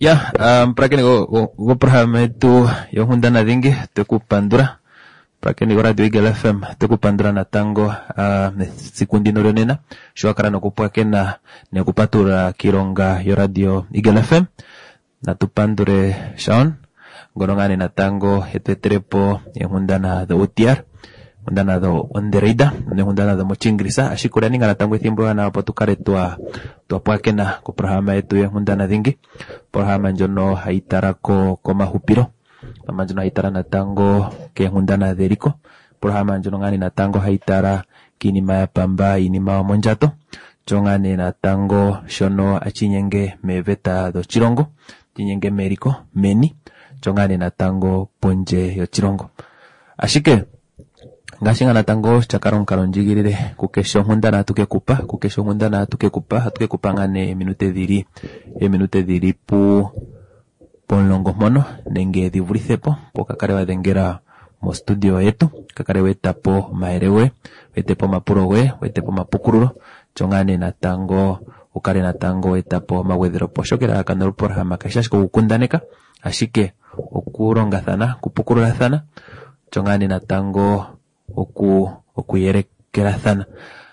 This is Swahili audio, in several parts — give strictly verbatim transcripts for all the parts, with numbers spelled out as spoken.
Ya, um, para que go go, go programa itu yung hunda na dingi teku pandura. Para que ni radio Eagle F M teku pandura na tango uh, sikundi no nena. Shwa kara no kupwa kena ne kupatura kironga yo radio Eagle F M. Na tupandure Sean gorongane na tango etu trepo yung hunda na do utiar. Hunda na do onderida, ne hunda na do mochingrisa. Ashikura ni ngana tango timbo na potukare tua tua pwakena ku programa etu yung hunda na dingi. Programa njono haitara ko koma hupiro. Programa njono haitara na tango ke hunda na deriko. Programa njono ngani na tango haitara kini maya pamba ini mawa monjato. Chongane na tango shono achinyenge meveta do chirongo. Chinyenge meriko meni. Chongane na tango ponje yo chirongo. Ashike ngasinga na tango chakaron karonjigirire kukesho hunda na tuke kupa kukesho hunda na tuke kupa tuke kupangane minute diri e minute diri pu ponlongo mono nenge divuricepo poka karewa dengera mo studio etu kakarewe tapo maerewe wetepo mapurowe wetepo mapukururo chongane na tango ukare na tango etapo mawedero poshokera kanoro por hamakashash ko ukundaneka ashike okurongathana kupukururathana chongane na tango oku okuyerekera sana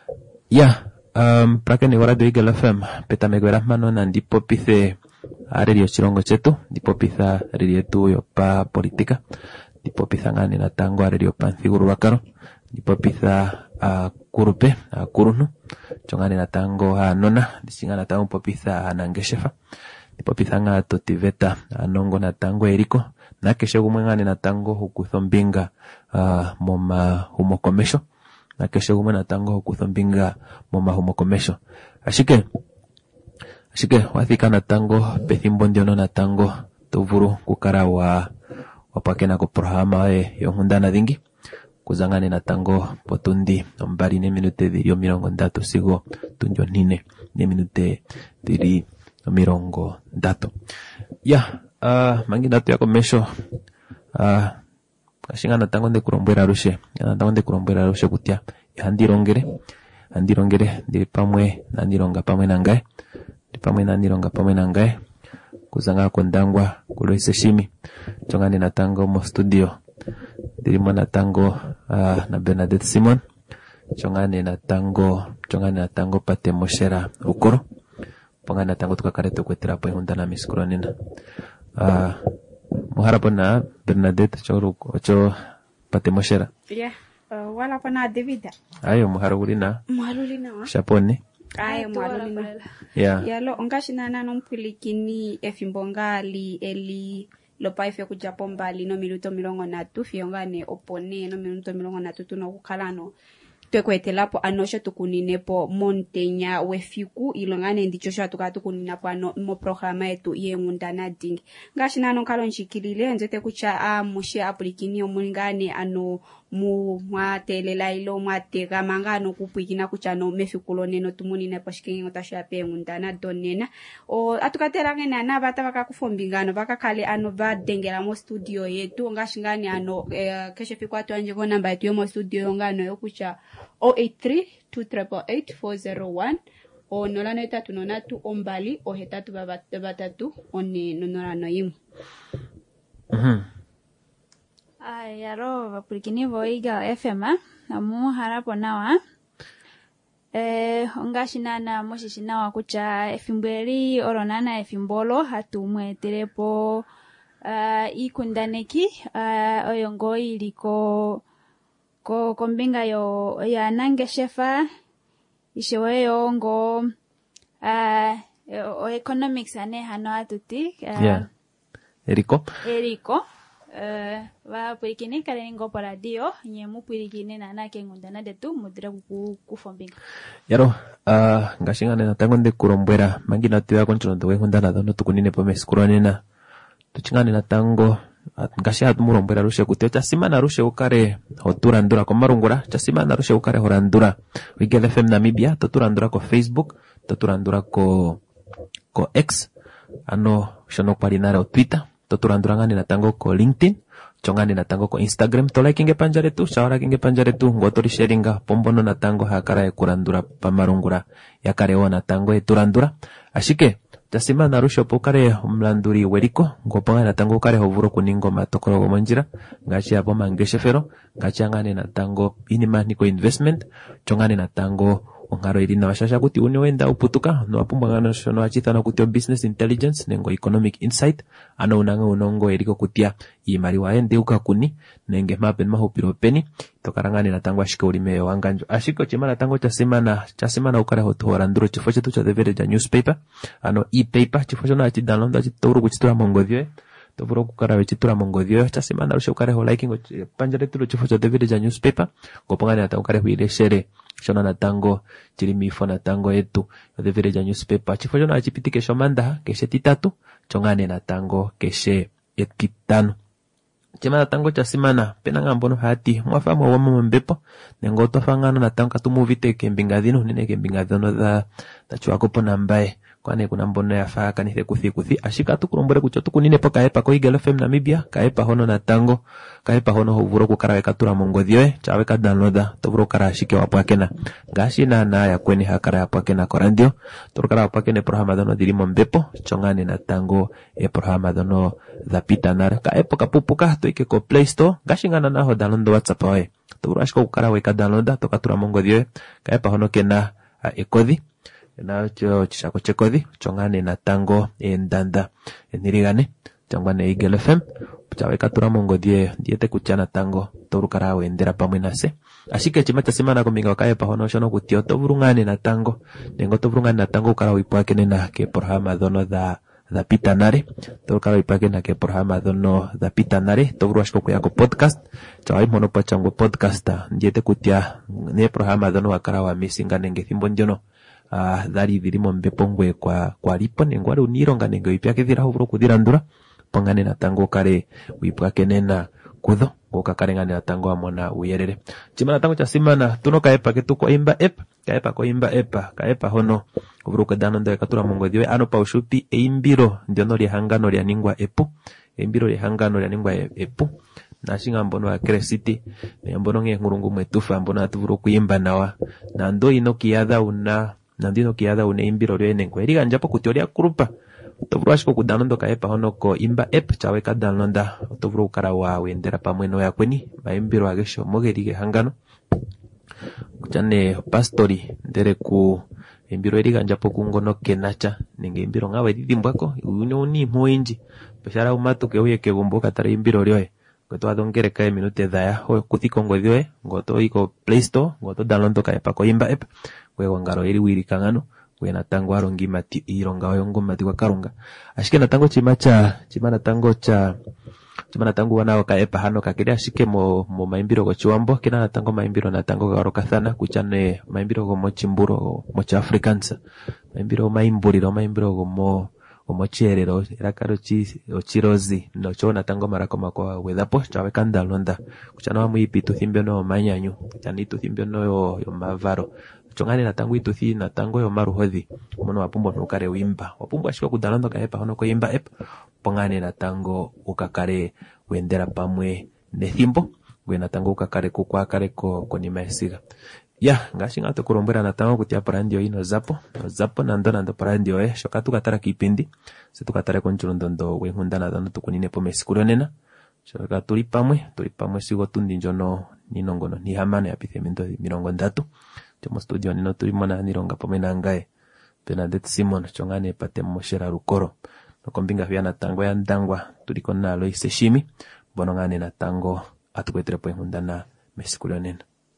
ya um prake ni radio Eagle F M peta megweras mano na ndipo pice radio chirongo chetu ndipo piza radio tu yo pa politika ndipo piza ngani na tango radio pa figuru wakaro ndipo piza a uh, kurupe a uh, kurunu chongani na tango a uh, nona disinga na tango popiza anangeshefa ndipo piza nga totiveta anongo na tango eriko na kesho gumwengane na tango hukuthombinga uh, moma humokomesho na kesho gumwe na tango hukuthombinga moma humokomesho ashike ashike wathika na tango pethimbo ndiono na tango tuvuru kukara wa wapakena ko programa e yongundana dingi kuzangane na tango potundi ombari ne minute diri mirongo ndatu sigo tunjo nine ne minute diri mirongo ndatu ya Uh, mangi datu ya komesho uh, kashinga na tango nde kurombwera rushe na tango nde kurombwera rushe kutia handirongere handirongere ndi pamwe na ndironga pamwe nangae ndi pamwe na ndironga pamwe nangae kuzanga kondangwa kuloise shimi chongane na tango mo studio dirimo na tango uh, na Bernadette Simon chongane na tango chongane na tango pate moshera ukoro pongana na tango tukakareto kwetera po hundana miskuronina Ah, uh, muharapon na Bernadette choro ocho pate moshera. Yeah, uh, wala pa na Davida. Ayo muharuli na. Muharuli na. Shaponi. Ayo muharuli na. Yeah. Ya lo ongashi na na nompulikini efimbongali eli lo paife ku Japan bali no minuto milongo na tu fiongane opone no minuto milongo na tu no kukalano. Twekwetelapo anosho tukuninepo montenya wefiku ilongane ndicho sho tukatukuninapo ano mo programa yetu yengundana dingi ngashi nano kalo nchikilile nzete kucha a mushi aplikini omungane ano mu mwatelela ilo mwatega mangano kupikina kucha no mefikulo neno tumunine poshikingo tashape ngundana donena o atukatera ngene na bata bakakufombingano bakakale ano badengera mo studio yetu ngashi ngani ano eh, keshe fikwatu anje ko namba yetu mo studio ngano yokucha zero eight three two eight eight four zero one o nolano etatu nonatu ombali o hetatu batatu one nonolano yimu. Mhm. Ay aro vapulikini voiga F M amu harapo nawa eh ongashinana moshishinawa kucha efimberi oronana efimbolo hatumwe terepo uh, ikundaneki uh, oyongo iliko ko kombinga yo ya nangeshefa isheweyo ngo uh, o economics ane hano atuti uh, yeah. Eriko Eriko uh, va puikini kare ngo paradio nyemu puikini na na kengundana de tu mudira ku kufombinga yaro uh, ngashinga na tango nde kurombwera mangina tuya konchono de wengundana dono tukunine po meskuronena tuchingane na tango ngashi hatu murombwera rushe kuteo chasimana rushe ukare hoturandura ko marungura chasimana rushe ukare horandura Eagle F M Namibia toturandura ko Facebook toturandura ko ko X ano shono parinara o Twitter toturandura ngani na tango ko LinkedIn chongani na tango ko Instagram to like inge panjare tu shawara kinge panjare tu ngotori sharinga pombono na tango hakara e kurandura pamarungura yakare ona tango e turandura ashike Tasima narusho pokare umlanduri weriko ngopanga natango kare hovuro kuningo matokoro gomonjira ngachi abo mangeshefero ngachi angane natango inima niko investment chongane natango ongaro irina washasha kuti une wenda uputuka no apumba ngano shono achitana kuti business intelligence nengo economic insight ana unanga unongo eriko kutia imari waende ukakuni nenge mapen mahopiro peni tokarangane natango ashika ulime wanganjo ashiko chimana tango cha semana cha semana ukara hotora nduro chifo chetu cha the village newspaper ano e-paper chifo chono achi download achi toro kuchitura mongodyo toburo kukara wechitura mongodyo cha semana rusho kare ho liking panjare tulo chifo cha the village newspaper ngopangane natango kare huile shere shona natango chirimi fona tango etu the village newspaper chifo chono achipitike shomanda keshe titatu chongane natango keshe etitano chema tango cha simana pena ngambono hati mwafamo wa mbepo nengo tofangana na tanka tu movie teke mbingadino nene ke mbingadino da da chwako pona mbaye kwane kuna mbono ya faa kanise kuthi kuthi ashika tu kurombore kuchotu kunine po kaepa ko Eagle F M Namibia kaepa hono na tango kaepa hono hovuro kukara katura mongodioe chawe ka downloada toburo kara ashike wapakena gashi na na ya kweni hakara yapakena korandio torokara wapakene programa dono dirimo mbepo chongane na tango e programa dono da pitanara kaepa kapupuka to ike ko Play Store gashi ngana na ho download WhatsApp oe toburo ashiko kukara weka downloada to katura mongodioe kaepa hono kena ekodi na cho chako chekodi chongane na tango endanda enirigane changwane Eagle F M chawe katura mongodie diete kuchana tango torukara wendera pamwe nase ashike chimata semana kominga kae pa hono shono kutio toburungane na tango nengo toburungane na tango kara wipakene na ke programa dono da da pitanare torukara wipakene ke programa dono da pitanare toburu ashko ko yako podcast chawe mono pachango podcaster diete kutia ne programa dono akara wa misinga nenge thimbonjono ah uh, dari dirimo mbepongwe kwa kwa lipo nengwale unironga nenge ipyake dira hovuro kudirandura pongane na tango kare wipwake nena kudo goka kare ngane na tango amona uyerere chimana tango cha simana tuno kaepa ke tuko imba app kaepa ko imba app kaepa hono hovuro kadano ndo katura mongo diwe ano pa ushupi e imbiro ndono ri hangano ri aningwa epu e imbiro ri hangano ri aningwa epu nashinga mbono wa Crescity ne mbono nge ngurungu mwetufa mbono atuvuro kuimba nawa na ndo ino kiadha una nandino kiada une imbiro ryo enengo eriga njapo kutioria kurupa toburu ashiko kudownload kaepa hono ko imba app chawe ka download toburu kara wa wendera pamwe no yakweni ba imbiro agesho mogerige hangano kuchane pastori ndere ku imbiro eriga njapo kungono kenacha ninge imbiro ngawe didimbwako uno ni moinji peshara umato ke uye ke gumboka tare imbiro ryo goto adongere ka minute daya ho kutiko dioe goto iko Play Store goto download kaepa ko imba app kwego ngaro eri wiri kangano kwena tango arongi mati ironga oyongo mati kwa karunga ashike na tango chimacha chimana tango cha chimana tango wana kaepa hano kakiri ashike mo mo maimbiro go chiwambo kina na tango maimbiro na tango garo kathana kuchane maimbiro go mo chimburo mo cha Africans maimbiro maimburiro maimbiro go mo como cherero era caro chi ochirozi no chona tango marako mako wedapo chawe kanda londa kuchana mu ipitu thimbio no manyanyu chani tu thimbio no yo, yo mavaro chongane na tango itu thi na tango yo maru hodhi mono wapumbo no kare wimba wapumbo ashiko kudalando kaepa hono ko imba app pongane na tango ukakare wendera pamwe ne thimbo wena tango ukakare kukwa kare ko konima esiga ya ngashi ngato kurombera na tango kutia parandio ino zapo zapo nando nando parandio eh shoka tukatara kipindi setukatara konchulondondo wehundana dano tukunine po mesikuronena shoka tuli pamwe tuli pamwe sigo tundi njono ninongono ni hamane apithemento mirongo ndatu tomo studio nino tuli mona nironga pomena ngae Bernadette Simon chongane pate moshera rukoro nokombinga vya na tango ya ndangwa tuliko nalo iseshimi bono ngane na tango atukwetre po hundana mesikuronena.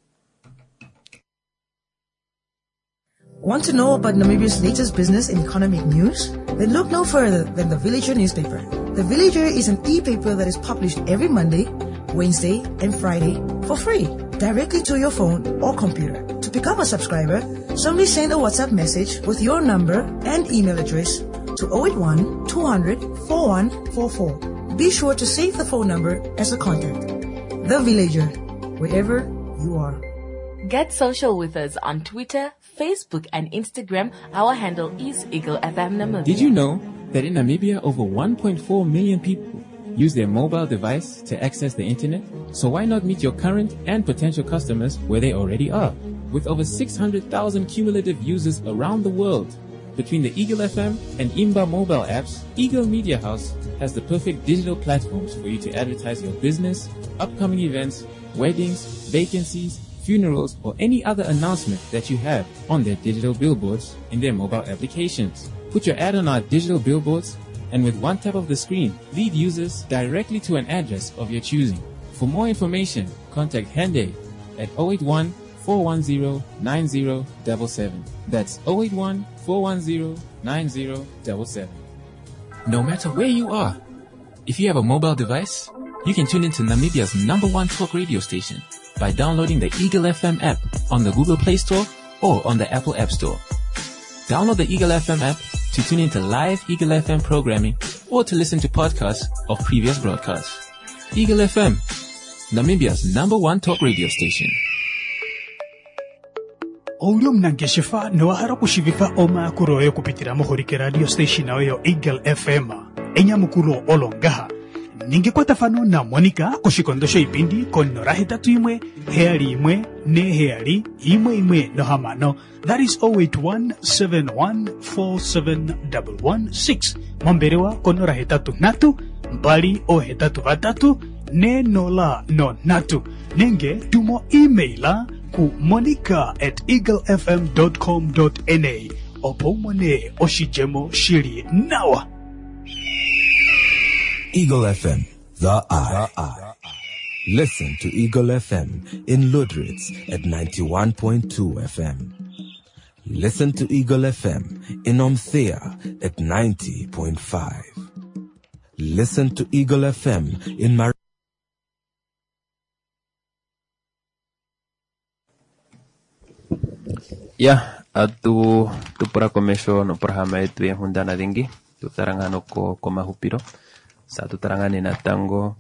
Want to know about Namibia's latest business and economic news? Then look no further than The Villager newspaper. The Villager is an e-paper that is published every Monday, Wednesday, and Friday for free, directly to your phone or computer. To become a subscriber, simply send a WhatsApp message with your number and email address to zero eight one, two hundred, four one four four. Be sure to save the phone number as a contact. The Villager, wherever you are. Get social with us on Twitter, Facebook, and Instagram. Our handle is Eagle F M Namibia. Did you know that in Namibia, over one point four million people use their mobile device to access the internet? So why not meet your current and potential customers where they already are? With over six hundred thousand cumulative users around the world, Between the Eagle F M and Imba mobile apps, Eagle Media House has the perfect digital platforms for you to advertise your business, upcoming events, weddings, vacancies, funerals, or any other announcement that you have on their digital billboards in their mobile applications. Put your ad on our digital billboards, and with one tap of the screen, lead users directly to an address of your choosing. For more information, contact Hende at zero eight one, four one zero, nine zero seven seven. That's zero eight one, four one zero, nine zero seven seven. No matter where you are, if you have a mobile device, you can tune into Namibia's number one talk radio station by downloading the Eagle F M app on the Google Play Store or on the Apple App Store. Download the Eagle F M app to tune into live Eagle F M programming or to listen to podcasts of previous broadcasts. Eagle F M, Namibia's number one talk radio station. Oulio mnangeshifa noahara kushivifa oma kuroyo kupitira mohorike radio station ayo Eagle F M. Enya mukuro olongaha. Ninge kwa tafano na Monica kushikondosho ipindi konora hetatu imwe, heari imwe, ne heari, imwe imwe no hamano. That is zero eight one, seven one four seven one one six. Momberewa konora hetatu natu, mbali o hetatu vatatu, ne nola no natu. Ninge tumo emaila ku monica at eaglefm dot com dot na. Opo mone oshijemo shiri nawa. Eagle F M, the eye. The eye. Listen to Eagle F M in Ludritz at ninety-one point two F M. Listen to Eagle F M in Omthea at ninety point five. Listen to Eagle F M in Mar- Ya, atu tu para komesho no programa yetu ya hundana dingi, tu tarangano ko ko mahupiro. Sa tu tarangane na tango,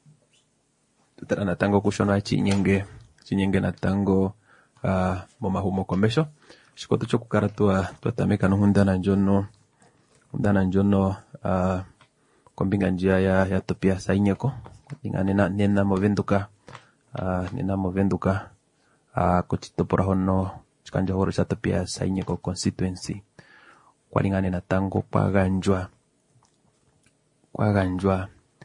tu tarangana tango kushono chinyenge, chinyenge na tango uh, momahumo komesho. Shikoto choku karatua tuatameka no hundana njono, hundana njono uh, kombinga njia ya ya topia sainyeko. Kombinga nena nena movenduka, uh, nena movenduka uh, kochito por hono chikanja horo cha topia sainyeko constituency. Kwa lingane na tango kwa ganjwa. Kwa ganjwa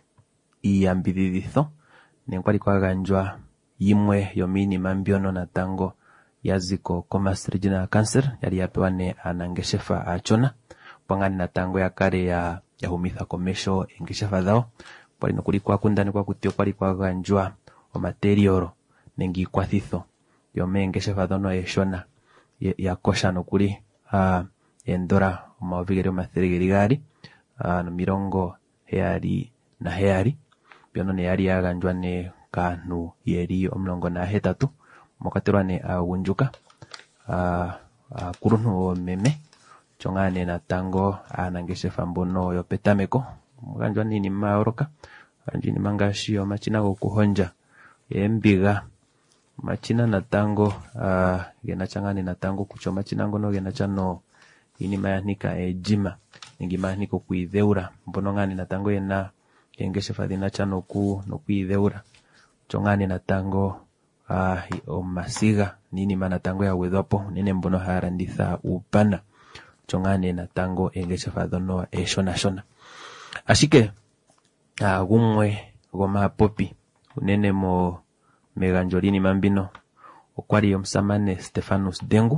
iyambididitho nenkwali kwa ganjwa yimwe yomini mambiono na tango yaziko Comas Regional Cancer yali yapewa ne anangeshefa achona pangani na tango ya kare ya ya humitha komesho engeshefa dhao pali nokuli kwa kundani kwa kutio pali kwa ganjwa o materioro nengi kwa thitho yome engeshefa dono eshona ya, ya kosha nokuli uh, endora mawavigere mathirigirigari uh, no mirongo heari na heari biono ne yari yaganjwa ne kanu yeri omlongo na hetatu mokaterwa ne agunjuka uh, uh, kurunu meme chongane na tango anangeshefa mbono yo petameko muganjwa nini maoroka anjini mangashi yo machina go kuhonja embiga machina na tango uh, gena changane na tango kuchoma machina ngono gena chano ini mayanika ejima ningi mayaniko kuidheura mbono ngani na tango yena yengeshefa dina chano ku no kuidheura chongane na tango uh, o masiga nini mana tango ya wedwapo nene mbono haranditha upana chongane na tango yengeshefa dono e shona shona ashike uh, gumwe goma popi unene mo meganjolini mambino okwali yomsamane Stefanus Dengu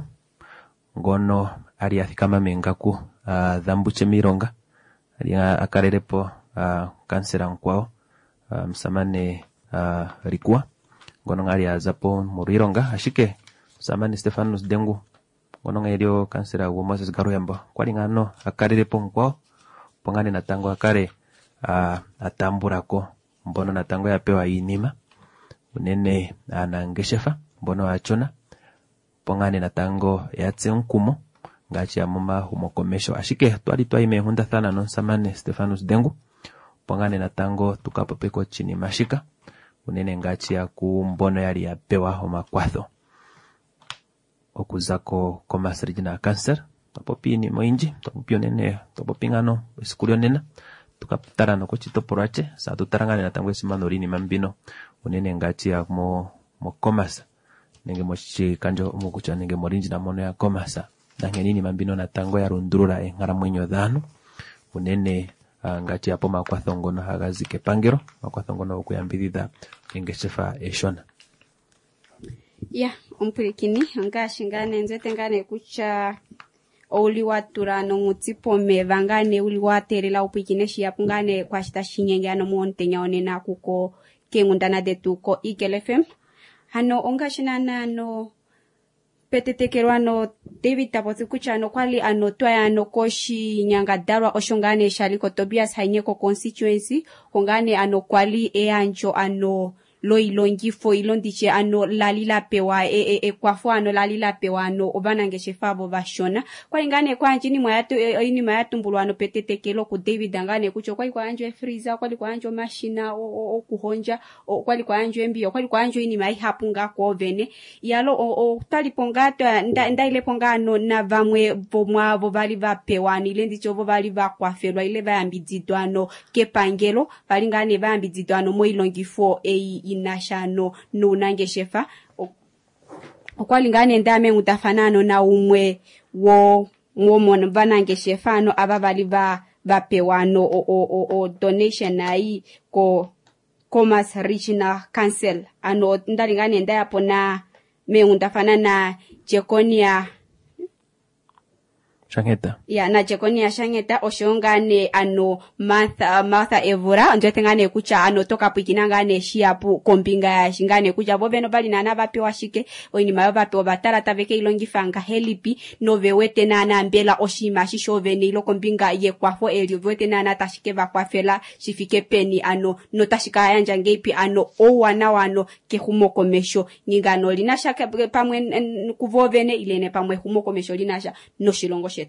ngono ali athikama mengaku uh, dhambuche mironga ali akarerepo uh, kansera nkwao uh, msamane uh, rikua ngono ngali azapo murironga ashike msamane Stefanus Dengu ngono ngelio kansera wo Moses Garoyamba kwali ngano akarerepo nkwao pongane na tango akare uh, atamburako mbono na tango yapewa inima unene anangeshefa mbono achona pongane na tango yatse nkumo ngachi ya mama humokomesho ashike twali twaime hunda thana non samane Stefanus Dengu pongane na tango tukapopeko chini mashika unene ngachi ya kumbono yali yapewa homakwatho okuzako Comas Regional Cancer topopi ni moinji topopi nene topopingano esikulio nena tukaptara no kochito porache sa tutarangane na tango esimanorini mambino unene ngachi ya mo mo Comas nenge mochi kanjo mukucha nenge morinji na mono ya Comas na ngenini mambino na tango ya rundurura engara mwenyo dhanu unene uh, ngati hapo makwathongono hagazike pangero makwathongono okuyambirira engeshefa eshona. Ya, umpulikini ngashingane nzete ngane kucha oli waturano ngutipo mevangane uli waterela upikine shiyapungane kwa shita shinyenge ano muontenya onena kuko kengundana detu ko Eagle F M. Hano ongashinana ano petetekero ano David Taposi kucha ano kwali ano toya ano koshi nyanga darwa oshongane shaliko Tobias Hainyeko constituency kongane ano kwali e ancho ano loi longi fo ilondiche ano lalila pewa e e, e kwafo ano lalila pewa ano obanange shefabo bashona kwa ingane kwa njini mwayatu e, ini mwayatu mbulu ano petetekelo ku David angane kucho kwa kwa anjo freezer kwa kwa anjo machina o, o, o kuhonja o, kwa kwa anjo embio kwa kwa anjo ini mai hapunga kwa ovene yalo o, o talipongato nda, nda ile pongano na vamwe bomwa bobali va pewani lendicho bobali va kwafelwa ile va ambididwano kepangelo balingane va ambididwano mo ilongi fo e inashano no nangeshefa okwalingane ndame ngutafanano na umwe wo ngomona banangeshefano ababali ba bapewano o o o, o donation nai ko Commerce Regional Council ano ndalingane ndayapo na me ngutafana na Jekonia Shangeta. Ya na Jekonia Shangeta oshongane ano Martha Martha Evora njotengane kucha ano toka pikinangane shiapu kombinga ya shingane kucha bobeno bali na nabape washike oini mayo bape obatara taveke ilongi fanga helipi novewete na na mbela oshima shishoveni ilo kombinga ye kwafo elio vete na na tashike bakwafela shifike peni ano no tashika yanja ngepi ano o wana wano ke humo komesho ngingano linashaka pamwe kuvovene ilene pamwe humo komesho linasha no shilongo shetu.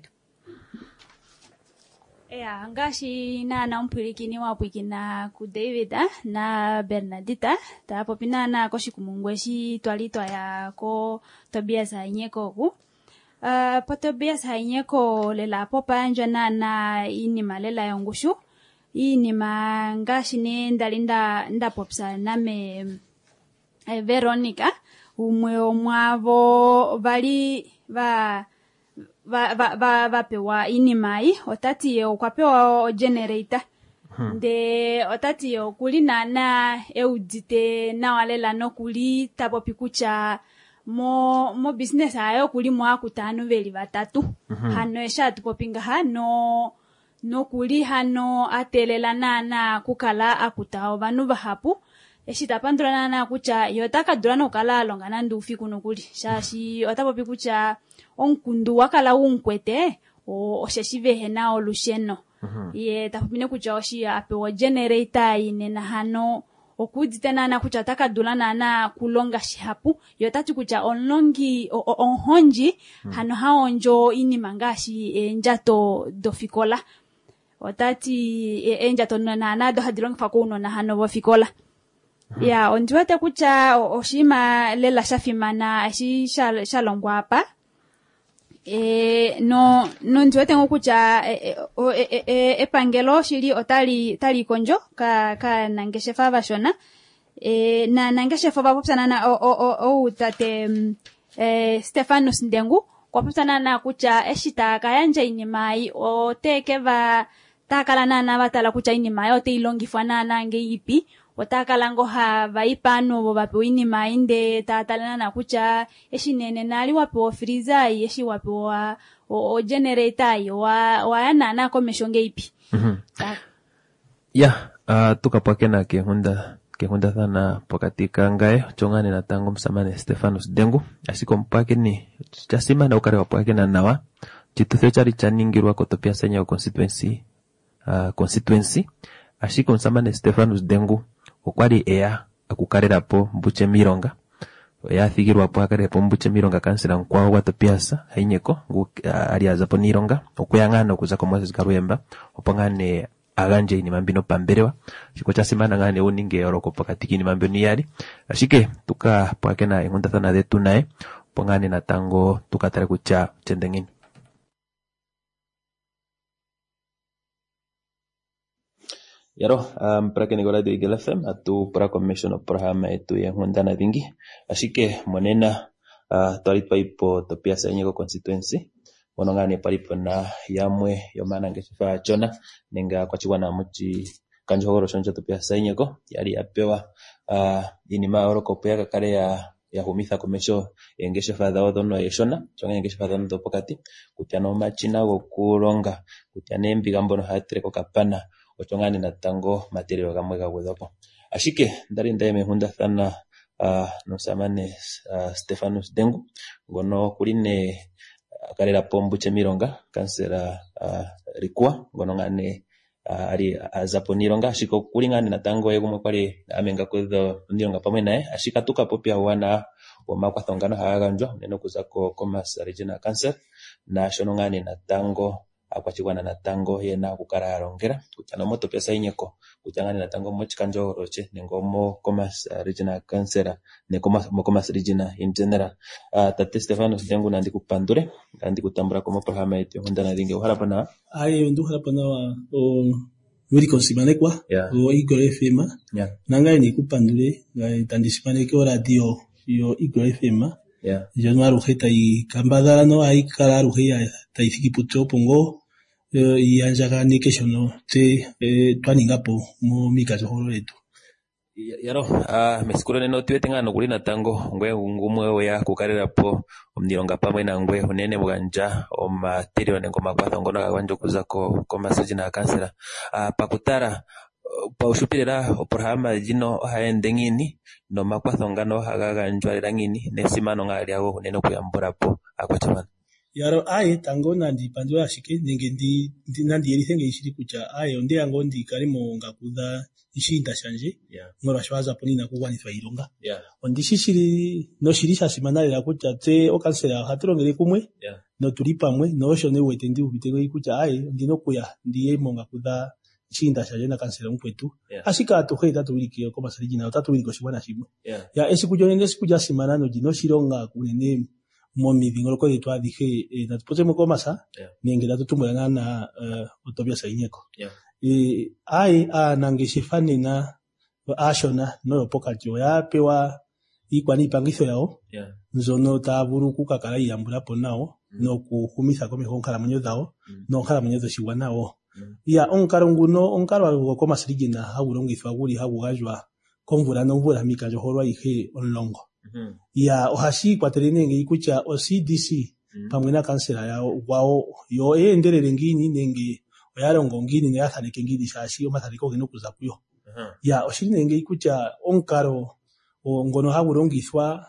Ya, ngashi na na mpirikini wapwikina ku David na Bernadita ta popina na koshi kumungweshi twalito ya ko Tobias Hainyeko ku uh, po Tobias Hainyeko lela popa anja na na ini malela yongushu ini mangashi ne ndalinda nda popsa na me eh, Veronica umwe omwavo bali va va va va va pewa inimai otati okwapewa generator hmm. de otati okulina na eudite na walela no kuli tapo pikucha mo mo business ayo kuli mo akutano veli batatu hmm. hano esha tupopinga hano no kuli hano atelela na na kukala akutao banu bahapu eshita pandurana na kucha yotaka durano kala longana ndufi kuno kuli shashi otapo pikucha onkundu wakala unkwete o osheshive hena olusheno mm-hmm. ye tapine kucha oshi apewa generator inena hano okuditena na kucha taka dulana na kulonga shihapu yotati kucha onlongi o, o, onhonji mm. hano haonjo ini mangashi e, njato dofikola otati e, e, njato na na do hadilongi fakuno na hano bofikola mm-hmm. ya onjuate kucha oshima lela shafimana ashi shal, shalongwa hapa Eh no no ntiwete ngokucha e, e, e, epangelo shili otali tali konjo ka ka nangeshefa bashona e na nangeshefa babopsana na o o o utate eh Stefanus Ndengu kwapsana na kucha eshita kayanja inimai o tekeva takala na na batala kucha inimai o te ilongifana na ngeipi otakalango ha vaipano bo bape inima inde tatalana na kucha eshinene nali wapo freezer yeshi wapo wa o, o generator wa wa na na komeshonge ipi mhm ya uh, tukapake na ke hunda ke hunda sana pokatika ngae chongane na tango msamane Stefanus Dengu asiko mpake ni jasima na ukare wapake na nawa chituthe chari chaningirwa kotopia senya constituency uh, constituency asiko msamane Stefanus Dengu okwali ea akukarera po mbuche mironga ya thigirwa po akare po mbuche mironga kansila nkwaho watopiasa Hainyeko ngu uh, aliaza po nironga okuyangana okuza ko Moses Karuyemba opangane aganje ni mambino pamberewa shiko cha semana ngane uninge oroko pakatiki ni mambino yali ashike tuka pakena engunda sana detu nae pongane na tango tukatare kucha chendengini. Yaro, um, para que Nicolás de Eagle F M, a tu para commission o programa etu yang hundana vingi. Así que, monena, uh, torit pa ipo topia sa Hainyeko constituency. ngono ngane palipo na yamwe yomana ngeshifa chona nenga kwachiwana muchi kanjohoro shonja tupia sainyeko yali yapewa uh, inima oroko pya kale ya ya humisa komesho engeshifa dao dono yeshona chonga engeshifa dono topokati kutyano machina gokulonga kutyane mbigambono hatreko kapana ochongani natango material gamwe gagwedapo ashike ndari ndeme hunda sana uh, nosamane uh, Stefanus Dengu ngono kuline akarera pombu chemironga kansera uh, rikwa ngono ngane uh, ali azapo nironga ashiko kulingana natango yegumwe kwali amenga kwedo nironga pamwe naye ashika tukapopya wana wamakwatongano haganjwa neno kuzako Comas Regional Cancer na shonongane natango akwachigwana natango yena kukara arongera kutyano moto pesa inyeko kutyangane natango mochikanjo roche nengomo Comas Regional Cancer ne Comas Comas Regional in general uh, tate Stefanus Dengu nandi kupandure nandi kutambura como programa yetu ndana dinge uharapana ayo ndu harapana wa o wili konsimane kwa yeah. o Eagle F M yeah. nanga ni kupandure tandisimane ke radio yo Eagle F M yeah. yo marujeta y kambadara no hay kala ruja taifiki pucho pongo y anjaga ni que no te twaningapo mo mikazo horoleto yaro ah mesikuro neno tuwetenga no kulina tango ngwe ngumwe we ya kukarira po omnironga pamwe na ngwe unene bwanja o material ngoma kwatho ngono kagwanjo kuzako Comas Regional Cancer ah pakutara pa ushupirira oprograma jino haende ngini no makwatho ngano hagaganjwa ngini nesimano ngali ago unene kuyambura po akwachamana yaro aye tango nandi pandwa ashike ninge ndi nandi yerisenge ishiri kucha aye onde yango ndi karimo ngakuda ishinda shanje yeah. ngora shwaza ponina kuwanithwa ironga yeah. ondi shishiri no shirisha simanale la kucha te o kansera haturongere kumwe yeah. no tulipa mwe no shone wete ndi ubitego ikucha aye ndi no kuya ndi yemo ngakuda ishinda shanje na kansera mkwetu yeah. ashika atukheta tuwilike ko masarijina tatuwiliko shibwana shimwe yeah. ya esikujonende sikuja simana no dino shironga kunene momi dingoloko de twa dije eh, na tupote moko masa yeah. ningela tutumulana na uh, otobia sainyeko yeah. e ai a nangeshifane na ashona no pokajo ya pewa ikwani pangiso yao yeah. nzono taburu kukakala yambula ponao mm. no kuhumisa kome honkala munyo dao mm. no nkala munyo shiwa nao mm. ya onkaro nguno onkaro go koma sirigina hawulongithwa guli hawugajwa komvula no mvula mikajo holwa ihe onlongo Mm-hmm. ya ohashi kwatelene nge ikucha o C D C mm-hmm. pamwe na kansera ya wao yo endelele ngini nenge oyarongo ngini ne athanike ngini shashi o mathaliko gino kuza kuyo uh-huh. ya oshine nge ikucha onkaro o ngono haburongithwa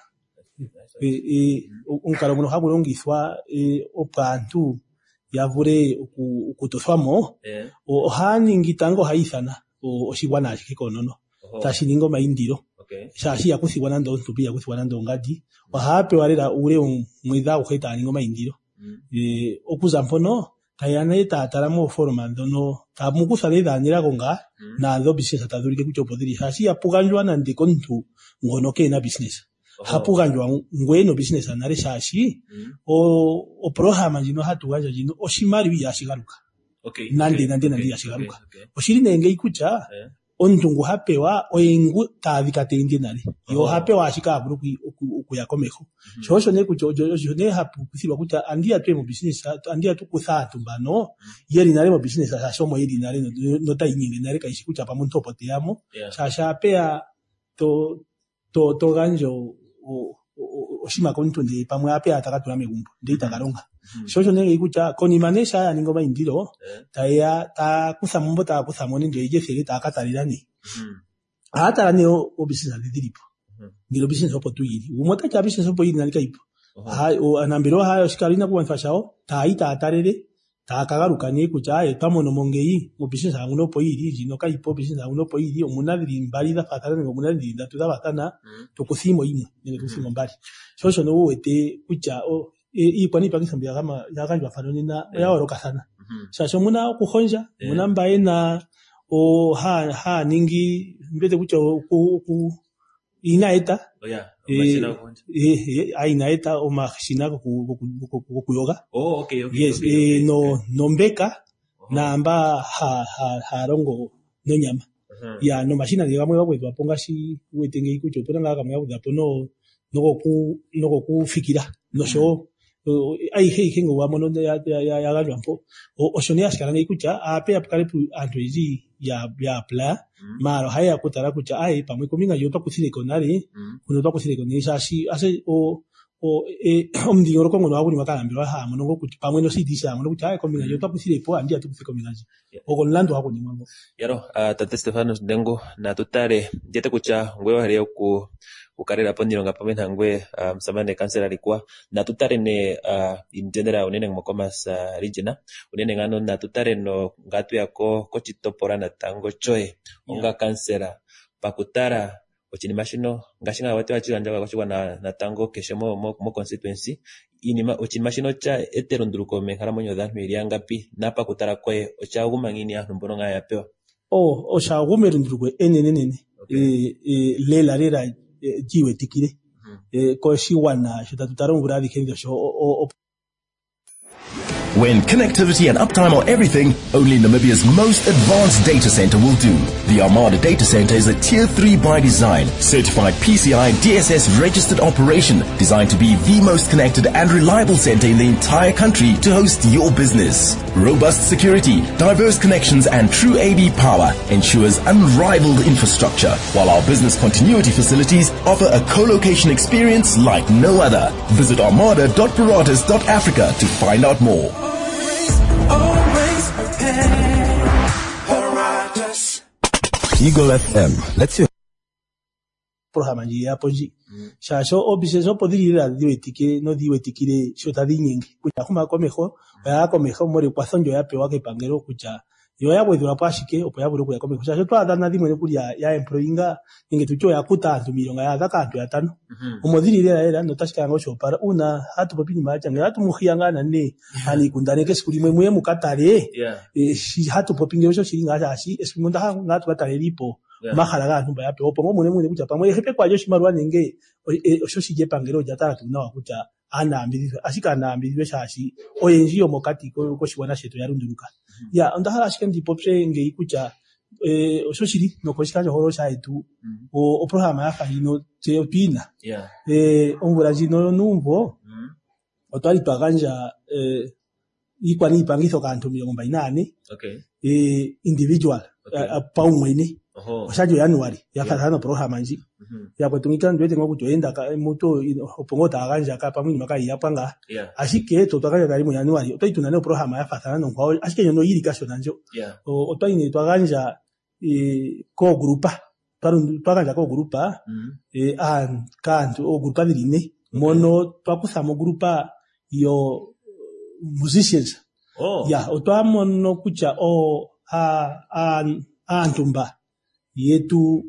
e, e onkaro ngono haburongithwa e opantu yavure ukutoswamo yeah. o haningi tango haithana o oshigwana shikonono uh-huh. tashiningo maindiro okay. shashi yakuthibwa nando ntupi yakuthibwa nando ngadi wahape walera ule mwidha ukheta ngoma indiro mm. eh okuza mpono tayana eta taramo forma ndono tamukusale danira konga mm. na ndo business atadurike kucho podiri shashi yapuganjwa nandi kontu ngono ke na business oh. hapuganjwa ngweno business anare shashi mm. o o programa jino hatuganja jino oshimari yashigaruka okay nandi okay. nandi okay. nandi yashigaruka okay. okay. oshirine nge ikucha yeah. ontungu hapewa oyengu tadhikatenge nali yo hapewa ashika aburu kuyakomeko shosho ne kujojo ne hapu kusiba kuta andia twe mu business andia tukutha tumbano yeri nale mu business ashomo yeri nale no tayinyine nale kaishi kucha pa muntu pote yamo shasha pea to to to ganjo oshima kontu ndi pamwe apea atakatula megumbo ndi itakaronga shosho ne ikucha koni manesha ya ningoma indiro taya ta kusa mumbo ta kusa moni ndio ije fere ta katalirani hata ne o business ndiripo ngiro business opo tuyiri umota cha business opo yiri nalika ipo ha o anambiro ha shikarina kuwa mfashao ta ita atarere ta kagarukanye kucha e tamono mongei mu business angu no po yiri jino ka ipo business angu no po yiri omunadiri mbali da fatana ngo munadiri da tuza batana to kusimo imwe ne kusimo mbali shosho no wete kucha o i kwani pa kisambia kama yakanjwa fanoni na yaoroka sana sasa muna kuhonja muna mbaye na o ha ha ningi mbete kucha ku ku inaeta oya mashina kuhonja eh eh inaeta o mashina ku ku yoga oh okay okay yes eh no nombeka na amba ha ha harongo no nyama ya no mashina de bamwe babwe baponga shi wetenge ikucho tona ngaka mwe bapo no no ku no ku fikira no show ai hei kengo wa mono ya ya ya ya galwampo o shoni ashkara ngai kucha ape apkare pu antoizi ya ya pla maro haya kutara kucha ai pamwe kominga yoto kusile konari kuno to kusile koni shashi ase o o e omdi yoro kongo wa kuni makalambira ha mono ngo kucha pamwe no siti sha mono kucha ai kominga yoto kusile po andia tu kusile kominga o golando ha kuni mango yaro tate Stefanos Dengo na tutare jete kucha ngwe hali ku ukarera poniro ngapame ntangwe msamane kansela alikuwa na tutare ne uh, in general unene ngokomas uh, regiona unene ngano na tutare no ngatu yako kochitopora na tango choe onga kansela pakutara ochini mashino ngashinga watu wachiranja kwa na na tango keshemo mo, mo constituency inima ochini mashino cha eterondruko menkara monyo dhantu iliangapi na pakutara kwe ocha gumangini ya mbono nga yapewa oh ocha gumerundruko enenenene okay. e, e lela rera jiwe tikire eh ko shiwana shitatutaro nguradi kendo sho o When connectivity and uptime are everything, only Namibia's most advanced data center will do. The Armada Data Center is a Tier three by design, certified P C I D S S registered operation, designed to be the most connected and reliable center in the entire country to host your business. Robust security, diverse connections and true A D power ensures unrivaled infrastructure, while our business continuity facilities offer a co-location experience like no other. Visit armada dot paratus dot africa to find out more. Eagle F M, let's you. Programa ya poji. Shasho obiseso podirira diwetike no diwetikire shota dinyingi. Kucha kuma komejo, ya komejo mori kwasonjo ya pewa ke pangero kucha. Yo ya bwedura pashike opo ya buruku ya komejo. Shasho twa dana dimwe kulia ya employinga ninge tucho ya kuta antu milonga ya daka antu ya tano. Umodirira era no tashika ngo shopara una hatu popini macha ngira hatu mukhiyanga nane ani kundane ke skuli mwe mwe mukatare. Eh shi hatu popinge sho shiringa shashi esimunda ha ngatu batare lipo. Mahalaga ntumba ya pewo pongo mune mune kucha pamwe hepe kwa joshi marwa nenge osho shije pangero jatara tuna wakucha ana ambidwe ashika na ambidwe shashi oyenjiyo mokati ko ko shiwana sheto yarunduruka ya ndahala ashike ndi popse nge ikucha eh osho shiri no koshika jo horo shaitu o programa ya fahino teopina eh ongura jino numvo otwali paganja eh ikwani pangizo kanto mirongo nane okay eh individual pa umwene oshajo January yafatana programa nji ya kwetumika ndwete ngo kutoenda ka moto opongota aganja ka pamwe makai yapanga ashike to twakanya kali mu January otwaituna ne programa yafatana no kwao ashike no yiri kasho nanjo otwaine twaganja e ko grupa parundu twaganja ko grupa e an kantu o grupa dirine mono twakusamo grupa yo musicians ya otwamono kucha o a an antumba yetu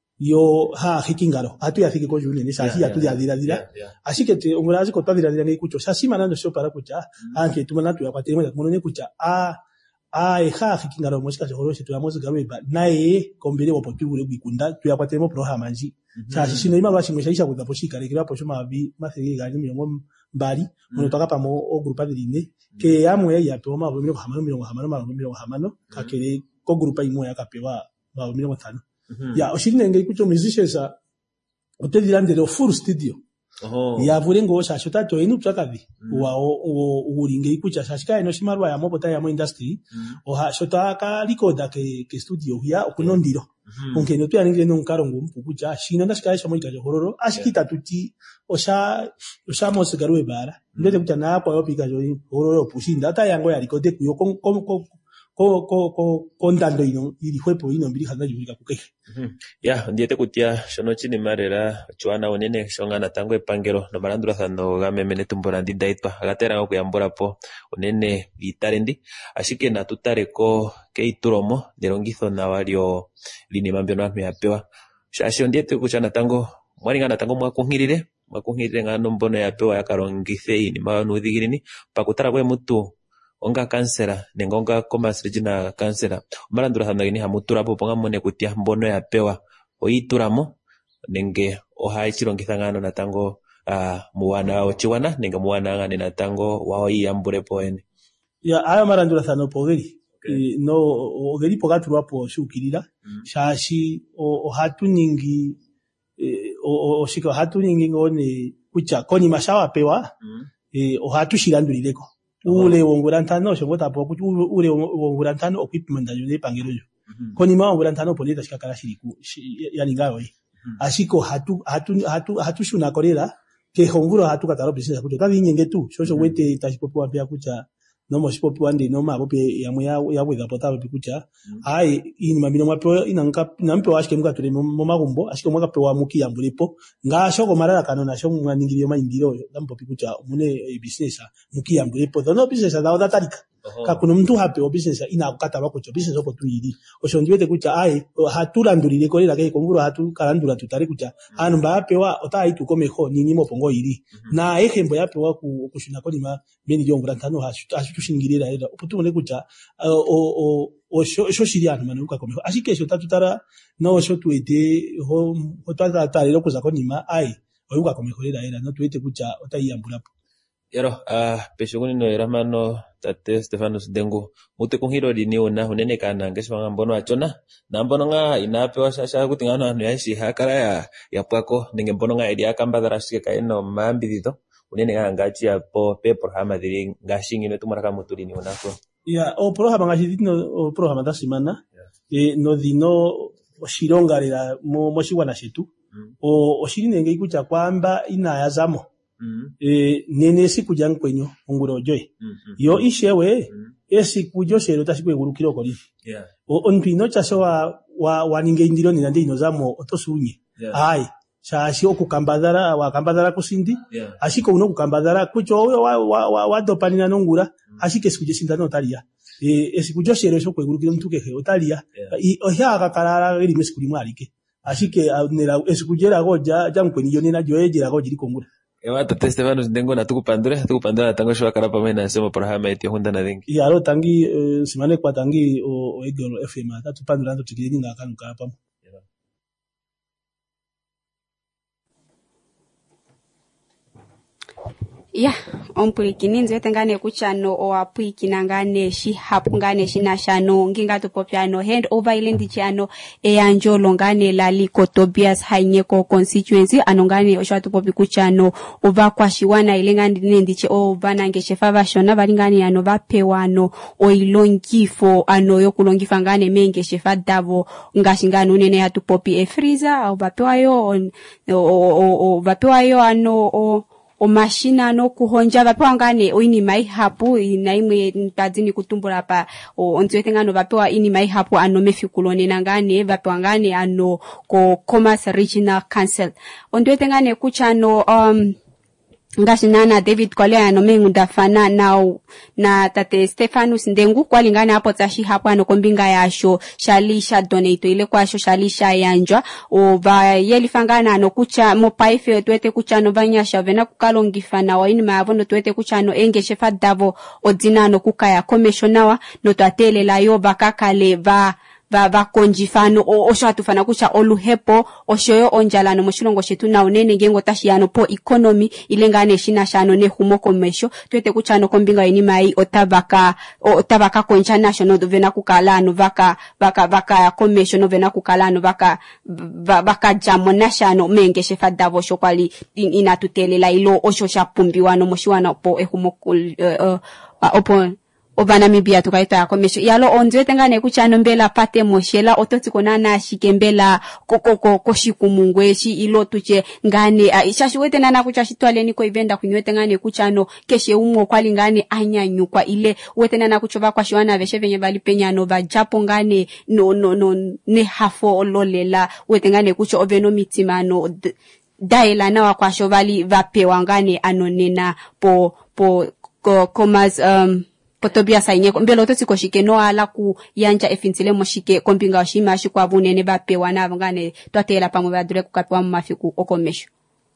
yo ha hikingaro atu ya fiki ko juni ni sahi atu ya dira dira ashike te ongurazi ko tadira dira ngi kucho sasi manando sho para kucha anke tumana tu ya kwatemo ya kuno ne kucha a a e ha hikingaro moshika joro shi tu ya mozi gawe ba nae kombele wo potibule bikunda tu ya kwatemo programa nji sasi sino ima bashi mweshaisha kudaposhika rekira posho mabi masiri gani miyongo mbali muno toka pamo o grupa de line ke amwe ya to ma bomiro hamano miro hamano ma bomiro hamano kakere ko grupa imwe ya kapewa ba bomiro tano ya oshine ngeri kucho musicians otedilande lo full studio oh ya vulengo sha shota to inu tsakavi wa o uringe ikucha shashika ino shimarwa ya mobota ya mo industry o ha shota ka recorda ke ke studio ya okunondiro onke no tu yaningire no nkarongo mpukucha shina ndashika sha mo ikaje hororo ashikita tuti osha osha mo sigarwe bara ndete kucha na kwa yopika jo hororo pushinda ata yango ya recorde kuyo ko ko ko ko ko kontando ino ili hwepo ino mbili hanga jibika kuke ya ndiete kutia shono chini marera chwana onene shongana tango epangero no marandura thano gamemene tumbora ndi daitwa agatera ngo kuyambura po onene itarendi ashike na tutareko keituromo derongitho na walio lini mambeno anthu yapewa shasho ndiete kuchana tango mwaringana tango mwakunhirire mwakunhirire ngano mbono yapewa yakarongithe ini manudhigirini pakutara kwe mutu onga kansera nengonga commerce regional kansera marandura thana gini hamutura po ponga mone kutia mbono ya pewa oituramo nenge ohai chirongitha ngano na tango uh, muwana ochiwana nenge muwana ngane na tango wao iyambure po ene ya ayo marandura thana pogeri okay. E, no ogeri pogaturwa po shukirira mm. shashi o, o hatu ningi e, o, o shika hatu ningi ngone kucha koni mashawa pewa mm. eh ohatushirandulireko ule wongula ntano shongota po kuti ule wongula ntano equipment ayo ne pangelo yo konima wongula ntano poneta shikakala shiriku yani ngaro yi ashiko hatu hatu hatu hatushuna korela ke honguro hatu kataro business kuti kabinyenge tu shosho wete tashipopo pia kucha no moshipopo wande no mabope yamwe ya yabwega potaba pikucha ai ini mabino mapo inanka nampe washike mukatule mu magumbo ashike mwaka wa muki yambulipo nga shoko marara kanona sho mwaningiriyo mayingiro ndampo pikucha mune business muki yambulipo no business da datarika kakuno mtu hape o business ina kukata bako cho business oko tuiri osho ndiwete kucha ai hatulandulire kolera ke konguro hatu kalandula tutari kucha anu mbape wa otai tukomeho nini mopongo iri na ehembo yape wa kushuna kolima beni jongura ntano hashutushingirira era oputune kucha o o sho sho shiriano manuka komeho ashike sho tatutara no sho tuete ho otata tarero kuza konima ai oyuka komeho era era no tuete kucha otai yambulapo yaro ah peshoguni no eramano tate Stefanus Dengu mute kunhiro dini una hunene kana ngeswa mbono achona na mbono nga inapewa shasha kuti ngano anu yashi hakara ya yapwako ninge mbono nga idea kambadara shike kaino mambidito unene nga ngachi ya po pe programa diri ngashingi no tumara kamutu dini una so ya o programa ngachi no o programa da semana e no dino shirongarira mo moshiwana shetu o oshirinenge ikucha kwamba ina yazamo Mm-hmm. Eh nene siku jankwenyo onguro joy mm-hmm. yo ishewe mm-hmm. esiku joshero tashikwe gurukiro koli yeah o onpino chaso wa wa waninge indiro ni nande inozamo otosunye yeah. ai shashi okukambadara wakambadara kusindi yeah. ashiko uno kukambadara kucho wa wa, wa, wa dopanina nongura mm-hmm. ashike siku jeshinda no talia eh esiku joshero sho kwegurukiro mtukehe otalia yeah. i ohya akakarara eri mesiku limwalike ashike nera esiku jera goja jankwenyo nena joyejera goji likongura Ewa tate Stefanus Dengu na tukupandure tukupandura tango shwa karapa mena sema programa eti hunda na dengi ya ro tangi uh, simane kwa tangi o, o Eagle F M ata tupandura ndo tikiri nga kanu karapa ya ompuliki nzete ngane kuchano o apwiki nangane shi hapu ngane shinashano nginga tupopyano hand over ile ndichano eyanjolo ngane laliko Tobias Hainyeko constituency anongane osha tupopi kuchano ova kwashiwana ile ngandi ndiche ova nangeshe favashona balingani ano bapewano oilongifo ano yokulongifa ngane menge shefa davo ngashingano unene hatupopi e freezer au bapewayo o o bapewayo ano o o mashina no kuhonja bapewa ngane oini mai hapu inaimwe ntadini kutumbula pa onzwete ngano bapewa ini mai hapu ano mefikulone nangane bapewa ngane ano ko Commerce Regional Council ondwete ngane kuchano um ngashinana David Kwale ano mengunda fana na na tate Stefanus Ndengu kwalingana hapo tashi hapo ano kombinga yasho shalisha donate ile kwasho shalisha yanjwa o ba yelifangana ano kucha mopaife twete kuchano banyasha vena kukalongifana wa ini maavono twete kuchano engeshe fadavo odinano kukaya commissioner no twatele la yo bakakale ba ba ba konjifano osho atufana kucha oluhepo oshoyo onjalano moshilongo shetu na unene ngengo tashiano po economy ilengane shina shano ne humo komesho twete kuchano kombinga yini mai otabaka otabaka koncha national vena kukalano vaka vaka vaka komesho no vena kukalano vaka vaka jamo national menge shefa davo shokwali inatutelela ilo osho shapumbiwano moshiwana po ehumo uh, uh, opo obana mibia tukaita komesho yalo onzwete ngane kuchano mbela pate moshela ototsikona na shikembela kokoko koshikumungweshi ilo tuche ngane ishashiwete nana kuchashitwale niko ibenda kunywete ngane kuchano keshe umwo kwali ngane anyanyukwa ile wete nana kuchova kwa shiwana veshe venye bali penyano ba japo ngane no no no ne hafo ololela wete ngane kucho oveno mitimano daela na kwa shovali vapewa ngane anonena po po ko komas um Potobia Hainyeko mbelo totiko shike no ala ku yanja efintile moshike kombinga oshima shikwa bunene bapewa na ngane twatela pamwe badure kukapewa mafiku okomesho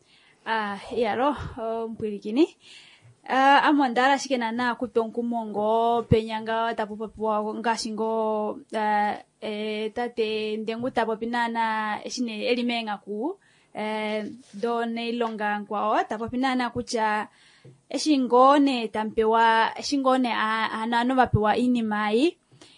ah yaro mpwilikini ah amondara shike nana kutonku mongo penyanga tapopowa ngashingo eh tate Ndengu tapopinana shine elimenga ku eh done longa kwao tapopinana kucha eshingone tampewa eshingone anano bapewa ini mai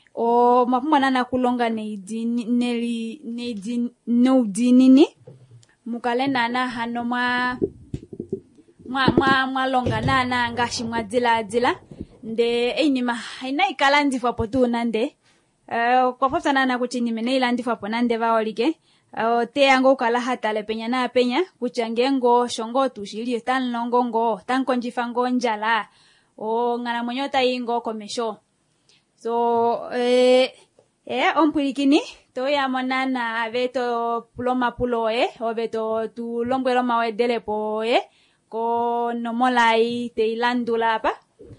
o mapumana na kulonga neidini neli neidini no dinini mukalena na hanoma mwa mwa mwalonganana ngashi mwadziladzila nde einima ina ikala ndifwapo tu nande uh, kwa fosanana kuti nimene ila ndifwapo nande vaolike uh, te yango kala hatale penya na penya kuchangengo shongo tushili tan longongo tan konjifango njala o ngana monyota ingo komesho so eh eh ompwikini to ya monana aveto ploma puloe oveto tu lombwelo mawedele po eh ko nomolai te ilandula pa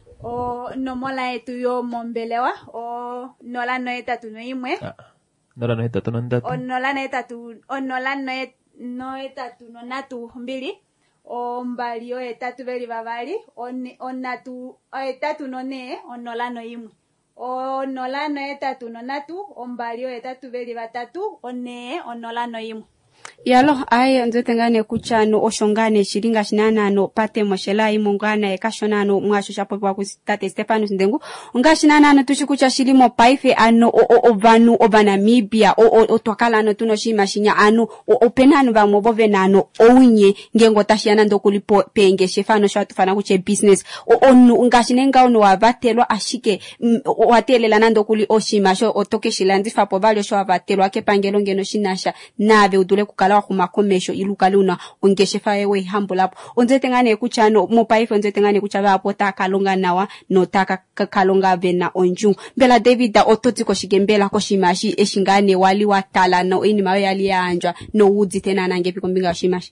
o nomolai tu yo mombelewa o nola no etatu no imwe ah, nola no etatu no ndatu o nola no etatu o nola no et, no etatu no natu mbili o mbali o etatu beli babali o, ne, o natu o etatu no ne o nola no imwe o nola no etatu no natu o mbali o etatu beli batatu o ne o nola no imwe yalo ai nzetengane kuchano oshongane shilinga shinanano pate moshela imungana ekashonano mwasho chapo kwa kustate Stefanus Ndengu ngashinanano tushikucha shilimo paife ano ovanu obanamibia o twakala no tunoshima shinya ano openano ba mobove nano ounye ngengo tashiana ndokulipo penge shefano shatufana kuche business onu ngashinenga ono wavatelwa ashike watelela nando kuli oshima sho otoke shilandi fapo balyo sho wavatelwa kepangelo ngeno shinasha nave udule kukala kumakomesho ilukaluna ongeshefa yewe hambulapo onzetengane kuchano mopaife onzetengane kuchaba apo takalonga nawa no taka kalonga vena onju mbela David ototi ko shigembela ko shimashi eshingane wali watala no ini mawe yali yanjwa no udzi tena nange pikombinga shimashi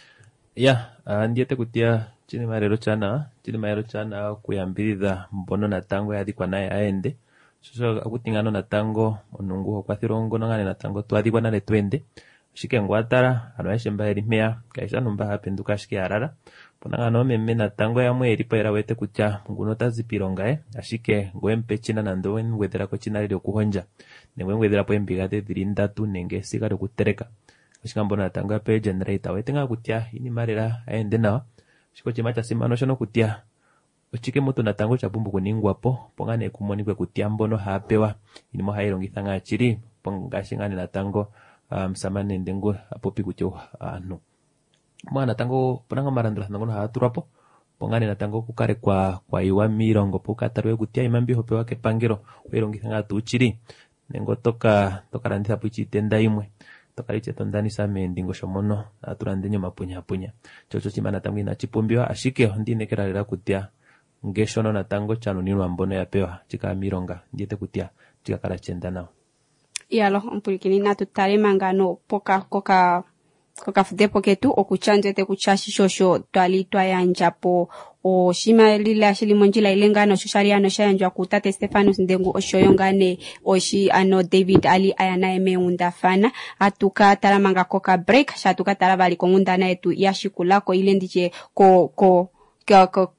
ya yeah, ndiete kutia chini marero chana chini marero chana kuyambiriza mbono na tango yadi kwa naye aende so akutingano na tango onungu kwa thirongo ngane na tango twadi kwa nane twende shike ngwatara anoeshe mbaeri mea kaisha numba hapenduka shike harara ponanga no memme na tango ya mweri pa irawete kucha nguno tazipironga eh ashike ngwempe china na ndowen wedera ko china lyo kuhonja nengwe wedera po embigate dirinda tu nenge sigaro kutereka shika mbona tango ya pe generator wetenga kutia ini marera aende na shiko chimacha simano shono kutia ochike moto na tango cha bumbu kuningwa po pongane kumoni kwe kutia mbono hapewa ini mo hairongitha ngachiri pongashingane na tango um samane ndengo apopi kucho ano mwana tango ponanga marandra nango ha turapo pongane na tango kukare kwa kwa iwa mirongo poka tarwe kutia imambi hope wake pangero werongithanga tuchiri nengo toka toka randisa puchi tenda imwe toka riche tondani same ndingo shomono aturandenyo mapunya punya chocho chimana tango ina chipumbiwa ashike ndine kerarira kutia ngeshono na tango chano ninu ambono yapewa chika mironga ndiete kutia chika kara chenda nao yalo mpulikini natutale mangano poka koka koka fudepo ketu okuchanje te kuchashi shosho twali twayanjapo o shima lila shilimonjila ilengano shoshariano shayanjwa kutate Stefanus Ndengu oshoyongane oshi ano David Ali ayana emeunda fana atuka talamanga koka break shatuka talabali kongunda na etu yashikulako ile ndiche ko ko ko, ko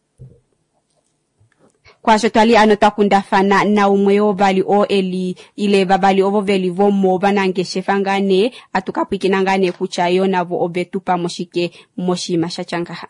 kwa shotali anotakunda fana na umweyo bali o eli ile babali ovo veli vomo banange shefangane atukapikinangane kuchayo navo obetupa moshike moshi mashachangaha.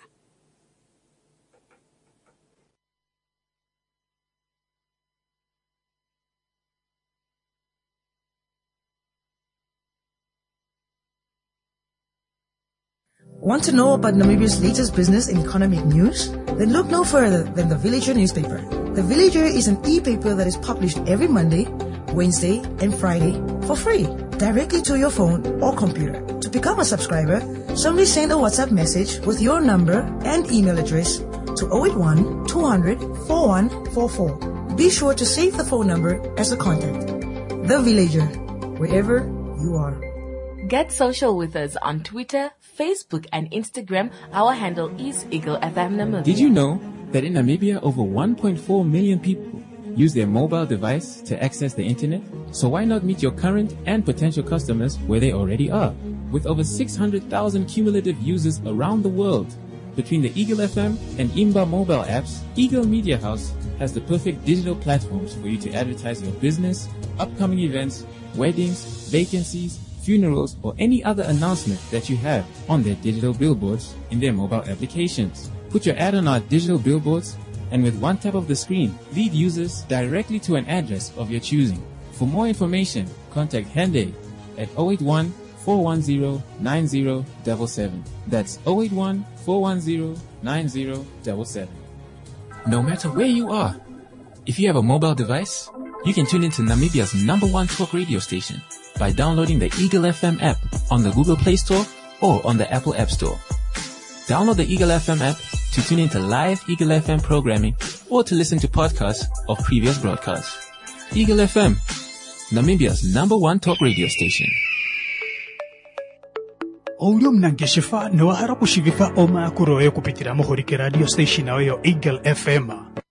Want to know about Namibia's latest business and economic news? Then look no further than The Villager newspaper. The Villager is an e-paper that is published every Monday, Wednesday, and Friday for free, directly to your phone or computer. To become a subscriber, simply send a WhatsApp message with your number and email address to zero eight one, two hundred, four one four four. Be sure to save the phone number as a contact. The Villager, wherever you are. Get social with us on Twitter, Facebook, and Instagram. Our handle is Eagle F M Namibia. Did you know that in Namibia, over one point four million people use their mobile device to access the internet? So why not meet your current and potential customers where they already are? With over six hundred thousand cumulative users around the world, between the Eagle F M and Imba mobile apps, Eagle Media House has the perfect digital platforms for you to advertise your business, upcoming events, weddings, vacancies, funerals, or any other announcement that you have on their digital billboards in their mobile applications. Put your ad on our digital billboards, and with one tap of the screen, lead users directly to an address of your choosing. For more information, contact Hende at zero eight one, four one zero, nine zero seven seven. That's zero eight one, four one zero, nine zero seven seven. No matter where you are, if you have a mobile device, you can tune into Namibia's number one talk radio station by downloading the Eagle F M app on the Google Play Store or on the Apple App Store. Download the Eagle F M app to tune into live Eagle F M programming or to listen to podcasts of previous broadcasts. Eagle F M, Namibia's number one talk radio station. Olio mnangeshifa niwahara kushivika oma kuroe kupitira mohorike radio station ayo Eagle F M.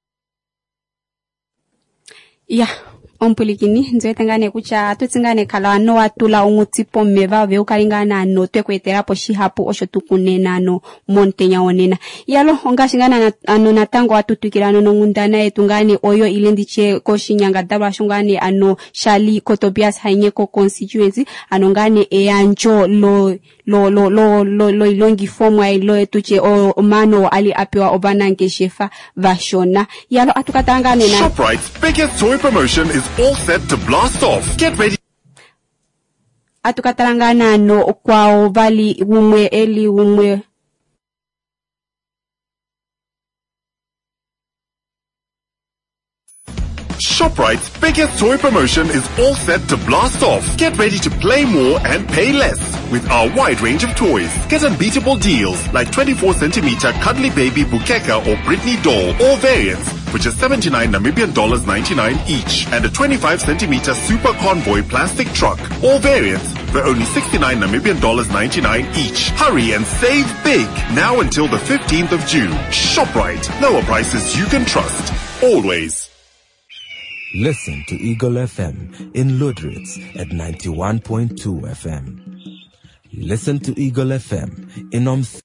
Ya, ompulikini nzwetengane kucha tutsingane kala no atula ungutipo meva ve ukalingana no twekwetera po shihapu osho tukunena no montenya onena. Yalo ongashingana na ano natango atutukirano no ngundana etungane oyo ilendiche ko Shinyanga dalwa shungane ano Shali Kotobias Hainyeko constituency anongane eanjo lo lo lo lo lo lo ilongi fomu ilo etuche o mano ali apewa obanange shefa vashona. Yalo atukatangane na ShopRite's biggest toy promotion is all set to blast off. Get ready. Atukatalangana no kwao bali umwe eli umwe ShopRite's biggest toy promotion is all set to blast off. Get ready to play more and pay less with our wide range of toys. Get unbeatable deals like twenty-four centimeter cuddly baby Bukeka or Britney doll, all variants for just seventy-nine Namibian dollars ninety-nine each, and a twenty-five centimeter Super Convoy plastic truck, all variants for only sixty-nine Namibian dollars ninety-nine each. Hurry and save big now until the fifteenth of June. ShopRite, lower prices you can trust always. Listen to Eagle F M in Ludritz at ninety-one point two F M. Listen to Eagle F M in Oms.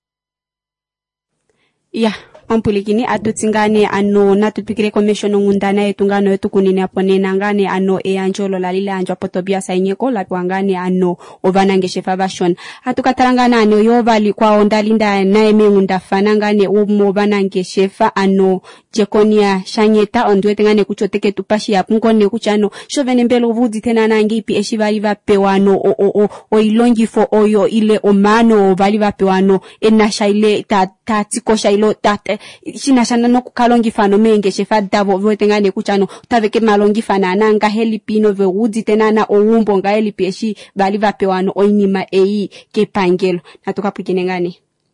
Yeah. Ompulikini atutsingane ano natupikire commission ngundana etungano etukunine aponena ngane ano eanjolo lalile anjo potobia sainyeko la kwangane ano obanange shefa version atukatarangana ano yobali kwa ondalinda nae mengunda fanangane umo banange shefa ano jekonia shanyeta ondwetengane kuchoteke tupashi ya pungone kuchano shovene mbelo vudi tena nangipi eshivali vapewano o o o o ilongi fo oyo ile omano bali vapewano enashaile ta tatiko shailo tate shina shana no kukalongi fano menge shefa davo votengane kuchano taveke malongi fana nanga helipino ve wudi tenana owumbo nga helipeshi bali vapewano oinima ei kepangelo natoka pukinengane.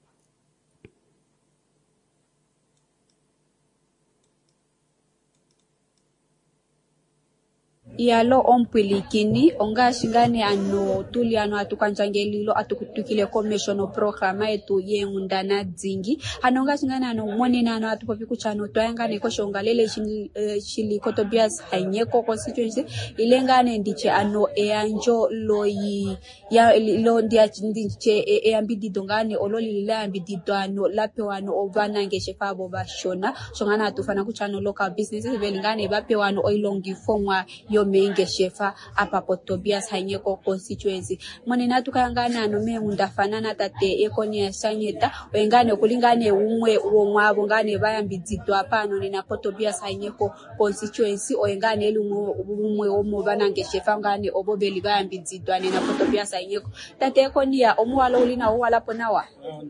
Yalo ompulikini onga shingane ano tuli ano atukanjangelilo atukutukile commission programa etu yengundana dzingi anonga shingane ano monena ano atupopi kuchano twayangane ko shongalele shili, uh, shili Kotobias Hainyeko constituency ilengane ndiche ano eanjo loyi ya lo ndia ndiche eambidi dongane ololi lila ambidi ano lapewano obanange shefabo bashona shongana atufana kuchano local businesses belingane bapewano oilongi fomwa yo menge shefa apa Kotobias Hainyeko constituency monena tukangana no mengunda fanana tate ekoni ya Shanyeta wengane kulingane umwe womwabo ngane bayambiditwa apano nina Kotobias Hainyeko constituency oyengane elumwe umwe omo banange shefa ngane obobeli bayambiditwa nina Kotobias Hainyeko tate ekoni ya omwalo ulina owala ponawa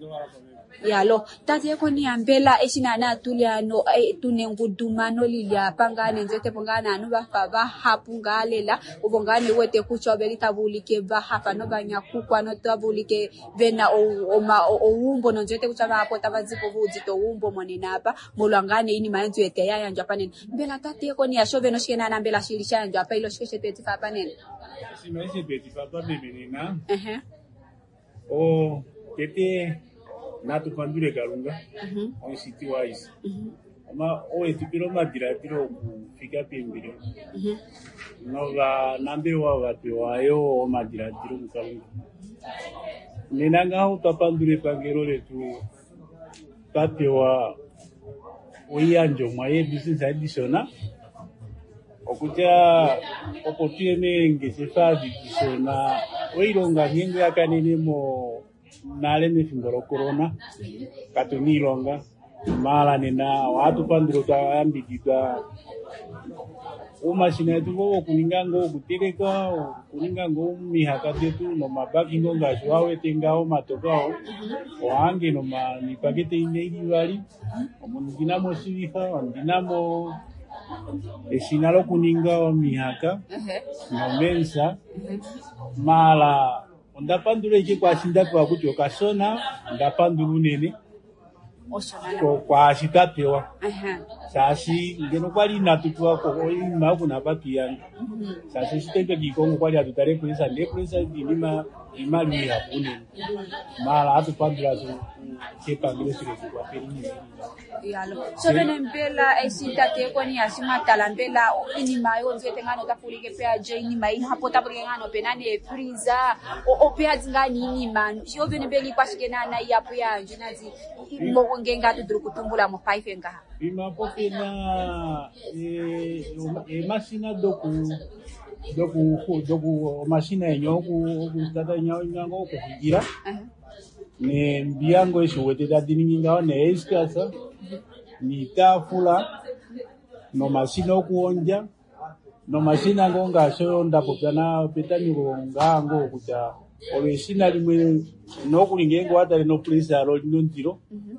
yalo tate ekoni ya mbela eshinana atuliano tunengudumano lilia pangane nzete pangana anu bafa bahapungalela ubongane wete kuchobeli tabulike bahafa no banyakukwa no tabulike vena oma owumbo no nzete kuchaba hapo tabazipo vuzito wumbo monenapa molwangane ini maenzo yete yaya njapane mbela tate ekoni ya shove no shikena na mbela shilisha njapa ilo shikeshe twenty-five panene simaisi twenty-five pabebenena ehe o tete natu pandure garunga mhm on city wise mhm ama o etipiro madira piro kufika pembiro mhm no va nambe wa watu wayo o madira piro kukalunga nenanga utapandure pangero letu tate wa oyanjo mwaye business additional okutia opportunity ngesefa additional oironga nyengo yakanene mo nale ni fingoro corona katuni longa mala nina watu pandiro ta ambidita umashina yetu bo kuninga ngo kutereka kuninga ngo mihaka tetu no mabaki ngo ngashwawe tengao matokao wange no mani pakete inei bali omunina mo sifa ndinamo esinalo kuninga mihaka no mensa mala ndapandule iki kwa shinda kwa kuti okasona ndapandulu nene ko kwa shitapewa sasi ngeno kwali natutua ko ima kuna papian sasi sitenge kikongo kwali atutare kulisa ne kulisa ndima imali ya pune mala atupandula zo kepa ngresire kwa perini yalo so bene mbela esintate kwani asima talambela inima yonze tengano tapulike pe je inima hapo tapulike ngano penane freezer o pe ngani inima yo bene beli kwashikena na yapo yanje nazi mo ngenga tuduru kutumbula mo five nga bima popena e e machina doku doku doku machina yenyo ku kustata nyawo nyango ko higira ne mbiango eshuwete dadini ngawo ne eskasa ni tafula no machina okuonja no machina ngonga so ndapopana petani ngonga kuja olwesina limwe nokulingengo atale no place alo ndiro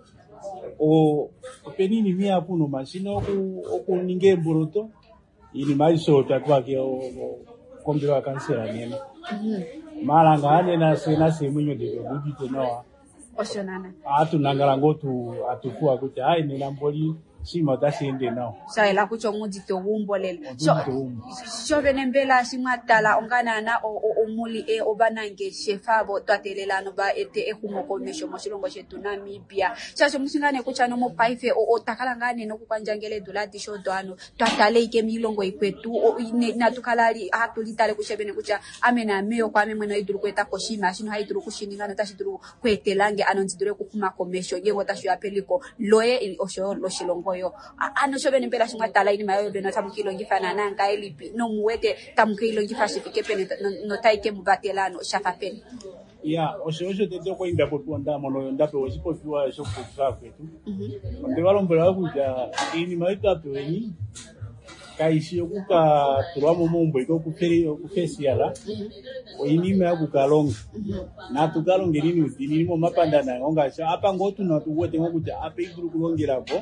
o penini mia puno machina oku okuninge mboroto ini maiso tatwake o kombera kansera nene mala ngane na sena semunyo de budi noa oshonana atu nangalango tu atufua kuti ai nina mboli sima tasende nao saela kucho mudito wumbolele so so benembela simwatala ongana na omuli e obanange chefabo twatelelano ba ete ehumoko mesho moshilongo shetu Namibia sasa musingane kuchano mo paife o takalangane no kukwanjangele dolati shodano twatale ike milongo ikwetu na tukalali atulitale kushebene kucha amena meyo kwa memwe no iduru kweta koshima shino haiduru kushiningana tashiduru kwetelange anonzidure kukuma komesho yengo tashu apeliko loye osho loshilongo yo ano shobene mbela shimwatala ini mayo beno tamukilo ngifana nanga elipi no muwete tamukilo ngifashifike pene no taike mubatelano shafapeni ya osho osho tete ko inda potuanda mono ndape osipo fiwa esho kutra kwetu onde balombera kuja ini maita tueni kaishi okuka turamo mombo iko kuferi okufesiala oini me kukalonga na tukalonga nini udini mo mapandana onga sha apa ngotu na tuwote ngokuja apa iguru kulongerapo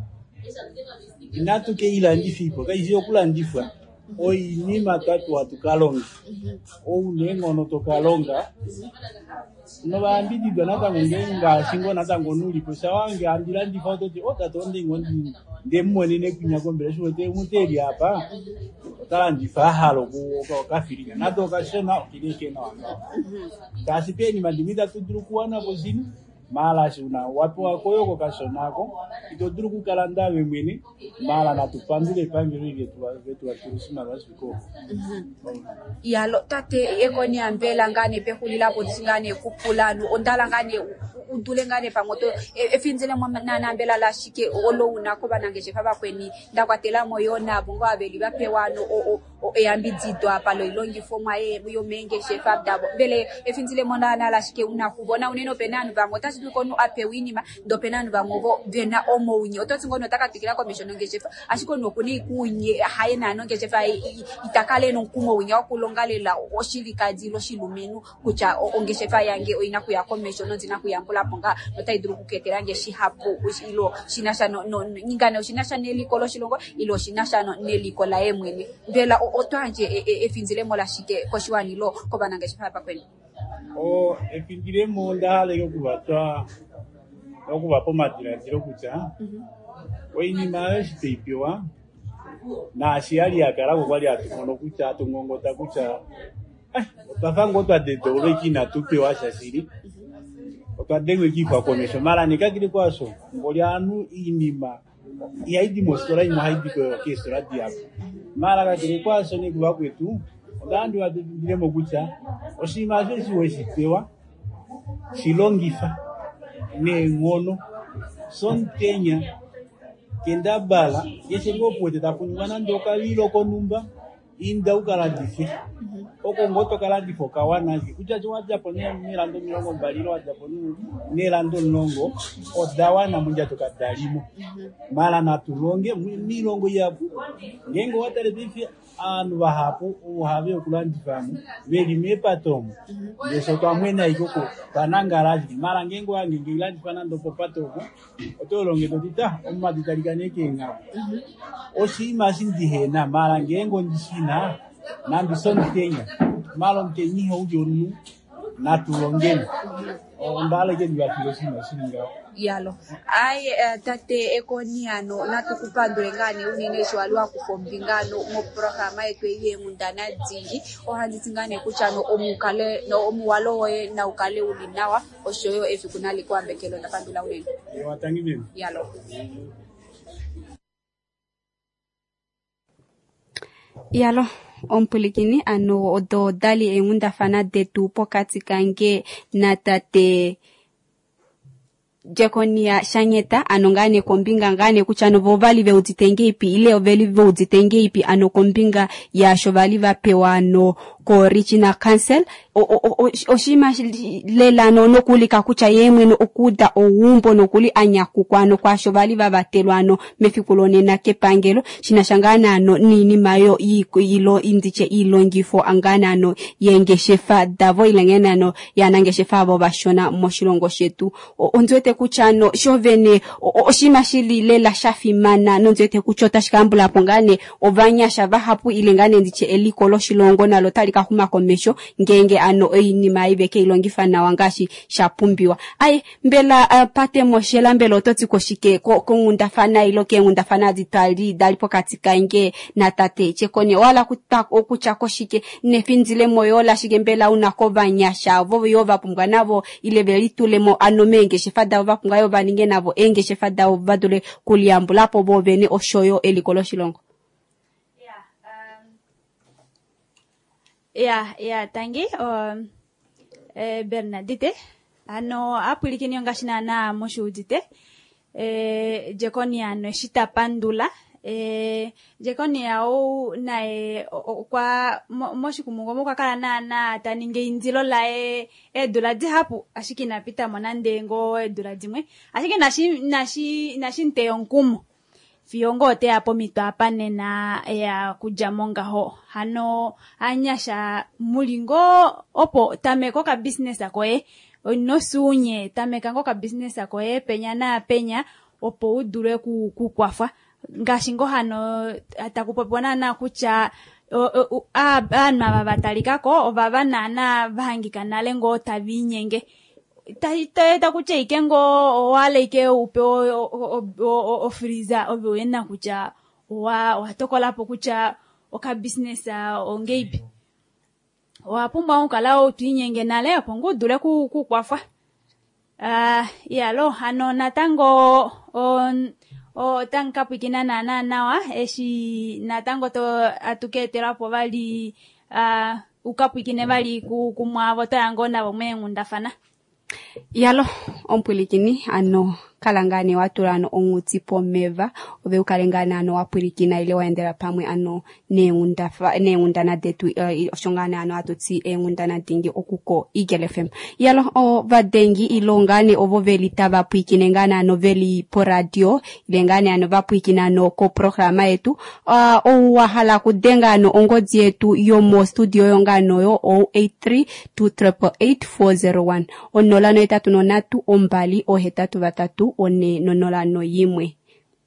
inatu ke ila ndifipo kaishi okula ndifwa oini matatu watukalonga o unengo no tokalonga no bambidi donata ngenga singo nata ngonuli kusa wange andira ndifoto ti otatonde ngondi ndemone ne kunya kombere shote muteri apa otala ndifahalo ku kafirinya nato kashona kideke na wanga kasi peni mandimita tuduru kuana bozini mala shuna wapo wakoyoko kashonako itoduru kukalanda wemwene mala natupandule pangiro ile tu wetu wakirisima basiko yalo tate ekoni ambela ngane pehulila potsingane kupulanu ondala ngane udulengane pamoto efinzele mwana nambela la shike olo unako banangeje faba kweni ndakwatela moyo na bongo abeli bapewano o o eyambidito apa lo ilongi foma e yo menge shefa dabo bele efinzele mwana na la shike unakubona uneno penanu bamota sidu kono apewini ma ndo penanu bamovo vena omo unye ototsingono takatikira commission ngeje fa ashikono kuni kunye hayena nongeje fa itakale no kumo unye okulongalela oshilikazi lo shilumenu kucha ongeje fa yange oina kuya commission nzina kuyambula ponga notaiduru kuketera nge shihapo ilo shinasha no, no nyingane shinasha neliko lo shilongo ilo shinasha no neliko la emwene bela otwanje efinzile mola shike koshwani lo kobana nge shifa kweni o efinzile monda le kubatwa okubapo matira ziro kucha oini maashi teipiwa na ashiali akara kwali atukono kucha atungongota kucha eh otafango twadetoro kina tupewa shasiri otwadengwe kifa komesho mara nikakiri kwaso ngolianu inima yaidi mostora imo haidi ko kesora diapo mara kakiri kwaso ni kuba kwetu ndandi wadire mokucha oshimaje siwesitewa silongifa ne ngono sontenya kenda bala yeshengo pote tapunwana ndoka lilo konumba inda ukala difi okongoto kala difoka wana kuja jwa Japonia milando milongo baliro wa Japonia milando longo odawana munja tukadalimo mala na tulonge milongo yabu ngengo watale bifi anu bahapo uhabe okulandi famu beli mepatomo ndeso twamwena ikoko panangaraji mala ngengo wangi ngilandi fanando popato otolonge totita omaditalikaneke nga oshi masindi hena mala ngengo ndishina nambi son Kenya malon Kenya hujonu na tulongeni ondale ke dibatilosina singa yalo ai uh, tate ekoniano natukupandule ngani unenesho aliwa kufombingano mo programa yetu yengundana dzingi ohanditsingane kuchano omukale no omuwalowe na ukale ulinawa oshoyo efikunali kwambekelo napandula unene watangi bimi yalo yalo ompulikini ano odo dali engunda fana detu pokati kange na tate Jekonia Shanyeta anongane kombinga ngane kuchano vovali ve uditenge ipi ile oveli ve uditenge ipi ano kombinga ya shovali va pewano ko Richina Council oshima lela no nokulika kucha yemwe no okuda owumbo nokuli anyakukwano kwa shovali va batelwano mefikulone na kepangelo shinashangana no nini mayo ilo indiche ilo ngifo angana no yengeshefa davo ilengena no yanangeshefa abo bashona moshilongo shetu onzwete kuchano shovene oshima shili lela shafimana nonzwete kuchota shikambula pongane ovanya shava hapu ilengane ndiche elikolo shilongo na lotali kahuma komesho ngenge ano oini maibeke ilongifa na wangashi shapumbiwa ai mbela uh, pate moshela mbelo toti koshike ko, ko ngundafana iloke ngundafana ditali dalipo katika nge na tate chekone wala kuta okucha koshike nefinzile moyola shige mbela unakova nyasha vovo yova pumga navo ile belitule mo anomenge shefada ova punga yova ninge navo enge shefada ovadule kuliambulapo bovene oshoyo elikolo shilongo. Ya, ya, tangi, um, eh, Bernadette, ano, apulikini yongashina na moshu udite, eh, jekoni ano, shita pandula, eh, jekoni ya o, na, eh, kwa, moshu kumungo, mwa kala na, na, taninge inzilo la, eh, eh, dula di hapu, ashiki na pita monande ngo, eh, dula di mwe, ashiki nashi, nashi, nashi nte yonkumu. Fiongo te apo mito apane na ya kujamonga ho. Hano anyasha mulingo opo tameko ka business akoe. No suunye tameka ka business akoe penya na penya opo udure ku kukwafa. Ngashingo hano atakupopona na kucha abana babatalika ko obabana na bahangika nalengo tabinyenge. Ta ita ta kuche ikengo wale ike upe o o o freezer obo yena kucha wa watokola po kucha oka business ongeipi wa pumba onkala o twinyenge nale pongo dule ku ku kwafa ah ya lo hano natango on o tanka pikina na na nawa eshi natango to atuketera po bali ah ukapikine bali ku kumwa yango na bomwe ngundafana. Yalo ompulikini ano kalangane watu ano onguti pomeva obe ukalengana ano wapulikina ile waendera pamwe ano neunda neunda na detu uh, oshongana ano atoti engunda na dingi okuko Eagle F M yalo o vadengi ilongane ovoveli tava puikine ngana ano veli po radio ilengane ano vapuikina no ko programa yetu uh, o wahala kudenga ano ongozi yetu yomo studio yongano yo zero eight three two eight eight four zero one onola no etatu no natu ombali o hetatu vatatu one nonola no yimwe.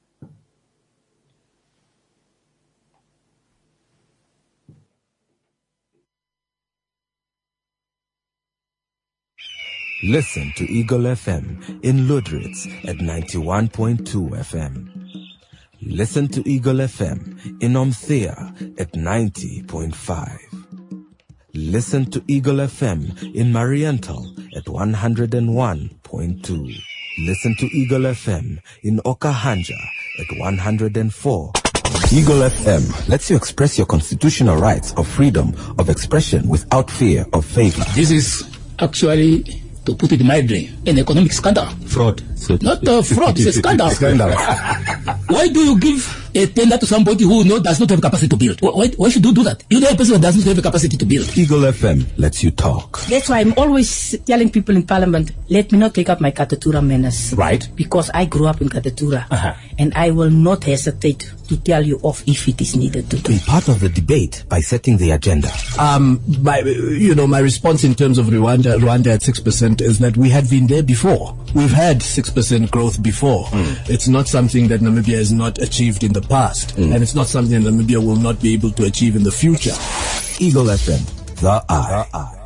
Listen to Eagle F M in Ludritz at ninety-one point two F M. Listen to Eagle F M in Omthea at ninety point five. Listen to Eagle F M in Mariental at one hundred one point two. Listen to Eagle F M in Okahanja at one hundred four. Eagle F M lets you express your constitutional rights of freedom of expression without fear of favor. This is actually, to put it mildly, an economic scandal. Fraud. So not a fraud, it's a scandal. Scandal. Why do you give a tender to somebody who no, does not have capacity to build. Why, why should you do that? You know a person who does not have a capacity to build. Eagle F M lets you talk. That's why I'm always telling people in Parliament, let me not take up my Katatura manners. Right. Because I grew up in Katatura. Uh-huh. And I will not hesitate to tell you off if it is needed to do. Be part of the debate by setting the agenda. Um, my, you know, my response in terms of Rwanda, Rwanda at six percent is that we had been there before. We've had six percent growth before. Mm. It's not something that Namibia has not achieved in the past. Mm. And it's not something that Namibia will not be able to achieve in the future. Eagle F M, the eye. The eye.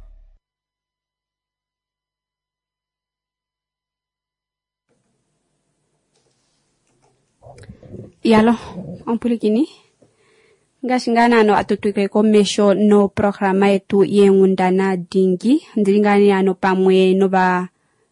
Yalo, ompulikini. Ngashingana no atutuke komesho no programa yetu yengundana dingi. Ndilingani ano pamwe no ba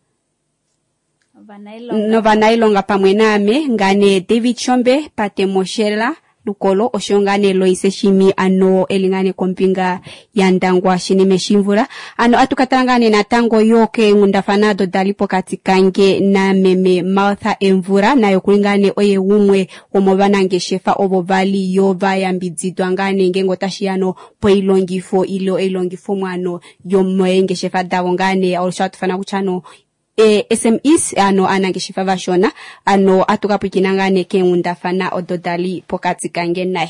no banailonga pamwe name ngane David Chombe pate moshela lukolo oshongane Loise Shimi ano elingane kompinga yandangwa shinime shimvura ano atukatarangane na tango yoke ngundafanado dalipo katikange na meme Martha Emvura na yokulingane oye umwe omobanange shefa obobali yoba yambizidwa ngane ngengo tashiano po ilongifo ilo ilongifo mwano yomwenge shefa dawongane olshatufana kuchano E, S M Es ano anangishifa vashona ano atukapukinangane ke undafana ododali pokati kange nae.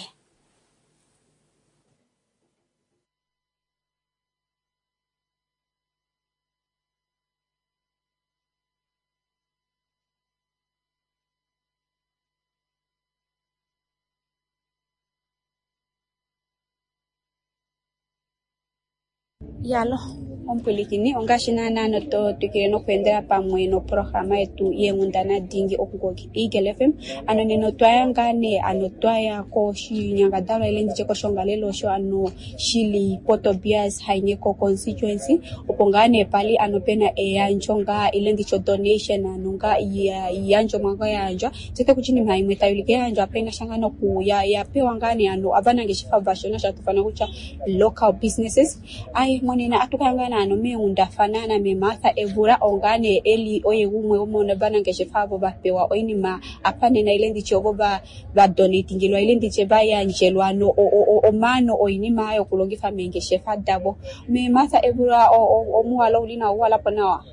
Yalo ompulikini ongashina nano to tukireno kwendera pamwe no programa yetu yengundana dingi okugoki Eagle F M ano nino twayangane ano twaya ko shi nyangadala ile ndiche ko shongalelo sho ano shili Potobias Haineko constituency opongane pali ano pena eyanchonga ile ndicho donation ano nga ya yanjo manga yanja tete kuchini maimwe tayulike yanja apena shangano ku ya ya pewangane ano abana ngeshifa bashona shatufana kucha local businesses ai monena atukangana ano me undafanana me Martha Emvura ongane eli oye umwe umona bana ngeshefa bapewa oinima apane na ile ndicho ba ba donating lo ile ndiche ba yanjelwano o o o mano oinima ayo kulongifa mengeshefa dabo me Martha Emvura o muwala ulina wala panawa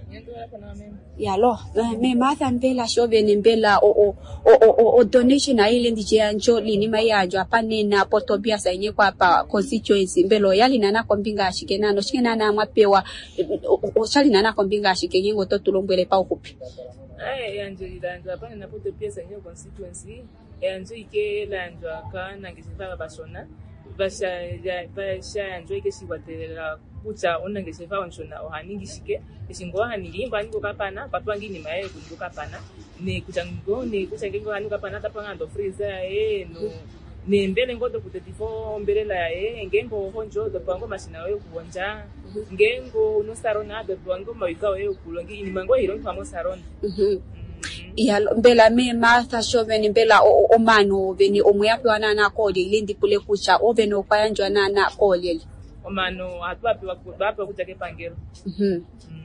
yalo me Martha mbela shove mbela o o o o donation na ile ndiche anjo linima yanjo apane na Potobias Haineko apa constituency mbelo yali nana kombinga ashikena no shikena na mapewa oshali nana kombinga ashike ngo to tulombwele pa okupi ai yanjo ilanjwa pana na Potobias Haineko constituency yanjo ike lanjwa kana ngisifaka bashona basha ya basha yanjo ike sikwatela kucha ona ngisifa onshona ohaningishike eshingo haningi imba ningo kapana patwangi ni mae kungo kapana ne kuchango ne kuchango haningo kapana tapanga ndo freezer eh no nembele ngoto kutetifo mbele la e ngengo honjo do pango mashina we kuonja ngengo no sarona do pango mawika we kulongi ini mango hiro mpamo sarona mhm ya mbela me Martha Shoven mbela o, o mano veni omwe wana na kodi ilindi pule kucha oveni okwayanjwa na na kodi omano atwapi wakubapa kuchake pangero mhm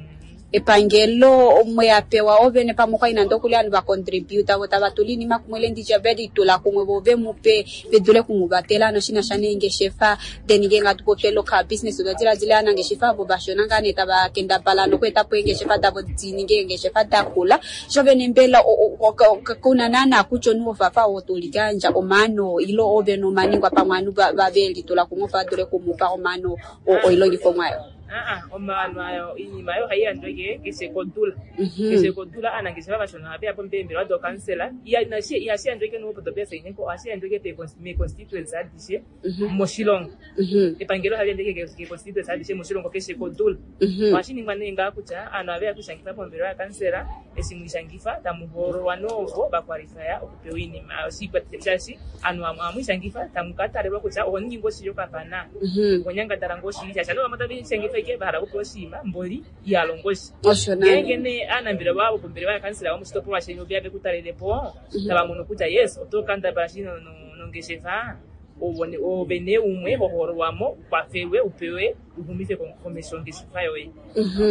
epangelo omwe apewa ovene pamoka ina ndokuliani ba contribute abo batulini makumwele ndija bedi tula kumwe bove mupe vedule kumubatela no shina shane ngeshefa denige ngatupope local business udazira zilana ngeshefa bo bashona ngane taba kenda bala no kweta po ngeshefa dabo dzininge ngeshefa dakula jovene mbela kuna nana kucho no fafa otuliganja omano ilo oveno maningwa pamwanu babeli tula kumufa dule kumupa omano o ilongi fomwayo ah ah omano ayo inyima yo hayandoke kese kodula kese kodula anangisaba bashona abe apombembero do kansela ya na she ya she andoke no Potobias Haineko asi andoke te me constituency adishe moshilongo epangelo hayandoke ke constituency adishe moshilongo kese kodula mashini manenga kucha ano abe akushangifa pombero ya kansela esimwishangifa tamuhoro wanovo bakwarifaya okupewini sikwa tshasi ano amwishangifa tamukatare bakucha oningo shiyo kapana onyanga tarangoshi chachano amatabi shangifa ke bara kuproshima mbori yalongoshi ngene anambira babo pombere ba kansela wa mustop wa shenyo bya bekutarele po tabamuno kucha yes otokanda bashino no ngeshefa obone obene umwe bohoro wamo bafewe upewe uhumise commission ngeshefa yoyi mhm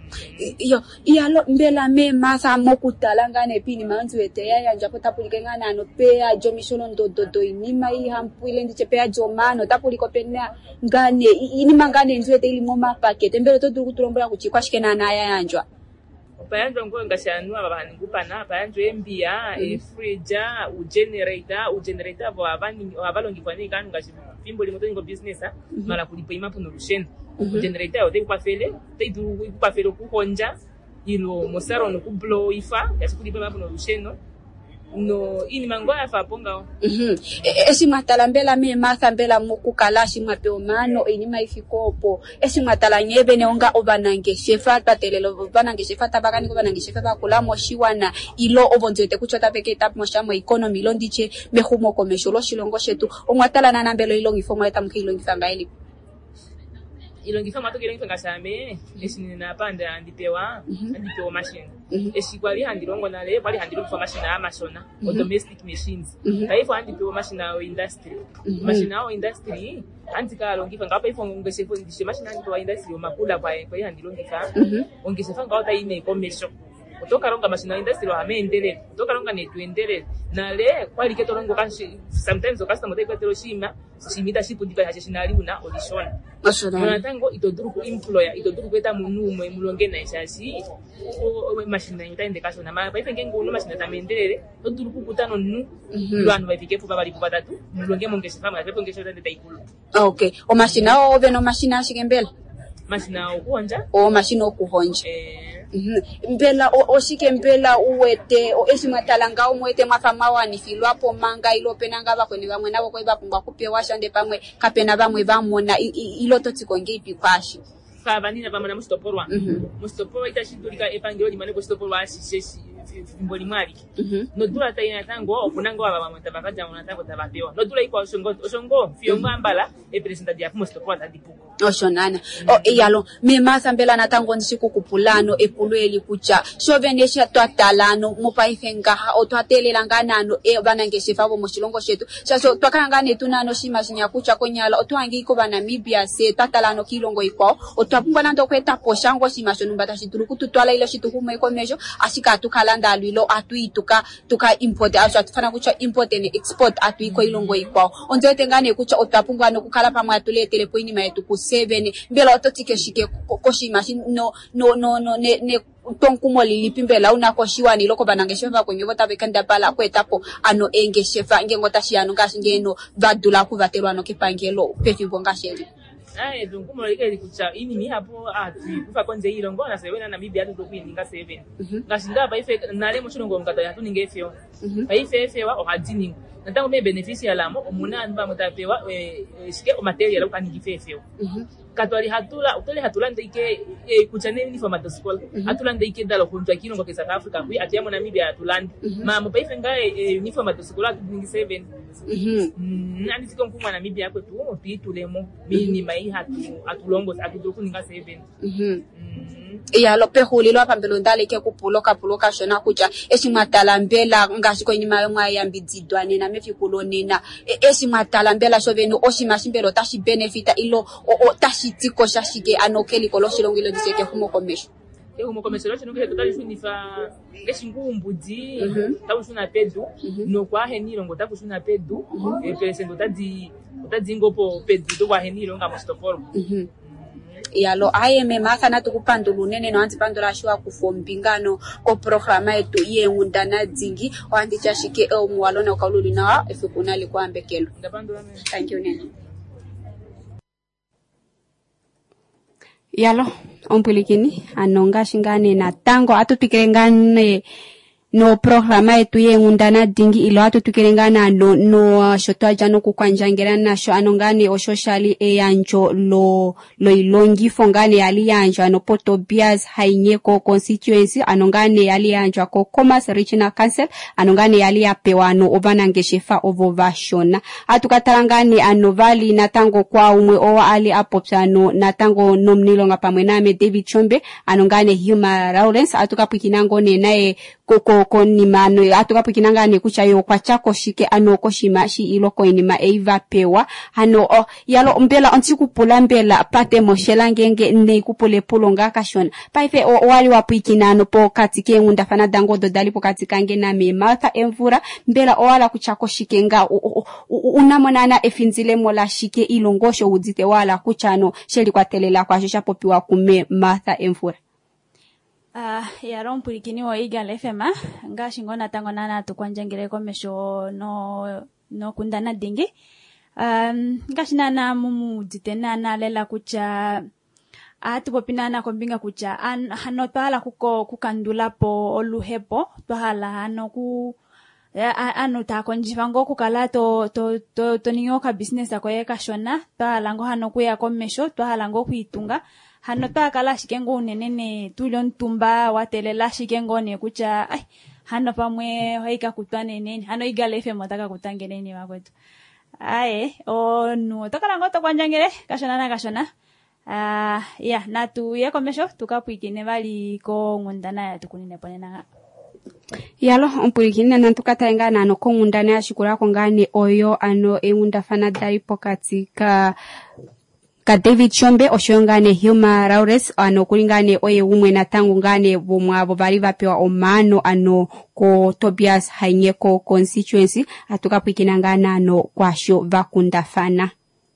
Yo iyalo mbela me masa mokutala ngane pini manzu ete ya yanja ko tapulike ngana no pea jo mishono ndo do do inima I hampu ile ndiche pea jo mano tapuliko pena ngane inima ngane nzu ete ili ngoma packet mbele to duru kutulombora kuchikwa shikena na ya yanjwa payanjwa ngo ngashanwa babani ngupana payanjwa embia e frija u generator u generator vo abani abalongi kwani kanu ngashi fimbo limoto ngo business mala kulipa imapo no rusheni u generator ote kwa fele te du kwa fele ku konja ilo mosaro no ku blow ifa yasi kulipa imapo no rusheno no ini mangoya fa ponga mhm esi matalambela me mathambela mukukalashi mapeomano ini maifikopo esi matalanyebe ne onga obanange shefa patelelo obanange shefa tabakani obanange shefa bakula moshiwana ilo obonzete kuchota peke tap moshamo economy londiche mehumo komesholo shilongo shetu omwatala na nambelo ilo ngifoma eta mkhilo ngifanga eli ilo ngifama to kile ngifanga shame esi nina panda ndipewa ndipewa machine esi kwali handilongo nale kwali handilongo for machine ama shona or domestic machines taifa handipewa machine au industry machine au industry antika longifa ngapa ifo ngesefo ndishe machine handilongo industry makula kwa kwa handilongo fa ongesefa ngauta ine commercial kutoka ronga machine industry wa amendele kutoka ronga netu endele nale kwali keto rongo kashi sometimes o customer take kwetelo shima shimita shipu dipa hashinali una audition mwana tango itoduru ku employer itoduru kweta munumo emulonge na ishashi o machine itaende kaso na mapa ifenge ngono machine tamendele toduru ku kutano nu lwanu bafike fu babali kubatatu mulonge mongese fama pepo ngesho tande taikulu okay o machine o beno machine ashikembele machine o kuhonja o machine o kuhonja eh mbela oshike mbela uwete o esimatalanga umwete mafamawani filwapo manga ilopenanga bakweni bamwe nabo ko ibakungwa kupewa shande pamwe kapena bamwe bamona iloto tsikonge ipikwashi kabanina bamwe na mustoporwa mustoporwa itashindulika epangelo limane ko stoporwa asisi mboli mwali no dura taina tango kunanga aba bamwe tabakaja mona tango tabapewa no dura iko oshongo oshongo fiongo ambala e presenta dia mustoporwa tadipuko oshonana o iyalo me masambela na tango ndisiku kupulano epulweli kucha shovenesha twatalano mupaifenga o twatelela nganano e banangeshefa bo mushilongo shetu shaso twakangane tunano shima shinya kucha konyala otwangi ko banamibia se twatalano kilongo iko otwapungwa nando kweta poshango shima shonumbata shitulu kututwala ilo shituhumo iko mejo ashika tukalanda alwilo atuituka tuka import asho atufana kucha import and export atuiko ilongo iko onzote ngane kucha otwapungwa no kukala pamwe atuletele poini maetu seven mbela ototike shike koshi machine no no no no ne ne tonkumo lilipimbela unakoshiwa ni loko banangeshefa kwenye bota bekanda pala kwetapo ano engeshefa ngengota shiano ngashingeno badula kuvaterwa no kipangelo pefimbo ngasheli aye dunkumo like kucha ini mi hapo ati kufa konje ilongo na seven na bibi atu dokuininga seven ngashinda ba ife nale mushilongo ngata yatu ningefyo ba ife efe wa ohadini natango me beneficia lamo omuna amba mutapewa eh shike o material lo kanigifefyo katwali hatula utole hatula ndike kuchane ni format school hatula ndike dalo kunjwa kino kwa South Africa kwi atiamo na Namibia atulandi mama pa ife ngae ni format school atu ningi seven nani siko mkuma na Namibia kwetu tuitulemo mini mai hatu atulongo atuduku ninga seven iya lope hulilo apambelo ndale ke kupuloka puloka shona kuja esimatalambela ngashiko nyima mwa ya mbididwane na mefi kulonena esimatalambela shoveno oshimashimbelo tashi benefita ilo o tashi tiko shashike anokeli koloshilongo ilo diseke humo komesho e humo komesho lo chinonge totali shunifa ngeshingumbuji tawushuna pedu no kwa henilo ngota kushuna pedu e presento tadi tadi ngopo pedu to kwa henilo nga mostoporo yalo ayeme makana tukupandulu nene no anti pandula shwa kufombingano ko programa yetu ye ngundana dzingi wandi chashike o mwalona ukaululi na efukunali kwa mbekelo ndapandula mimi thank you nene yalo ompulikini anonga shingane na tango atupikirengane no programa yetu ye ngundana dingi ilo atu tukirengana no no shotwa jano kukwanjangera na sho anongane o socially e yanjo lo lo ilongi fongane yali yanjo ano Potobias Hainyeko constituency anongane yali yanjo ko Commerce Regional Council anongane yali yapewa no obanangeshefa ovovashona atukatarangane anovali natango kwa umwe owa ali apopsano natango nomnilo ngapamwe name David Chombe anongane Human Lawrence atukapikinango ne nae koko konimano atukapukinangane kuchayo kwa chako shike ano koshima shi iloko inima eiva pewa hano o yalo mbela antikupula mbela pate moshela ngenge ne kupule pulonga kashona paife o wali wapuikinano po katike ngunda fana dango do dali po katikange na me Martha Emvura mbela o wala kuchako shike nga unamonana efinzile mola shike ilongosho udite wala kuchano sheli kwa telela kwa shisha popiwa kume Martha Emvura. Ah, uh, ya rompurikini wa Eagle F M nga shingona tango nana tukwanje komesho no no kundana dingi. Um nga shinana mumu ditena na lela kucha atu popinana kombinga kucha an hanotala kuko kukandula po oluhepo twahala hano ku ano ta konjivango kukala to to to, to ninyoka business akoyeka shona twahala ngo hano kuya komesho twahala ngo kuitunga hano ta kala shikengo nenene tulion tumba watelela shikengo ne kucha ai hano pamwe hoika kutwane nene hano Eagle F M wataka kutangene ni wakwetu ae o no tokala ngoto kwanjangere kashona na kashona ah uh, ya na tu ye komesho tukapuikine bali ko ngundana ya tukunine ponena yalo ompurikine nantukataenga nano ko ngundana ya shikura ko ngane oyo ano engunda fana dai pokati ka ka David Chombe oshongane Hilma Raures ano kulingane oye umwe na tangu ngane bomwabo bali bapewa omano ano ko Tobias Hainyeko constituency atukapuikinangana ano kwasho vakunda fana.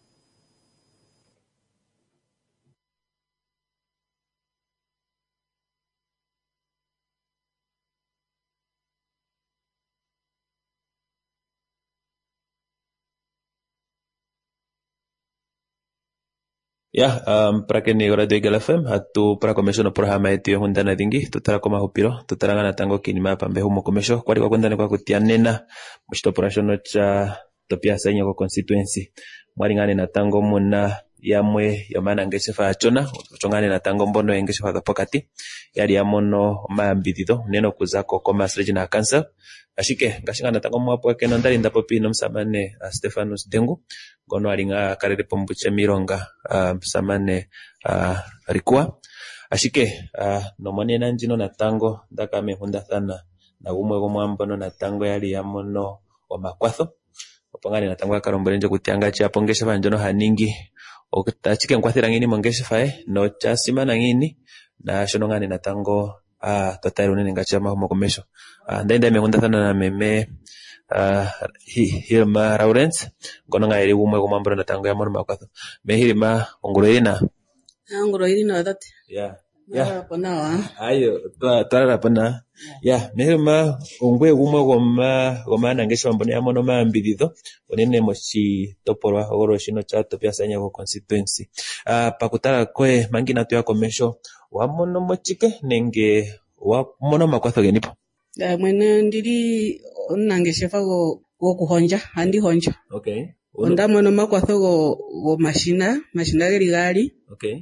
Ya, um, para que ni Radio Eagle F M, hatu para comenzar no programa eti hundana dingi, tutara koma hupiro, tutara ngana tango kinima pambe humo comenzó, kwari kwa kwenda ni kwa kutianena, mshito porashono cha topia sanya kwa constituency, mwari ngane na tango muna yamwe yamana ngeshefa achona, uchongane na tango mbono ngeshefa dhapokati, yari yamono maambidido, neno kuzako Commerce Regional Council, ashike ngashinga na tango mwapo wake nondari ndapopi no msamane uh, Stephanus Dengu gono alinga karere pombuche mironga uh, msamane uh, rikua ashike uh, no monena njino na tango ndaka mehunda sana na umwe gomwambono na tango yali yamono omakwatho opongani na tango akarombolenje kutianga cha pongesha banjono haningi okutachike nkwathira ngini mongesha fae no chasima na ngini na shonongani na tango ah totairo nene ngachama humo komesho ah ndaenda mehunda sana na meme ah Hilma Raurens gono ngairi umwe gomambro na tango ya mono makatho mehirima ongoroina ongoroina that yeah ya ponawa ayo twara pana ya mehirima ongwe umwe goma goma nangesho mbone ya mono mambirido onene mochi toporwa oro shino chato pia sanya ko constituency ah pakutara kwe mangina tu ya komesho wa mono mochike nenge wa mono makwatho genipo ya mwene ndiri onangeshefa go go kuhonja andi honja okay onda mono makwatho go go machina machina gari gari okay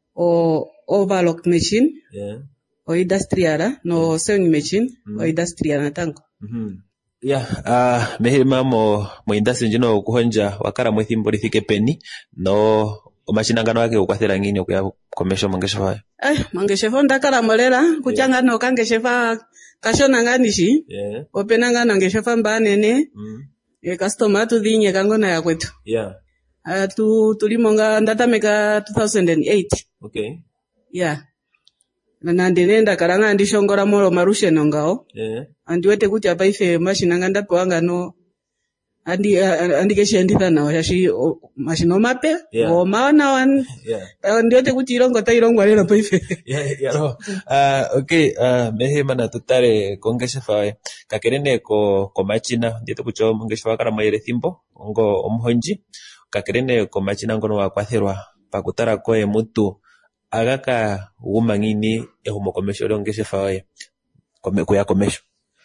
o overlock machine yeah o industrial no sewing machine mm. o industrial na tango mhm ya ah mehima mo mo industry njino kuhonja wakara mwethi mborithike peni no omachina ngano wake ukwathira ngini okuya komesho mongeshefa eh mongeshefa ndakala molera kuchanga no kangeshefa kashona nganishi yeah opena ngana ngeshefa mbanene mm e customer tu dinye kangona ya kwetu yeah uh, tu tulimonga ndatameka two thousand eight okay yeah na ndinenda karanga ndishongora molo marushe nongao yeah andiwete kuti apa ife machina nganda pwanga no andi andi keshenditha nawo shashi machino mape o maona wan yeah ndiote kuti irongo ta irongo lero pa ife yeah yeah ro ah okay ah mehima na tutare kongeshefa kakerene ko ko machina ndito kucho mongeshefa kara mayere thimbo ngo omhonji kakerene ko machina ngono wakwatherwa pakutara ko emutu agaka umangini ehumo komesho longeshefa wae komeko ya komesho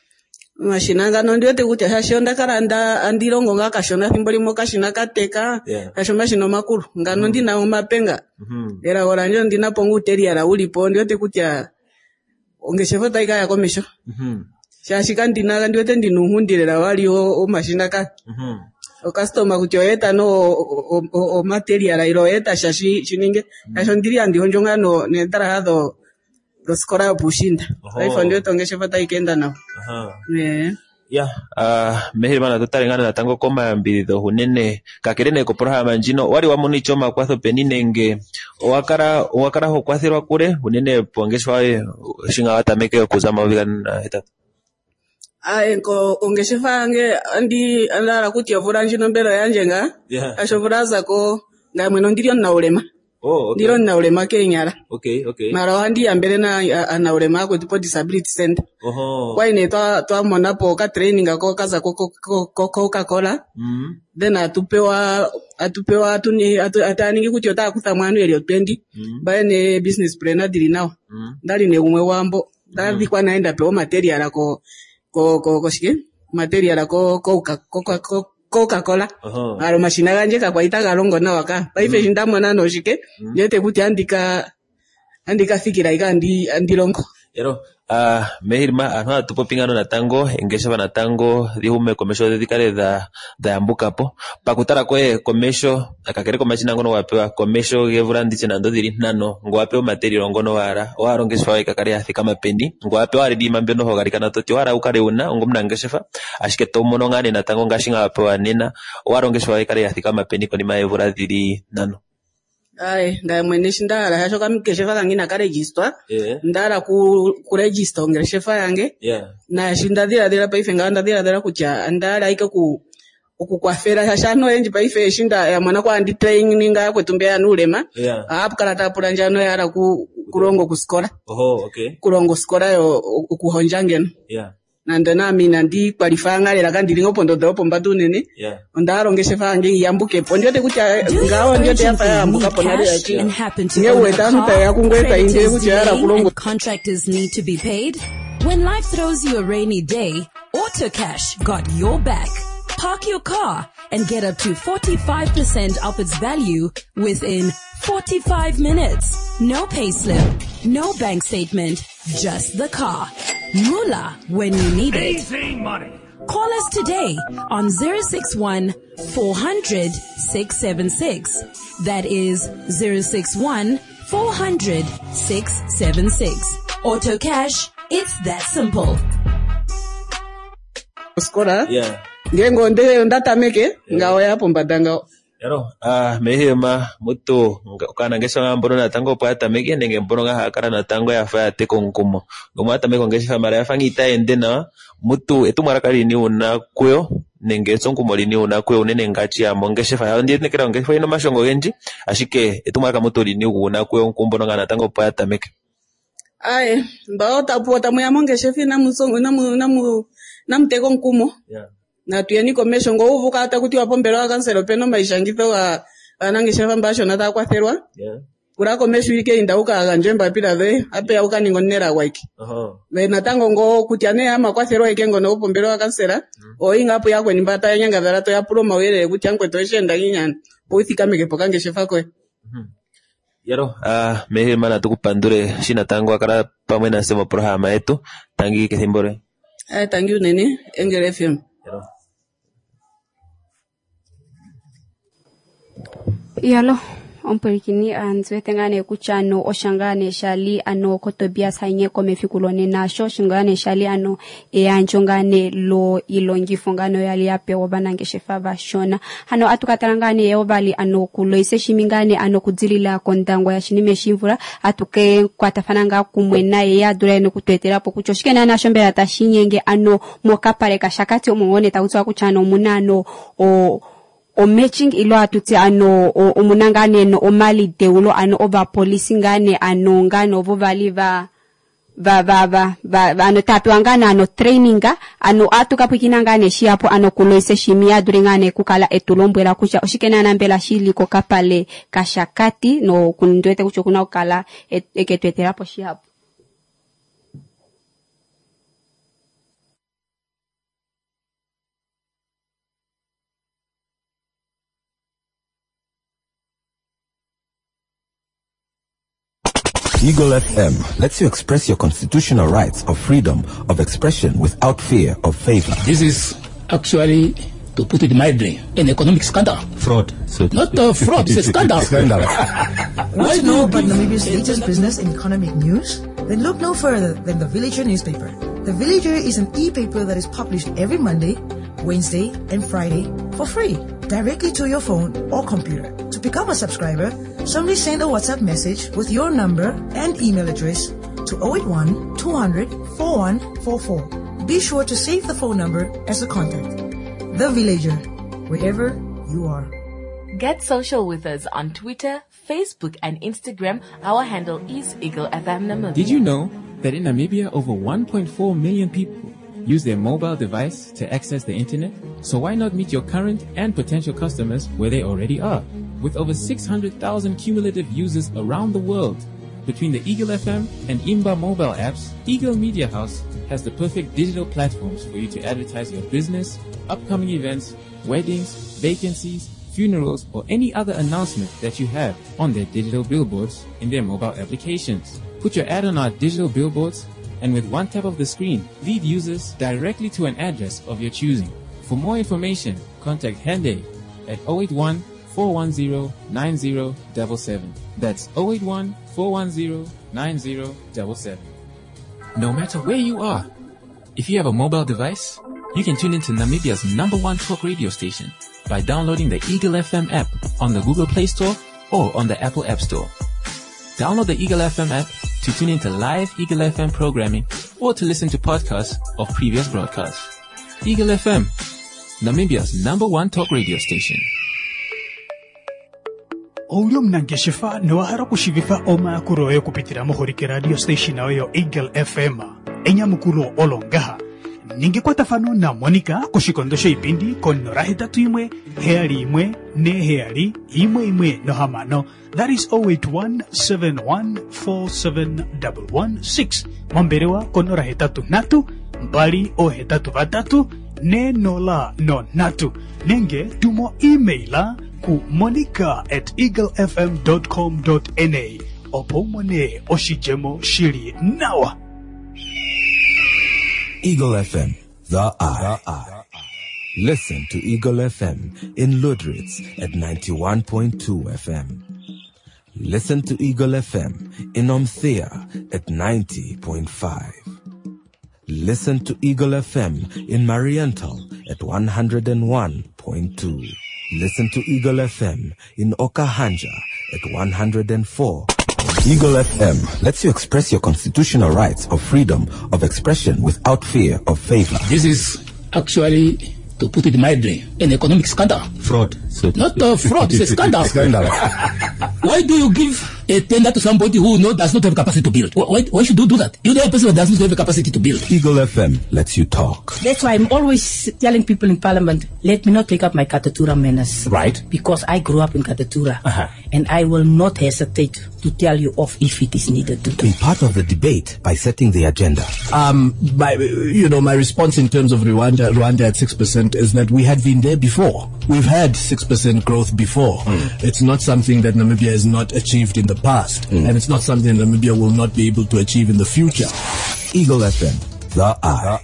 machina ngano ndiote kuti hashonda karanda andirongo ngakashona thimbo limo kashina kateka yeah kashoma shino makuru ngano ndina mapenga mhm era oranjo ndina pongu teriara ulipo ndiote kuti ongeshefa taika ya komesho mhm shashika ndina ndiote ndinuhundirera wali o machina ka mhm o customer kuchoeta no o, o, o material iroeta shashi chininge kasho ndiri andihonjonga no nentara hado losikora yopushinda Oho. paifo ndio tongeshefa taikenda nawo Aha. yeah. Ya, uh, mehiri mana tutalingana na tango koma yambilido hunene kakirene ko programa njino wali wa municho makwatho peninenge owakara owakara ho kwathirwa kure hunene pongeshwa shinga watameke kuzama vigan etatu. Aye ko ongeshefa yange andi andara kuti yovura njino mbero yanje nga Yeah. ashovuraza ko ngamwe no ndirio na ulema Oh, okay. ndiro na ulema kenyara Okay, okay. mara wandi ambere na ana ulema ko tipo disability center Oho. kwa ine twa twa mona po ka training ako kaza ko ko Coca Cola Mm. then atupewa atupewa atuni atu, ataningi kuti ota kutha mwanu elio twenty Mm. bae ne business plan adili nawo Mm. ndali ne umwe wambo ndali kwa naenda pewa material ako ko ko ko shike material ako Coca Coca Coca Cola Oho. aro mashina ganje kakwaita kalongo na waka paife shindamona no shike yete kuti andika andika fikira ika andi andilongo Yero, uh, mehirma anwa tupo pingano na tango engesha na tango dihume komesho dedicare da da ambuka po pakutara kwe komesho akakere komachina ngono wapewa komesho gevura ndiche nando diri nano ngwapewa material ngono wara waro ngesha wa kakare athika mapendi ngwapewa ari di mambeno hogarika na toti wara ukare una ngomna ngesha ashike tomono ngane na tango ngashinga wapewa nena waro ngesha wa kakare athika mapendi koni maevura diri nano. Ai, nda mwene shindara hasho kamikeshefa kangina ka register Yeah. ndara ku ku register ongeshefa yange Yeah. na shindadira dira paife nganda dira dira kucha ndara ika ku okukwafera hashano enji paife shinda ya mwana kwa andi training nga kwetumbe ya nulema Yeah. apu kalata pulanja yara ku kurongo kuskora Oho, okay. kurongo skora yo kuhonjangeno Yeah. nande nami nandi kwalifanga lera kandi lingo pondo dopo mbatu nene Yeah. ndaro ngeshefa nge yambuke ponjo te kuti ngawo ndio te apa yambuka ponali ya chi and happen to nge own a weta car, mta ya kungweta inde creditors kuti yara delay, kulongo and contractors need to be paid? When life throws you a rainy day, AutoCash got your back. Park your car and get up to forty-five percent of its value within forty-five minutes. No payslip, no bank statement, just the car. Moolah when you need it. Easy money. Call us today on zero six one, four hundred, six seven six. That is zero six one, four hundred, six seven six. AutoCash, it's that simple. skora Yeah. ngengo nde ndatameke ngawo yapo mbadanga Yaro, ah, mehema mutu kana ngesha ngamboro na tango pa tameke nenge mbono nga hakara na tango ya fa te konkumo. Ngomo atameko ngesha mara ya fangita ende na mutu etu mara kali ni una kuyo nenge sonku moli ni una kuyo nene ngachi ya mongesha fa ya ndiye nekera ngesha ino mashongo genji ashike etu mara mutu ni una kuyo nkumbono nga na tango pa tameke. ai mbao tapuota muyamonge shefi na musongo na mu na mu na mteko nkumo Yeah. na tuyeni komesho ngo uvuka hata kuti wapombero wa kanselo peno maishangitho wa anange shefa mbasho na ta kwatherwa Yeah. kura komesho ike indauka ganjemba pira the ape ya uka ningonera waiki Oho. ve natango ngo kuti ane ama kwatherwa ike ngo no pombero wa kansela o inga apo yakwe nimbata nyanga dharato ya puro mawere kuti yankwe toshenda yinyana poithika meke pokange shefa kwe. Yaro, ah, mehema na tukupandure shina tango akara pamwe na sema programa yetu tangi kethimbore. Ai tangi unene Engel F M. Yaro. Yalo, ompurikini anzwetengane kuchano oshangane shali ano kotobia sainye kome fikulone nasho shingane shali ano e anjongane lo ilongi fungano yali yape wabanange shefa bashona hano atukatarangane yobali ano kuloise shimingane ano kudzilila kondango ya shinime shimvura atuke kwatafananga kumwena ya dure no kutwetera po kuchoshike na nashombera tashinyenge ano mokapare kashakati omongone tautwa kuchano munano o o matching ilo atuti ano umunangane no omali deulo ano oba police ngane ano ngano obo valiva va va va va ano tapi wangana ano traininga ano atuka pukinangane shiapo ano kuloise shimia duringane kukala etulombwera kucha oshikena nambela shili ko kapale kashakati no kundwete kuchokuna ukala eketwetera po shiapo. Eagle F M lets you express your constitutional rights of freedom of expression without fear of favor. This is actually, to put it mildly, an economic scandal. Fraud. So Not a fraud, it's a scandal. Scandal. Want to know about Namibia's latest business and economic news? Then look no further than the Villager newspaper. The Villager is an e-paper that is published every Monday, Wednesday, and Friday for free, directly to your phone or computer. To become a subscriber, simply send a WhatsApp message with your number and email address to zero eight one, two hundred, four one four four. Be sure to save the phone number as a contact. The Villager, wherever you are. Get social with us on Twitter, Facebook, and Instagram. Our handle is Eagle F M Namibia. Did you know that in Namibia over one point four million people use their mobile device to access the internet? So why not meet your current and potential customers where they already are? With over six hundred thousand cumulative users around the world, between the Eagle F M and Imba mobile apps, Eagle Media House has the perfect digital platforms for you to advertise your business, upcoming events, weddings, vacancies, funerals, or any other announcement that you have on their digital billboards in their mobile applications. Put your ad on our digital billboards, and with one tap of the screen, lead users directly to an address of your choosing. For more information, contact Hende at zero eight one, four one zero, nine zero seven seven. That's zero eight one, four one zero, nine zero seven seven. No matter where you are, if you have a mobile device, you can tune into Namibia's number one talk radio station by downloading the Eagle F M app on the Google Play Store or on the Apple App Store. Download the Eagle F M app to tune into live Eagle F M programming or to listen to podcasts of previous broadcasts. Eagle F M, Namibia's number one talk radio station. Oulio mnangeshifa niwahara kushivifa oma kuroe kupitira mohorike radio station ayo Eagle F M enya mukuro olongaha ninge kwa tafano na Monica kushikondosha ipindi kono rahita tuimwe heari imwe ne heari imwe imwe no hamano. That is zero eight one, seven one four seven one one six. Mamberewa kono rahita tu natu mbali o hetatu vatatu ne nola no natu. Nenge tumo emaila ku monica at eaglefm dot com dot na. Opomone oshijemo shiri nawa. Eagle F M, the eye. Listen to Eagle F M in Ludritz at ninety-one point two F M. Listen to Eagle F M in Omthea at ninety point five. Listen to Eagle F M in Mariental at one hundred one point two. Listen to Eagle F M in Okahanja at one hundred four. Eagle F M lets you express your constitutional rights of freedom of expression without fear of favor. This is actually, to put it mildly, an economic scandal. Fraud. So Not a fraud, it's a scandal. Scandal. Why do you give a tender to somebody who no, does not have capacity to build? Why, why should you do that? You're the only person that does not have the capacity to build. Eagle F M lets you talk. That's why I'm always telling people in Parliament, let me not take up my Katatura menace. Right. Because I grew up in Katatura. Uh-huh. And I will not hesitate to tell you off if it is needed to do. Be part of the debate by setting the agenda. Um, my, you know, my response in terms of Rwanda, Rwanda at six percent is that we had been there before. We've had six percent growth before. Mm. It's not something that Namibia has not achieved in the past. Mm. And it's not something that Namibia will not be able to achieve in the future. Eagle F M, the eye.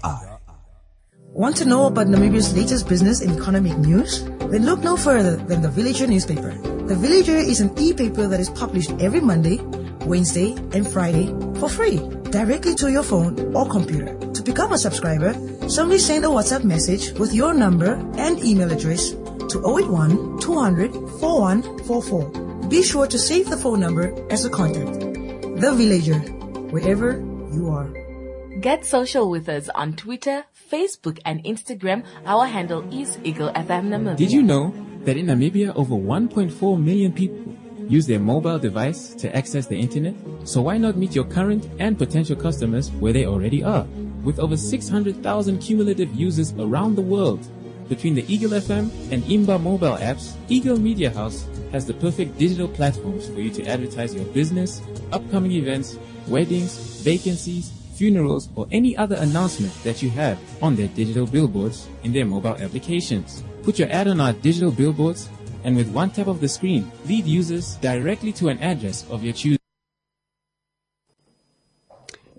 Want to know about Namibia's latest business and economic news? Then look no further than the Villager newspaper. The Villager is an e-paper that is published every Monday, Wednesday, and Friday for free, directly to your phone or computer. To become a subscriber, simply send a WhatsApp message with your number and email address to zero eight one, two hundred, four one four four. Be sure to save the phone number as a contact. The Villager, wherever you are. Get social with us on Twitter, Facebook, and Instagram. Our handle is Eagle F M Namibia. Did you know that in Namibia over one point four million people use their mobile device to access the internet? So why not meet your current and potential customers where they already are? With over six hundred thousand cumulative users around the world, between the Eagle F M and Imba mobile apps, Eagle Media House has the perfect digital platforms for you to advertise your business, upcoming events, weddings, vacancies, funerals, or any other announcement that you have on their digital billboards in their mobile applications. Put your ad on our digital billboards, and with one tap of the screen, lead users directly to an address of your choosing.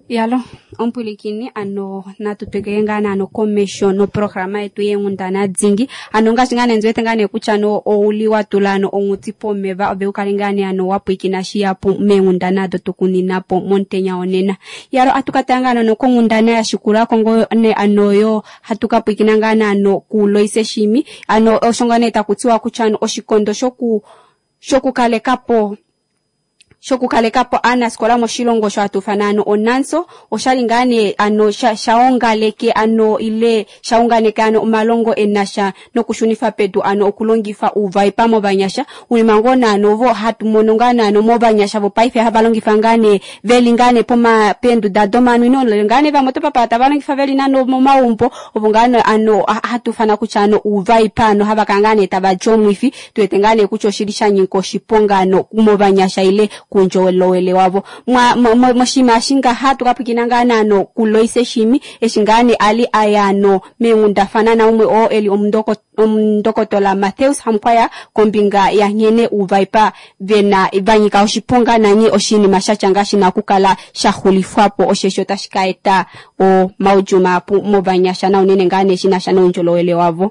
Yalo, ompulikini ano natupegengana ano commission no programa yetu yengundana dzingi ano ngashingane nzwete ngane kuchano ouli watulano ongutipo meva obeukalingani ano wapuikina shiapo mengundana dotukuninapo montenya onena. Yalo atukatangana no kongundana ya shukura kongo ne anoyo hatukapuikina ngana ano kuloise shimi ano oshongane takutiwa kuchano oshikondo shoku shoku kalekapo shoku kalekapo ana skola moshilongo sha tufanano onanso oshalingane ano sha, shaongaleke ano ile shaonganeke ano malongo enasha no kushunifa pedu ano okulongifa uvaipa mobanyasha ulimangona ano vo hatumonongana ano mobanyasha vo paife habalongifangane velingane poma pendu dadomanu ino lengane va moto papa tabalongifa velinano momaumpo obungana ano hatufana kuchano uvaipa ano habakangane tabajomwifi tuetengane kucho shirisha nyinko shipongano kumobanyasha ile kunjo lowele wavo mwa moshima shinga hatu kapikinangana no kuloise shimi eshingane ali ayano mengunda fanana umwe o eli omndoko omndoko tola Mateus hamkwaya kombinga ya nyene uvaipa vena ibanyika oshiponga nanyi oshini mashachanga shina kukala shahulifwapo oshesho tashikaeta o maujuma pu mobanyasha na unene ngane shina shana unjolowele wavo.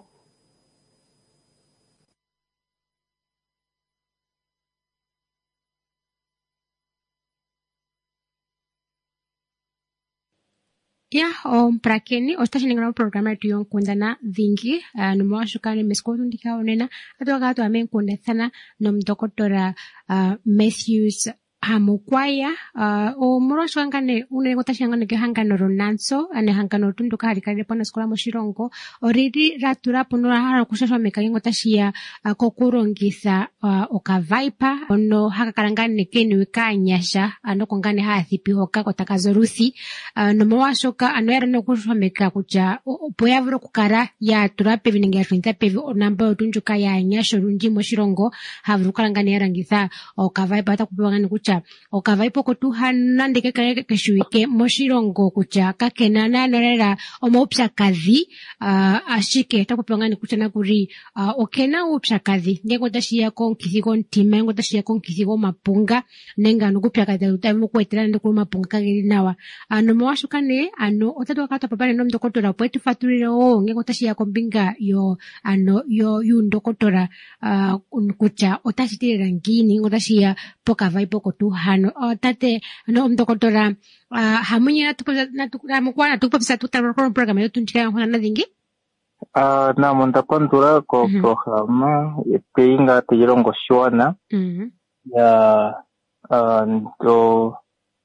Ya, om prakeni, osta shiningana programa yetu yonkundana dhingi, uh, numawashukane meskotu ndika onena, atu wakatu amenkunde thana nomdokotora uh, Matthews hamukwaya, uh, o murashangane, une kotashangane ke hangano ronanso, ane hangano tunduka harikari pona skola moshirongo, oridi ratura punura hara kushashwa mekayengo tashia uh, kokurongisa uh, okavaipa, ono hakakarangane keni wika nyasha, ano kongane haathipi hoka kotakazorusi, uh, nomawashoka, ano yara no kushashwa meka kucha, poyavro kukara ya turape viningia finta pevi onamba otunjuka ya nyasho runji moshirongo, havru karangane yarangisa okavaipa hata kupiwangane kucha, okavaipo kotuhana ndeke kaya keshuike moshirongo kucha kakenana norera omopsha kazi uh, ashike takupangani kucha na kuri uh, okena opsha kazi ngeko tashia kon kisigo ntima ngeko tashia kon kisigo mapunga nenga nukupya kazi utamu kwetera ndiko mapunga kagiri nawa ano mwashukane ano otatu wakata papane no mdokotora pwetu faturire o ngeko tashia kombinga yo ano yo yu ndokotora uh, kucha otashitira ngini ngeko tashia poka vaipo kotuhano o tate no mdokotora uh, hamunya tupoza natukura tukupisa tutarokoro programa yo tunchika ngona nadingi ah uh, na monda pandura ko mm-hmm. programa epinga tirongo shwana mm-hmm. ya uh, ndo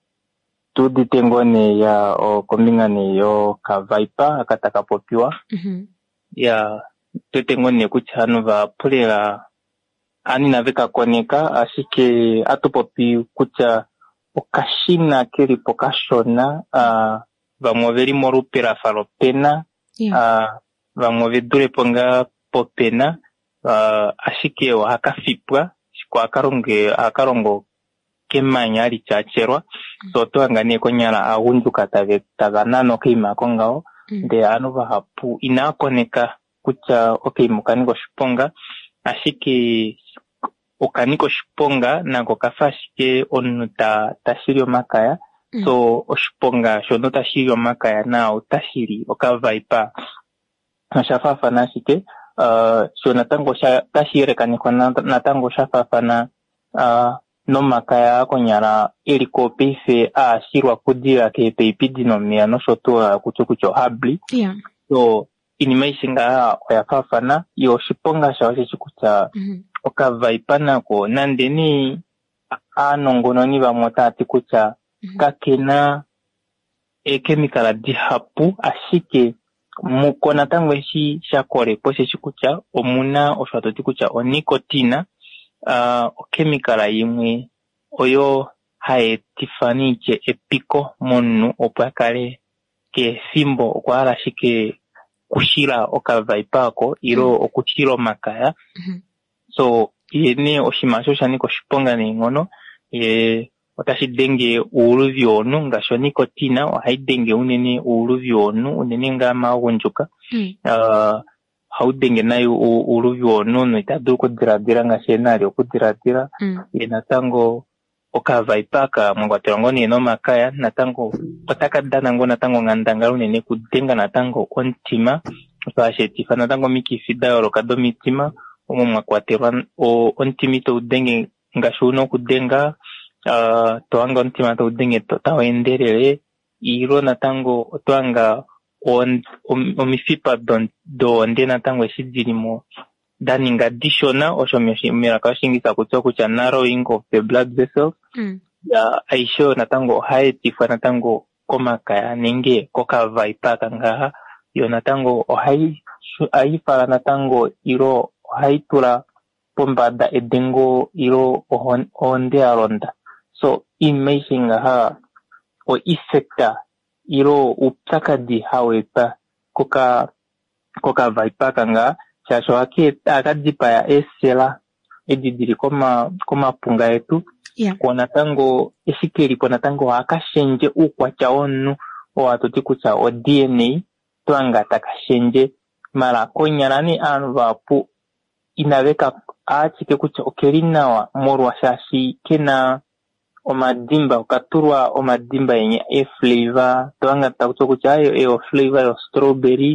tudi tengone ya o komingane yo kavaipa akataka popiwa mm-hmm. ya tutengone kuchano va pulera ani naveka koneka asike atupopi kucha okashina kiri pokashona uh, vamoveri morupira falopena yeah. uh, vamovedure ponga popena uh, asike wa hakafipwa kwa akaronge akarongo kemanya ali chacherwa mm. so to angane konyala agunduka tave taganano kima kongao mm. de anova hapu inakoneka kucha okay mukaniko shiponga asike okaniko shiponga nako kafashike onu ta tashirio makaya mm. so oshiponga shono tashirio makaya na utashiri okavaipa shafafa nashike uh, so natango sha tashire kaniko natango shafafa na uh, no makaya konyara iliko pife a shirwa kudira ke peipidi no mia no shoto kuchukucho habli yeah. so inimaishinga oyafafana yo shiponga shawashi chikucha mm-hmm. okavaipana ko nandeni anongono ni bamota atikucha mm-hmm. kakena e chemical dihapu ashike mukona tangwe shi shakore pose chikucha omuna oswato tikucha onikotina uh, o chemical yimwe oyo hae tifaniche epiko monu opakale ke simbo okwala shike kushira okavaipako iro mm-hmm. okuchiro makaya mm-hmm. so yene oshimasho shaniko shiponga nengono ye watashidenge uruvyono ngasho nikotina wahaidenge unene uruvyono unene ngama wonjuka mm. uh, haudenge nayo uruvyono no itadu kudiradira ngashenari okudiradira mm. yenatango okavaipaka mwangwatelo ni no makaya natango otakadana ngo natango ngandangalo nene kudenga natango ontima twashetifa natango mikifida yorokado mitima omo mwakwatelwa ontimi to udenge ngashuno kudenga uh, toanga ontima to udenge to tawenderere iro natango otwanga on omifipa don do nde natango eshidilimo daninga dishona osho mira kashingisa kutwa kucha narrowing of the blood vessels mm. ya aisho natango haetifa natango komakaya nenge kokavaipaka ngaha yo natango ohai aifala natango iro ohaitura pombada edengo iro onde aronda so imaginga ha o isekta iro uptakadi hawepa koka kokavaipaka ngaha chasho hake akadipa ya esela edidiri koma koma punga yetu yeah. Kwa tango esikeri kwa tango akashenje ukwa cha onu o atoti kucha o D N A twanga takashenje mara konyarani anvapu inaweka achike kucha okerina wa morwa shashi kena omadimba ukaturwa omadimba yenye e flavor twanga takucho kucha ayo e flavor yo strawberry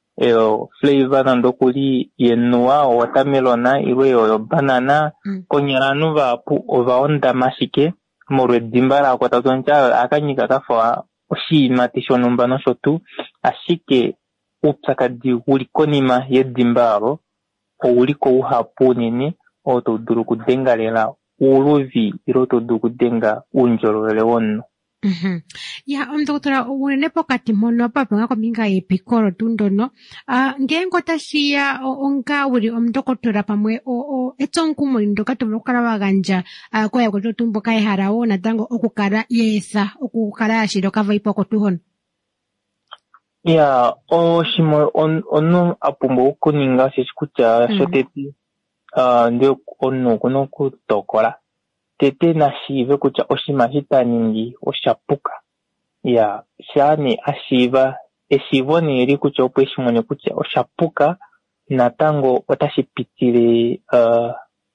eo flavor nandokuli yenua o watermelona iwe yo banana mm. konyaranu vapu ovaonda mashike morwe dimbara kwa tatoncha akanyika kafa oshima tishonumba no shotu ashike upsakadi ulikonima ye dimbaro o uliko uhapu nini o to duru kudengalela uluvi iro to duru kudenga unjolole wonno. Mhm. Ya om doktora unene pokati mono papa nga kominga epikoro tundono ah uh, ngengo tashia onga uri om doktora pamwe o o etonku mulindo katobokara baganja uh, koya ko tumbo kai harao natango okukara yesa okukara shiro kava ipoko tuhon. Ya o shimo on onu apumbo kuninga shikucha mm. shoteti ah uh, ndio onu kuno kutokora tete na shive kucha oshima hita ningi oshapuka ya shani ashiva eshivo ni eri kucha opeshi mwenye kucha oshapuka natango otashipitire uh,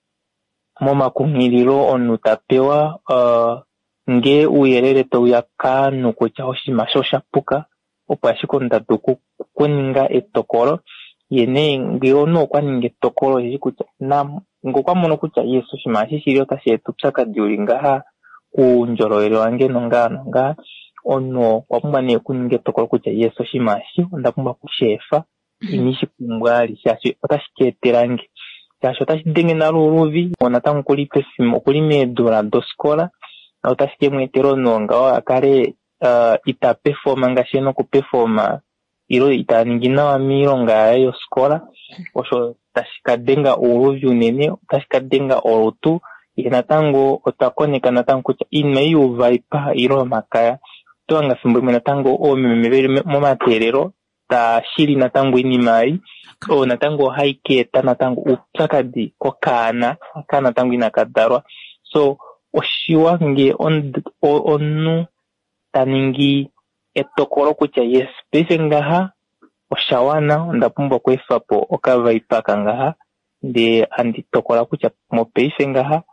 moma kumiliro onutapewa uh, nge uyerere to yakanu kucha oshima shoshapuka opashiko ndatuku kuninga etokoro yene nge ono kwa ninge tokoro eri kucha na ngokwa mono kucha yesu shimashi shiriyo tashetu psaka diuringaha kunjoroero wange nongano nga ono kwa mwane kuninge tokoro kucha yesu shimashi ndapumba kushefa inishi kumbwali shashi otashiketerange shashi otashidenge naruruvi onatangu kuli pesimo kuli medura doskola otashike mwetero nonga wa akare uh, ita performa nga sheno ku performa iro ita ningina wa mironga yo skola osho tashikadenga uruvi unene tashikadenga orutu inatango otakoneka natango kucha ina yu vaipa iro makaya tuanga fimbo natango o memebere momaterero ta shiri natango inimai o natango haike ta natango upsakadi kokana kana natango inakadarwa so oshiwange on onu taningi etokoro kucha yes pesengaha oshawana ndapumba kwefapo okavaipaka ngaha de anditokora kucha mopeise ngaha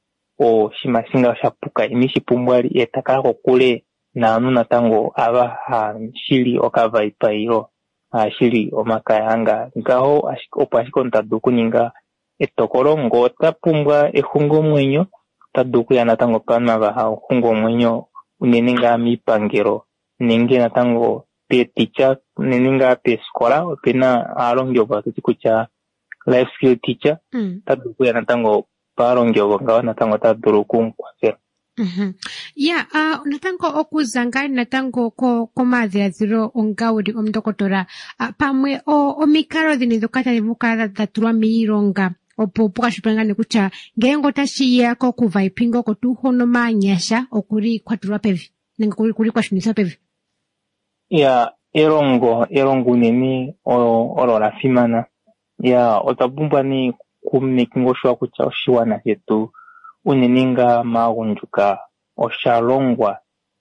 o shimasinga shapuka imishi pumbwali etakako kule na anu natango aba ha shili okavaipa iro ha shili omakayanga ngaho opashiko ntaduku ninga etokoro ngota pumbwa ehungo mwenyo taduku ya natango pana ba ha hungo mwenyo uneninga mipangero ninge natango pe teacher neninga pe skola pena alongyo ba kucha life skill teacher mm. taduku ya natango parongyo ngawa natango taduruku kwasera. Mhm. Ya uh, natango okuzanga natango ko komadhia zero ongauri omdokotora uh, pamwe o omikaro dhinidhokata dhivukara dhaturwa miironga opo pokashipengane kucha ngengo tashiya ko kuvaipingo ko tuhono manyasha okuri kwaturwa pevi nenga kuri kuri kwashunisa pevi. Ya erongo erongo nini o orora fimana ya otabumba ni kumnikingo shwa kucha oshiwana yetu uneninga maunjuka oshalongwa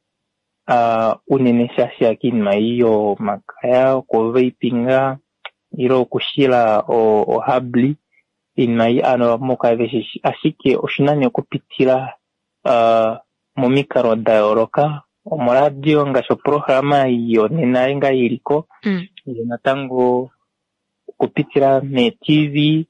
uh, unene shashi akinma iyo makaya ko vapinga iro kushila o, o habli inma i ano moka veshi ashike oshinane kupitira uh, mumikaro daoroka omuradio ngasho programa iyo ninaye nga iliko mm. natango okupitira me T V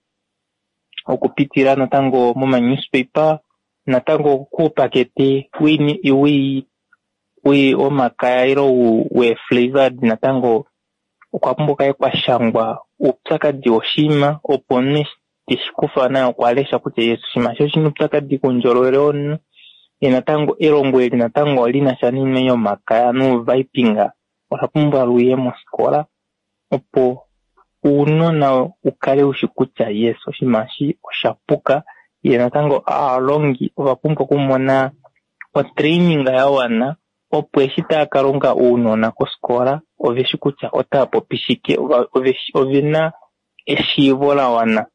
okupitira natango mu newspaper natango kupakete wini iwi we omakaya iro we flavored natango ukwapumbuka kwa shangwa upsaka di oshima opone tishikufa na kwalesha kuti Yesu shima sho shinu psaka di kunjoroeron inatango erongweli natango lina shanime yo makaya no vipinga olapumba luye moskola opo uno na ukale ushikucha Yesu shimashi oshapuka inatango alongi olapumba kumona o training ya wana opo eshita akaronga uno na koskola oveshikucha otapo pishike ovina eshivola wana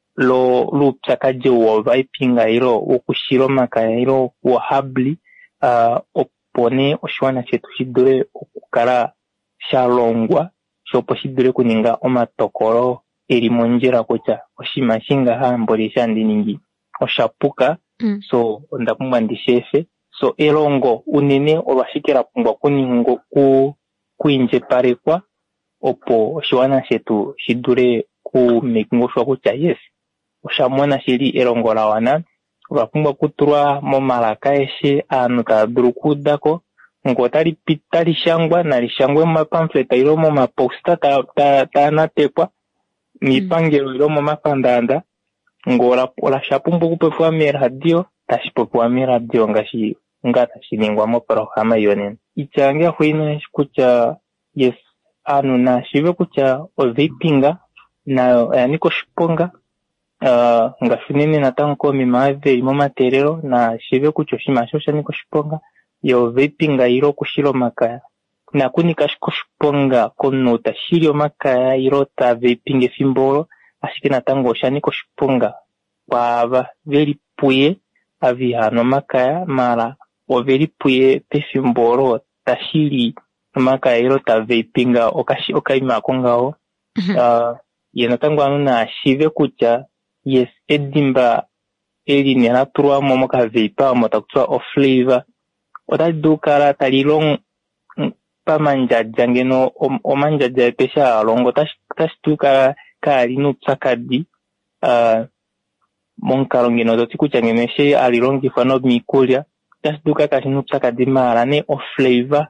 lo lupsakaje wo vipinga iro ukushiro makaya iro wo habli uh, opone oshwana chetu shidure okukara shalongwa shopo shidure kuninga omatokoro eri monjera kocha oshima shinga hambole shandiningi oshapuka mm. so ndapumba ndishefe so elongo unene olwashikira pungwa kuningo ku kuinje parekwa opo oshwana chetu shidure ku mekingoshwa kucha yes oshamona shiri elongo la wana olwapungwa kuturwa momalaka eshe anu taduru kudako ngo tali pitali shangwa na lishangwe mapamfleta ilo mo maposta ta ta, ta natekwa mipangelo ilo mo mapandanda ngo la la shapumbu kupefwa mi radio tashipopwa mi radio ngashi ngata shiningwa mo programa yone ichangia huino kucha yes anu na shive kucha ovipinga na yaniko shiponga uh, ngafinene natango mimave imo materero na shive kucho shimashosha niko shiponga yo vipinga iro kushiro makaya na kunika shiko shiponga kono tashirio makaya iro ta vipinge fimbolo ashike natango shaniko shiponga kwa veri puye avihano makaya mara overi puye pefimbolo tashiri makaya iro ta vipinga okashi okaima kongao uh, yenatango anu na shive kucha yes edimba eri neraturwa momo ka vipa motakutswa o flavor otadukara talilong pamanjaja ngeno omanjaja pesha alongo tashtukara kali nupsakadi uh, monkalo ngeno totikucha ngeno she alilongi fano mikulya tashtuka kashi nupsakadi mara ne o flavor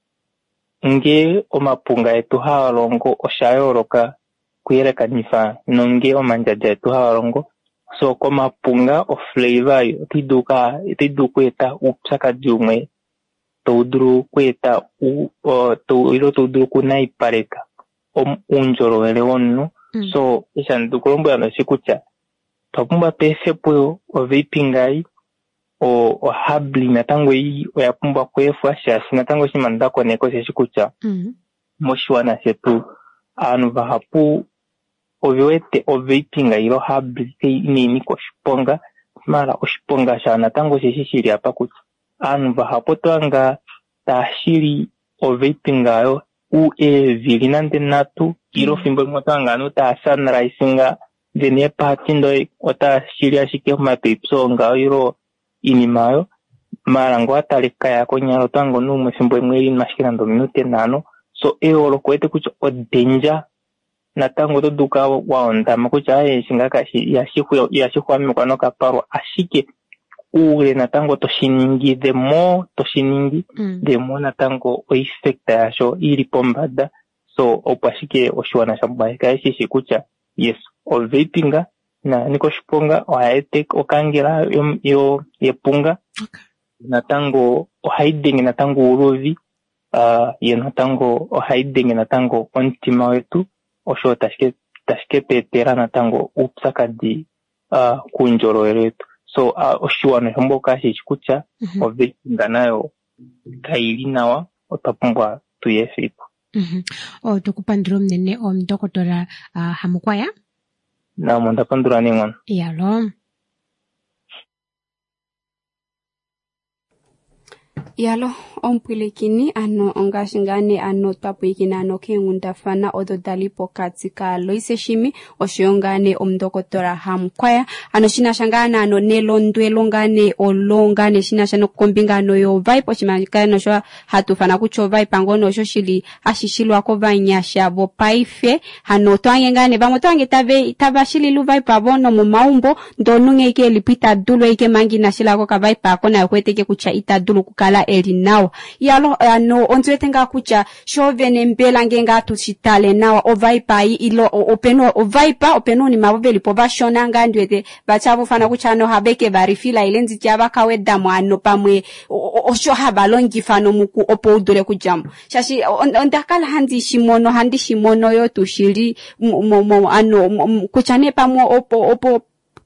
nge omapunga etu halongo oshayoroka kuyeleka nifa nonge omanjaja etu halongo so komapunga o flavor tiduka tidukweta upsakadi umwe tuduru kweta u uh, to ilo tuduru kunai pareka om unjoro ele onu mm. so ishan dukolombo yana shikucha tapumba pese po o vipingai o o habli natango yi o yapumba kwefwa shashi natango shimanda ko neko shikucha mm. moshwana setu anu vahapu oviwete o vipinga ilo habli ni niko shiponga mara oshiponga sha natango shishiri hapa kucha anu vahapo twanga tashiri o vipinga yo u e vilinande natu iro fimbo mwatanga anu ta sunrise nga dene patindo ota shiri ashike mapipso nga iro inimayo marango atalika ya konyaro tango numu fimbo mweli mashikirando minute nano so eo lo kwete kucho o danger natango to duka wa onda makucha aye shingaka yashiku yashiku amikwano kaparo ashike ule natango toshiningi the more toshiningi mm. the more natango o effect yasho ili pombada so opashike oshwana shabaika eshi shikucha yes o vipinga na niko shiponga o haetek o kangira yo, yo yepunga okay. natango o hiding natango urovi uh, ye natango o hiding natango ontima wetu osho tashike tashike petera natango upsakadi uh, kunjoro eretu so uh, oshiwano homboka shikucha mm-hmm. ovipinga nayo kaili nawa otapumbwa tuyefilipo mhm o tukupandiro mnene o mdokotora uh, hamukwaya na monda pandura ningon yalo Yalo ompilikini ano ongashingane ano tapuikina ano kengundafana ododalipo katika loise shimi oshiongane omdokotora hamkwaya ano shinashangana ano nelondwelongane olongane shinashano kombingano yo vibe oshimangano sho hatufana kucho vibe pangono sho shili ashishilwa ko banyasha bo paife hano twangengane bamwe twange tave tabashili lu vibe abono mu maumbo ndonunge ke lipita dulu ike mangi na shila ko ka vibe akona kweteke kucha ita dulu kukala eri now yalo ano onzwetenga kucha shovene mbela ngenga tushitale nawa ovaipa ilo openo ovaipa openo ni mabobeli po bashona ngandwete bachabu fana kucha no habeke barifila ilenzi jaba kaweda mwano pamwe osho habalongi fano muku opo udure kujamu shashi ondakala handi shimono handi shimono yo tushiri mo mo ano kuchane pamwe opo opo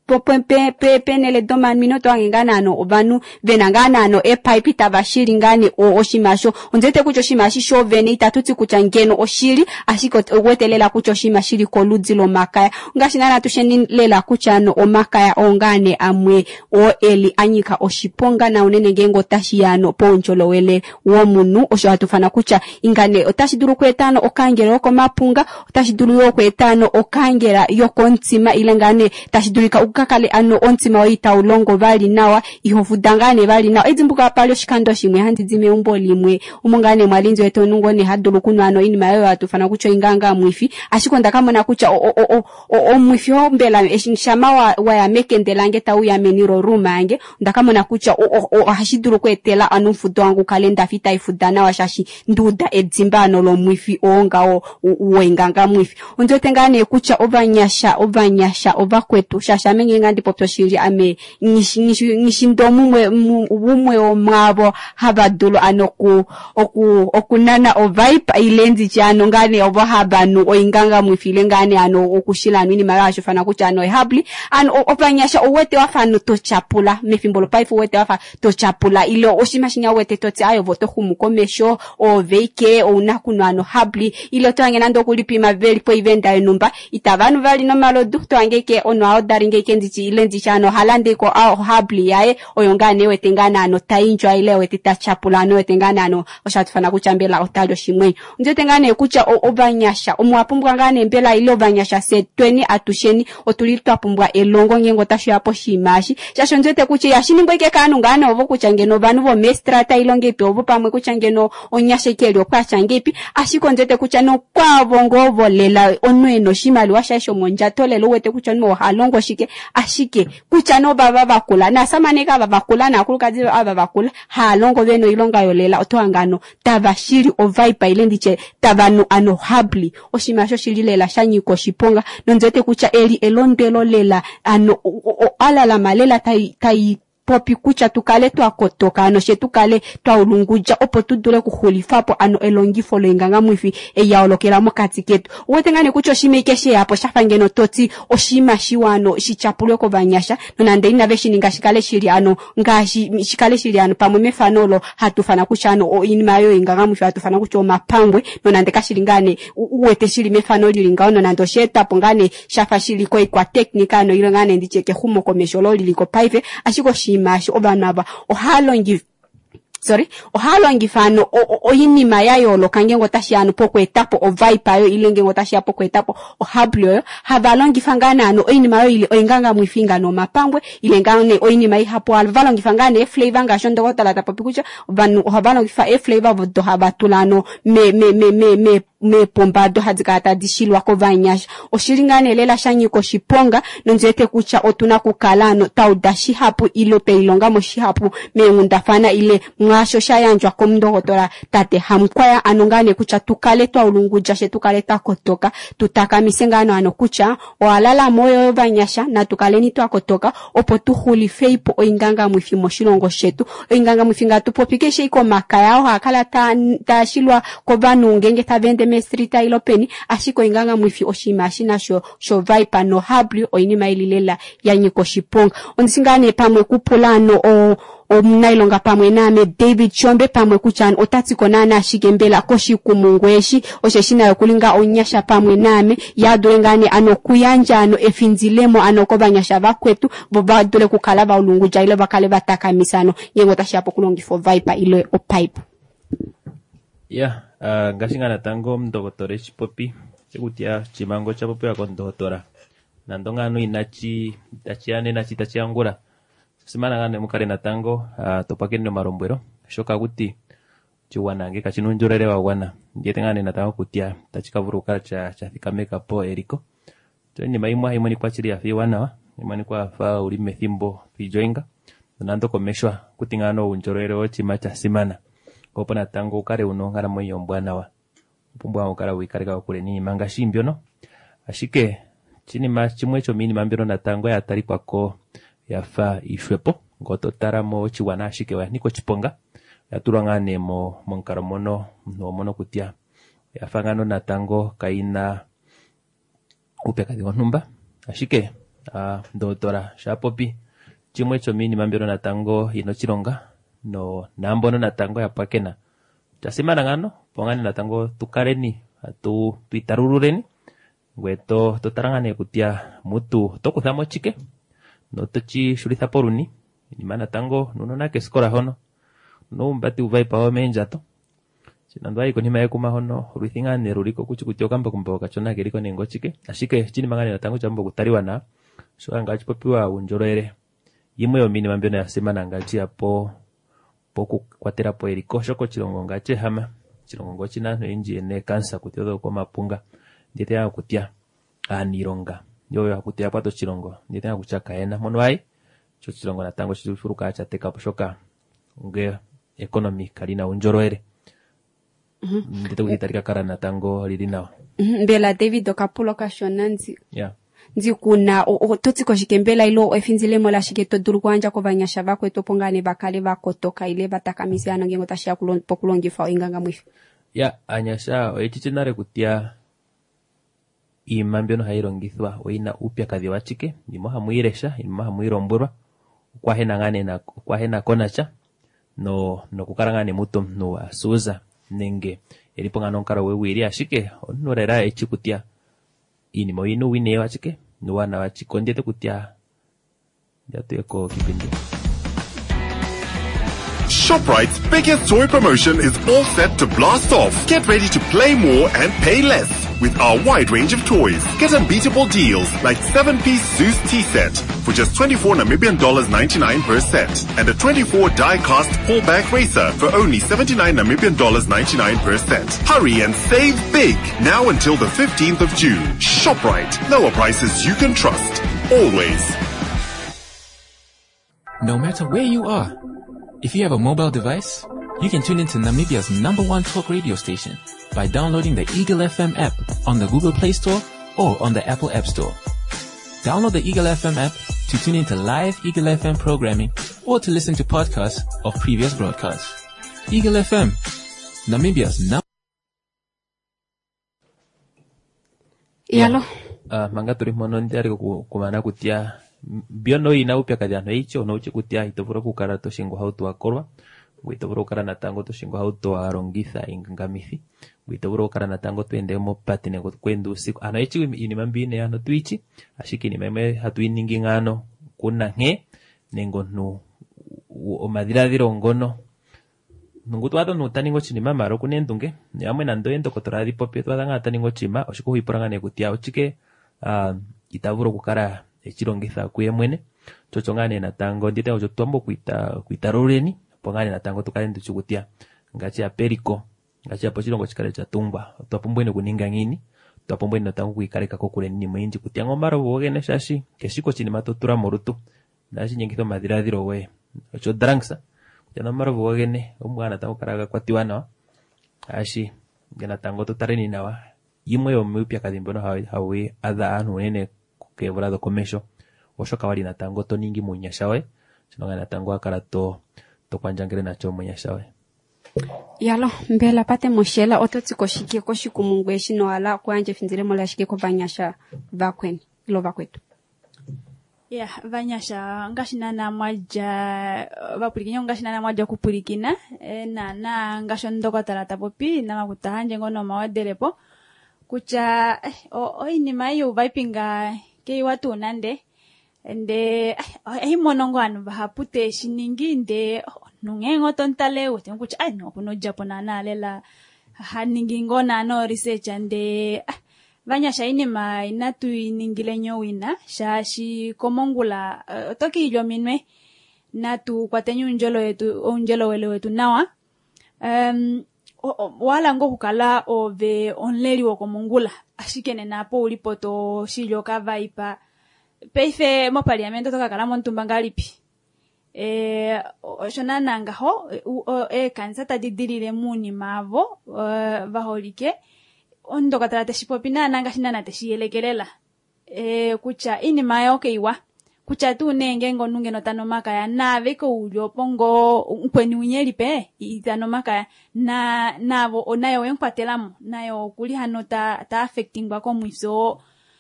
pe pe penele doma minuto angana no obanu venangana no e pipe tabashiri ngane o oshimasho onzete kucho shimashi sho vene itatuti kuchangeno oshiri ashiko wetelela kucho shimashiri koludzilo makaya ngashinana tusheni lela kuchano o makaya ongane amwe o eli anyika oshiponga na unene ngengo tashiyano poncholo wele wo munu osho atufana kucha ingane otashiduru kwetano okangera oko mapunga otashiduru yo kwetano okangera yo kontima ilengane tashidurika kakale ano ontima oita ulongo bali nawa ihovudangane bali nawa ezimbuka palo shikando shimwe handi zime umbo limwe umungane mwalinzi weto nungone hadulu kuno ano ini mayo atufana kucho inganga mwifi ashikonda kama na kucha o o o o mwifi hombela eshishama wa, wa ya mekendelange tau ya meniro rumange ndakama na kucha o o hashidulu kwetela anu fudo wangu kalenda fita ifudana wa shashi nduda edzimbano lo mwifi onga o uenganga mwifi onzotengane kucha obanyasha obanyasha obakwetu shasha ngengandi popto shiri ame ngishindomu mwe umwe omabo habadulo anoku oku okunana o vibe ilenzi chano ngane obo habanu oinganga mwifile ngane ano okushila nini marasho fana kuchano habli an opanyasha owete wafano to chapula mefimbolo paifu wete wafa to chapula ilo oshimashinya wete toti ayo voto humukomesho o veike o unakuno ano habli ilo twangena ndo kulipima veli po evenda enumba itavanu vali no malodu twangeke ono aodaringe kendichi ilenzi chano halande ko au habli yae oyongane wetengana ano tainjwa ile wetita chapulano wetengana ano oshatufana kuchambela otalyo shimwe njetengane kucha obanyasha omwapumbwa ngane mbela ile obanyasha setweni atusheni otulitwa pumbwa elongo ngengo tasho yapo shimashi shasho njete kuche yashini ngoike kanu ngane ovo kuchangeno banu bo mestrata ilongepi ovo pamwe kuchangeno onyashekeli okwachangepi ashiko njete kucha no kwavongovo lela onweno shimali washasho monjatolelo wete kucha no halongo shike ashike kucha no baba bakula na samaneka baba bakula na kulukazi aba bakula halongo beno ilonga yolela otwangano tabashiri ovaipa ilendiche tabanu ano habli oshimasho shililela shanyiko shiponga nonzete kucha eli elondelo lela ano o, o, ala la malela tai tai popi kucha tukale twa kotoka ano shetukale twa ulunguja opo tudule kuhulifapo ano elongifo lenganga mwifi e yaolokela mokati ketu wetengane kucho shimekeshe hapo shafangeno toti oshima shiwano shichapulwe ko banyasha nonande inaveshi ningashikale shiri ano ngashi shikale shiri ano pamwe mefanolo hatufana kuchano o inimayo inganga mwifi hatufana kucho mapangwe nonande kashilingane uwete shiri mefanolo lingao nonando shetapo ngane shafa shiri ko kwa teknika ano ilongane ndicheke humo komesholo liliko paive ashiko shimashi obanaba ohalongi sorry ohalongi fano oyinima yayo lokangengo tashiano poko etapo o viper yo ilengengo tashia poko etapo o hablio yo havalongi fangana ano oyinima yo ile oinganga mwifinga no mapangwe ilengane oyinima ihapo alvalongi fangane e flavor nga shondo kotala tapopikucha banu havalongi fa e flavor bodo habatulano me me me me me me pombado hadzikata dishilwa ko vanyasha oshiringane lela shanyiko shiponga nonzete kucha otuna kukalano taudashi hapo ilo pe ilonga moshi hapo me ngundafana ile mwasho shayanjwa komndogotora tate hamkwaya anongane kucha tukale twa ulunguja she tukale takotoka tutaka misengano ano kucha oalala moyo vanyasha na tukale ni twakotoka opo tuhuli feipo oinganga mwifimo shilongo shetu oinganga mwifinga tupopikeshe iko makayao hakala ta, ta shilwa ko banu ngenge tabende mestrita ilopeni ashiko inganga mwifi oshima ashina sho sho viper no habli oinima ililela yanyiko shiponga ondisingane pamwe kupulano o omnailonga pamwe name David Chombe pamwe kuchani otatiko nana ashigembela koshi kumungweshi osheshina yokulinga onyasha pamwe name yadulengane ano kuyanja ano efinzilemo ano kobanyasha bakwetu boba dule kukala ba ulungu jaile bakale bataka misano yengo tashapo kulongifo viper ile o pipe. Yeah, uh, ngashingana tango mdogotore chipopi chikutia chimango chapopi ya kondotora nandonga anu inachi tachiane na chitachiangura simana ngane mukare na tango uh, topakene marombwero shoka kuti chiwana nge kachinunjurere wa wana ngete na tango kutia tachikavuruka cha cha thikameka po eriko toni maimwa imoni kwa chiri afi wana wa imani kwa fa uri methimbo pijoinga nando komeshwa kuti ngano unjorere ochi macha simana kopona tango ukare uno ngara moyo mbwana wa pumbwa ukara wikareka kule ni manga shimbyo no ashike chini ma chimwecho mini mambiro na tango ya tari kwako yafa ishwepo ngoto taramo chiwana ashike wa niko chiponga yaturangane mo monkaramono no mono kutia yafa ngano na tango kaina upeka di onumba ashike uh, ndotora shapopi chimwecho mini mambiro na tango ino chironga no nambono na tango ya pakena chasimana ngano pongane na tango tukareni atu pitarurureni weto totarangane kutia mutu tokuthamo chike no tochi shulitha poruni ni mana tango nuno na keskora hono no mbati uvai pa menjato chinandwai konima yakuma hono ruithingane ruriko kuchikutyo kamba kumboka chona geriko nengo chike ashike chini mangane na tango chambo kutariwa na so anga chipopiwa unjoroere yimwe yo mini mambyo na semana ngachi apo poku kwatera po eriko shoko chirongo ngache hama chirongo china no inji ene kansa kutyodo ko mapunga ndete ya kutia anironga yoyo akutia pato chirongo ndete ya kuchaka ena monwai cho chirongo na tango chifuruka cha teka poshoka nge economy kalina unjoroere mhm mm ndete kuhitarika kara na tango lilina mhm bela David okapulo kashonanzi yeah nzi kuna ototi ko shikembela ilo efinzile mola shiketo durkwanja ko banyasha bako etopongane bakale bako toka ile batakamisiana ngengo tashia kulon pokulongi fa inganga mwifi ya anyasha oichichinare kutia imambyo no hairongithwa oina upya kadhi wachike nimo hamuiresha nimo hamuiromburwa kwa hena ngane na kwa hena konacha no no kukarangane muto no asuza nenge elipongana onkara wewiri ashike onorera echikutia ini mo inu wine wachike nuwana wachikondete kutia yateko kipindi. ShopRite's biggest toy promotion is all set to blast off. Get ready to play more and pay less with our wide range of toys. Get unbeatable deals like seven-piece Zeus tea set for just twenty-four Namibian dollars ninety-nine per set, and a twenty-four die-cast pullback racer for only seventy-nine Namibian dollars ninety-nine per set. Hurry and save big now until the fifteenth of June. ShopRite, lower prices you can trust. Always. No matter where you are, if you have a mobile device, you can tune into Namibia's number one talk radio station by downloading the Eagle F M app on the Google Play Store or on the Apple App Store. Download the Eagle F M app to tune into live Eagle F M programming or to listen to podcasts of previous broadcasts. Eagle F M, Namibia's number Yalo. Ah, manga turi mono ndiari kumana kutia biono ina upya kadiano icho no chikutia itoburo kukara to shingo hauto akorwa gwitoburo kara na tango to shingo hauto arongitha ingangamithi gwitoburo kara na tango twende mo patine go kwendu siku ano ichi ini mambine ano twichi ashiki ni meme hatuiningi ngano kuna nge nengo no o madira dirongono nungutu ato no taningo chini mama ro kunendunge yamwe nando endo kotoradi popio twadanga taningo chima oshiko huiporanga ne kutia ochike ah itaburo kukara echirongitha kuye mwene chochongane na tango ndite ojo tombo kuita kuitarureni pongane na tango tukalende chukutia ngachi ya periko ngachi ya pochirongo chikale cha tumba twapombwene kuninga ngini twapombwene na tango kuikareka kokule ni mwinji kutia ngomaro bogene shashi keshiko chini matotura morutu nashi nyengitho madiradiro we ocho dranksa jana maro bogene omwana tango karaga kwatiwana ashi gena tango tutareni nawa yimwe yo mupya kadimbono hawe hawe adha anu nene ke volado komesho osho kawali na tango to ningi munyashawe chinonga na tango akara to to kwanjangere na cho munyashawe yalo mbela pate moshela ototi koshiki koshiku mungweshi no ala kwanje finzire mola shiki ko banyasha vakweni lo vakwetu Yeah, vanyasha ngashinana mwaja vapulikinya ngashinana mwaja kupulikina e, na na ngashondokotala tapopi na makutahanje ngono mawadelepo kucha eh, o oini mayu vaipinga ke watu nande ende eh monongo anu bahapute shiningi nde nungengo tontale ute kucha ai no kuno japona na lela haningi ngona no research ande eh, vanyasha ini ma inatu iningile nyowina shashi komongula uh, toki jo minwe natu kwatenyu njolo yetu onjelo wele wetu nawa um o, o, wala ngo kukala ove onleri wo komongula ashikene napo ulipoto shilyo ka vaipa peife mo parliamento toka kala montumba ngalipi eh shonana ngaho e kansata didilile muni mavo uh, vaholike ondo katara teshipopina nanga shinana teshiyelekelela e kucha ini mayo keiwa kucha tu nenge ngonunge no tano makaya na veko ulyo pongo nkweni unyelipe itano makaya na navo onayo wenkwatelamo nayo kuli hano ta ta affecting bwa ko mwiso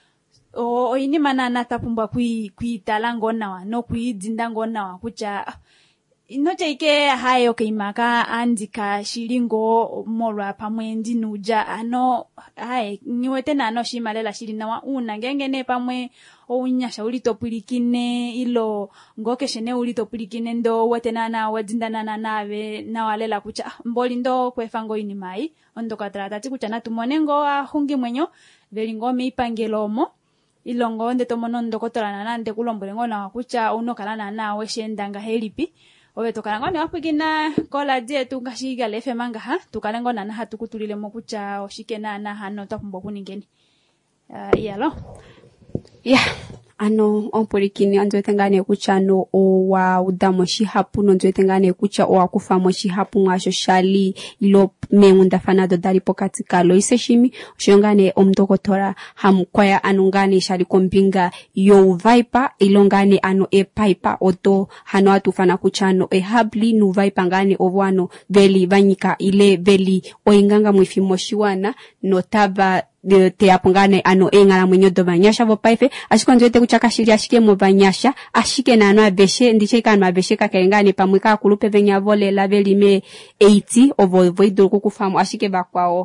o ini mana na tapumba kui kuitala ngonawa no kuidzinda ngonawa kucha inoche ike hayo keimaka andika shilingo molwa pamwe ndinuja ano hai niwete na no shimalela shilina wa una ngengene pamwe ounyasha ulitopulikine ilo ngoke shene ulitopulikine ndo wetena na wadzindana na nave na walela kucha mboli ndo kwefango ini mai ondo katrata tikucha na tumonengo ahungi mwenyo velingo meipangelomo ilongo nde tomono ndo kotola na nde kulombolengo na kucha uno kala na we shendanga helipi owe tokalango ne wapigina kola die tungashiga lefe manga ha tukalango na ha tukutulile mokucha oshikena na hano takumbo kuningeni uh, yalo yeah ano ompolikini anzoetengane kucha no o wa udamo shihapu no nzoetengane kucha o akufamo shihapu ngasho shali ilo mengunda fanado dali pokatika lo iseshimi shongane omdokotora hamkwaya anungane shali kombinga yo viper ilongane ano e piper oto hano atufana kuchano e habli nu viper ngane ovano veli vanyika ile veli oinganga mwifimo shiwana no tava de te apungane ano engala mwenyo do banyasha vo paife ashiko nzoete kuchaka shiri ashike mo banyasha ashike na ano abeshe ndiche kan mabeshe ka kelengane pamwika kulupe venya vole la velime eighty ovo voido kukufamu ashike bakwao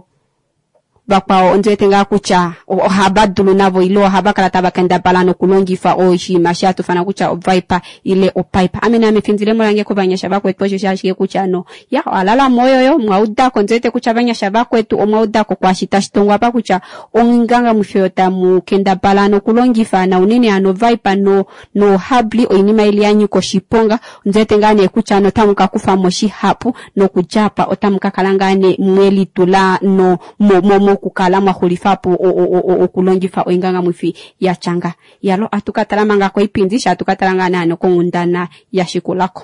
bakwao nzoete nga kucha o habadulu navo ilo habakala tabakenda balano kulongifa oishi mashatu fana kucha o viper ile o piper amena amefinzile molange ko banyasha bakwe posho shashike kucha no ya alala moyo yo mwauda konzoete kucha banyasha bakwe tu o mwauda ko kwashita shitongwa pa kucha onganga mufyota mu kenda balano kulongifa na unene ano viper no no habli o inima ile yanyu ko shiponga nzoete ngane kucha no tamuka kufa moshi hapu no kujapa otamuka kalangane mweli tula no mo, mo, mo kukala mahulifapo o o o okulongifa oinganga mwifi ya changa yalo atukatalanga ko ipinzisha atukatalanga nano ko ngundana ya shikulako.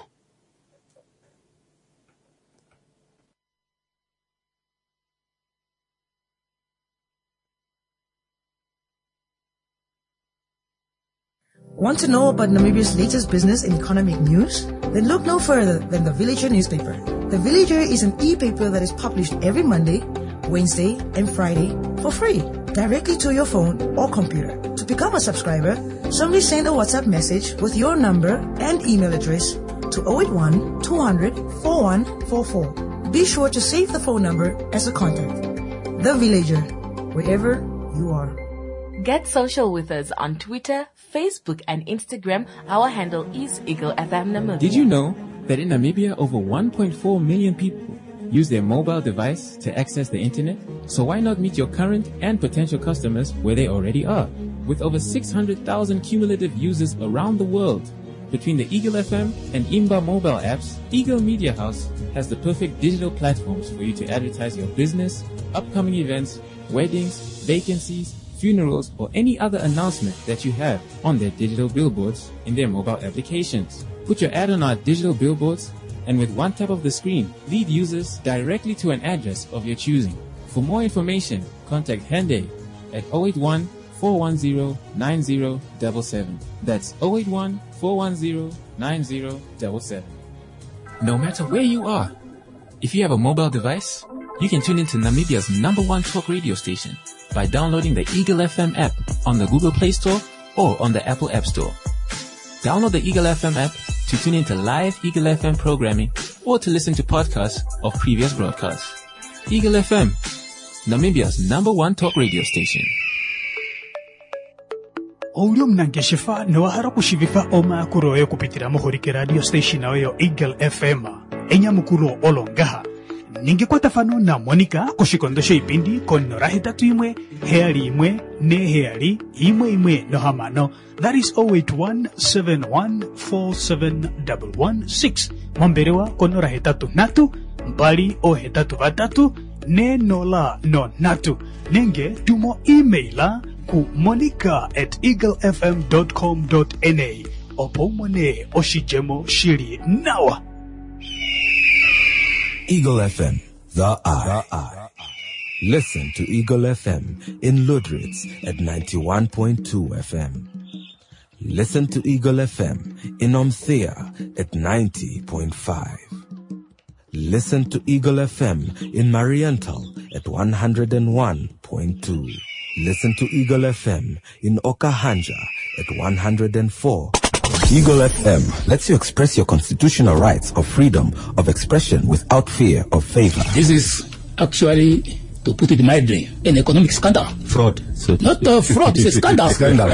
Want to know about Namibia's latest business and economic news? Then look no further than The Villager newspaper. The Villager is an e-paper that is published every Monday, Wednesday, and Friday for free, directly to your phone or computer. To become a subscriber, simply send a WhatsApp message with your number and email address to zero eight one, two hundred, four one four four. Be sure to save the phone number as a contact. The Villager, wherever you are. Get social with us on Twitter, Facebook, and Instagram. Our handle is Eagle F M Namibia. Did you know that in Namibia, over one point four million people use their mobile device to access the internet? So why not meet your current and potential customers where they already are? With over six hundred thousand cumulative users around the world, between the Eagle F M and Imba mobile apps, Eagle Media House has the perfect digital platforms for you to advertise your business, upcoming events, weddings, vacancies, funerals, or any other announcement that you have on their digital billboards in their mobile applications. Put your ad on our digital billboards, and with one tap of the screen, lead users directly to an address of your choosing. For more information, contact Hende at zero eight one, four one zero, nine zero seven seven. That's zero eight one, four one zero, nine zero seven seven. No matter where you are, if you have a mobile device, you can tune into Namibia's number one talk radio station by downloading the Eagle F M app on the Google Play Store or on the Apple App Store. Download the Eagle F M app to tune into live Eagle F M programming or to listen to podcasts of previous broadcasts. Eagle F M, Namibia's number one talk radio station. Oulio mnangeshifa niwahara kushivifa oma kuroyo kupitira mohorike radio station ayo Eagle F M. Enya mukuro olongaha. Ninge kwa tafano na Monica kushikondosha ipindi konora hitatu imwe, heali imwe, ne heali, imwe imwe no hamano. That is zero eight one seven one four seven one one six. Momberewa konora hitatu natu, mbali o hitatu vatatu, ne nola no natu. Nenge tumo emaila ku monica at eaglefm dot com dot n a. Opomone oshijemo shiri nawa. Eagle F M, the eye. The eye. Listen to Eagle F M in Ludritz at ninety-one point two F M. Listen to Eagle F M in Omthea at ninety point five. Listen to Eagle F M in Mariental at one hundred one point two. Listen to Eagle F M in Okahanja at one hundred four. Eagle F M lets you express your constitutional rights of freedom of expression without fear of favor. This is actually, to put it mildly, an economic scandal. Fraud. So Not a fraud, it's a scandal. Scandal.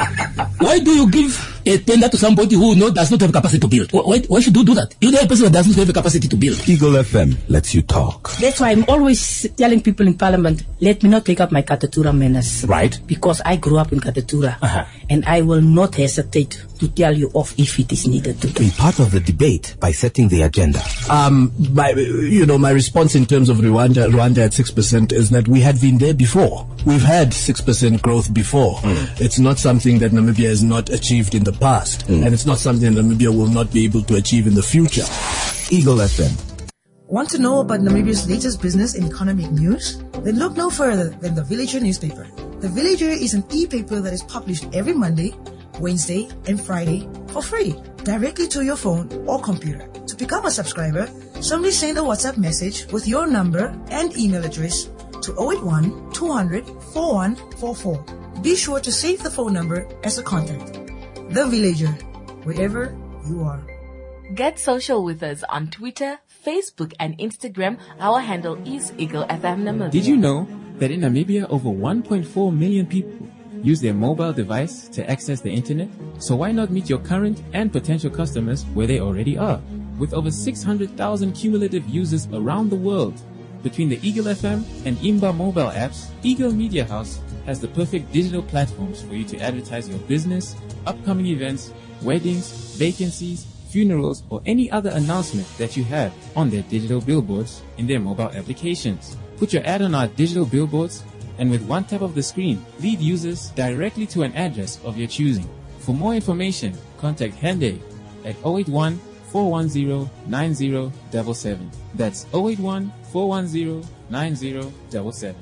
Why do you give a tender to somebody who no, does not have capacity to build? Why, why should you do that? You know a person that does not have the capacity to build. Eagle F M lets you talk. That's why I'm always telling people in Parliament, let me not take up my Katatura menace. Right. Because I grew up in Katatura. Uh-huh. And I will not hesitate to tell you off if it is needed to. Be part of the debate by setting the agenda. Um, my, you know, my response in terms of Rwanda, Rwanda at six percent is that we had been there before. We've had six percent growth before. Mm. It's not something that Namibia has not achieved in the past. Mm. And it's not something that Namibia will not be able to achieve in the future. Eagle F M. Want to know about Namibia's latest business and economic news? Then look no further than The Villager newspaper. The Villager is an e-paper that is published every Monday, Wednesday, and Friday for free, directly to your phone or computer. To become a subscriber, simply send a WhatsApp message with your number and email address to zero eight one two hundred forty-one forty-four. Be sure to save the phone number as a contact. The Villager, wherever you are. Get social with us on Twitter, Facebook, and Instagram. Our handle is Eagle F M Namibia. Did you know that in Namibia over one point four million people use their mobile device to access the internet? So why not meet your current and potential customers where they already are? With over six hundred thousand cumulative users around the world, between the Eagle F M and Imba mobile apps, Eagle Media House has the perfect digital platforms for you to advertise your business, upcoming events, weddings, vacancies, funerals, or any other announcement that you have on their digital billboards in their mobile applications. Put your ad on our digital billboards, and with one tap of the screen, lead users directly to an address of your choosing. For more information, contact Hende at zero eight one four one zero nine zero seven seven. That's zero eight one four one zero nine zero seven seven.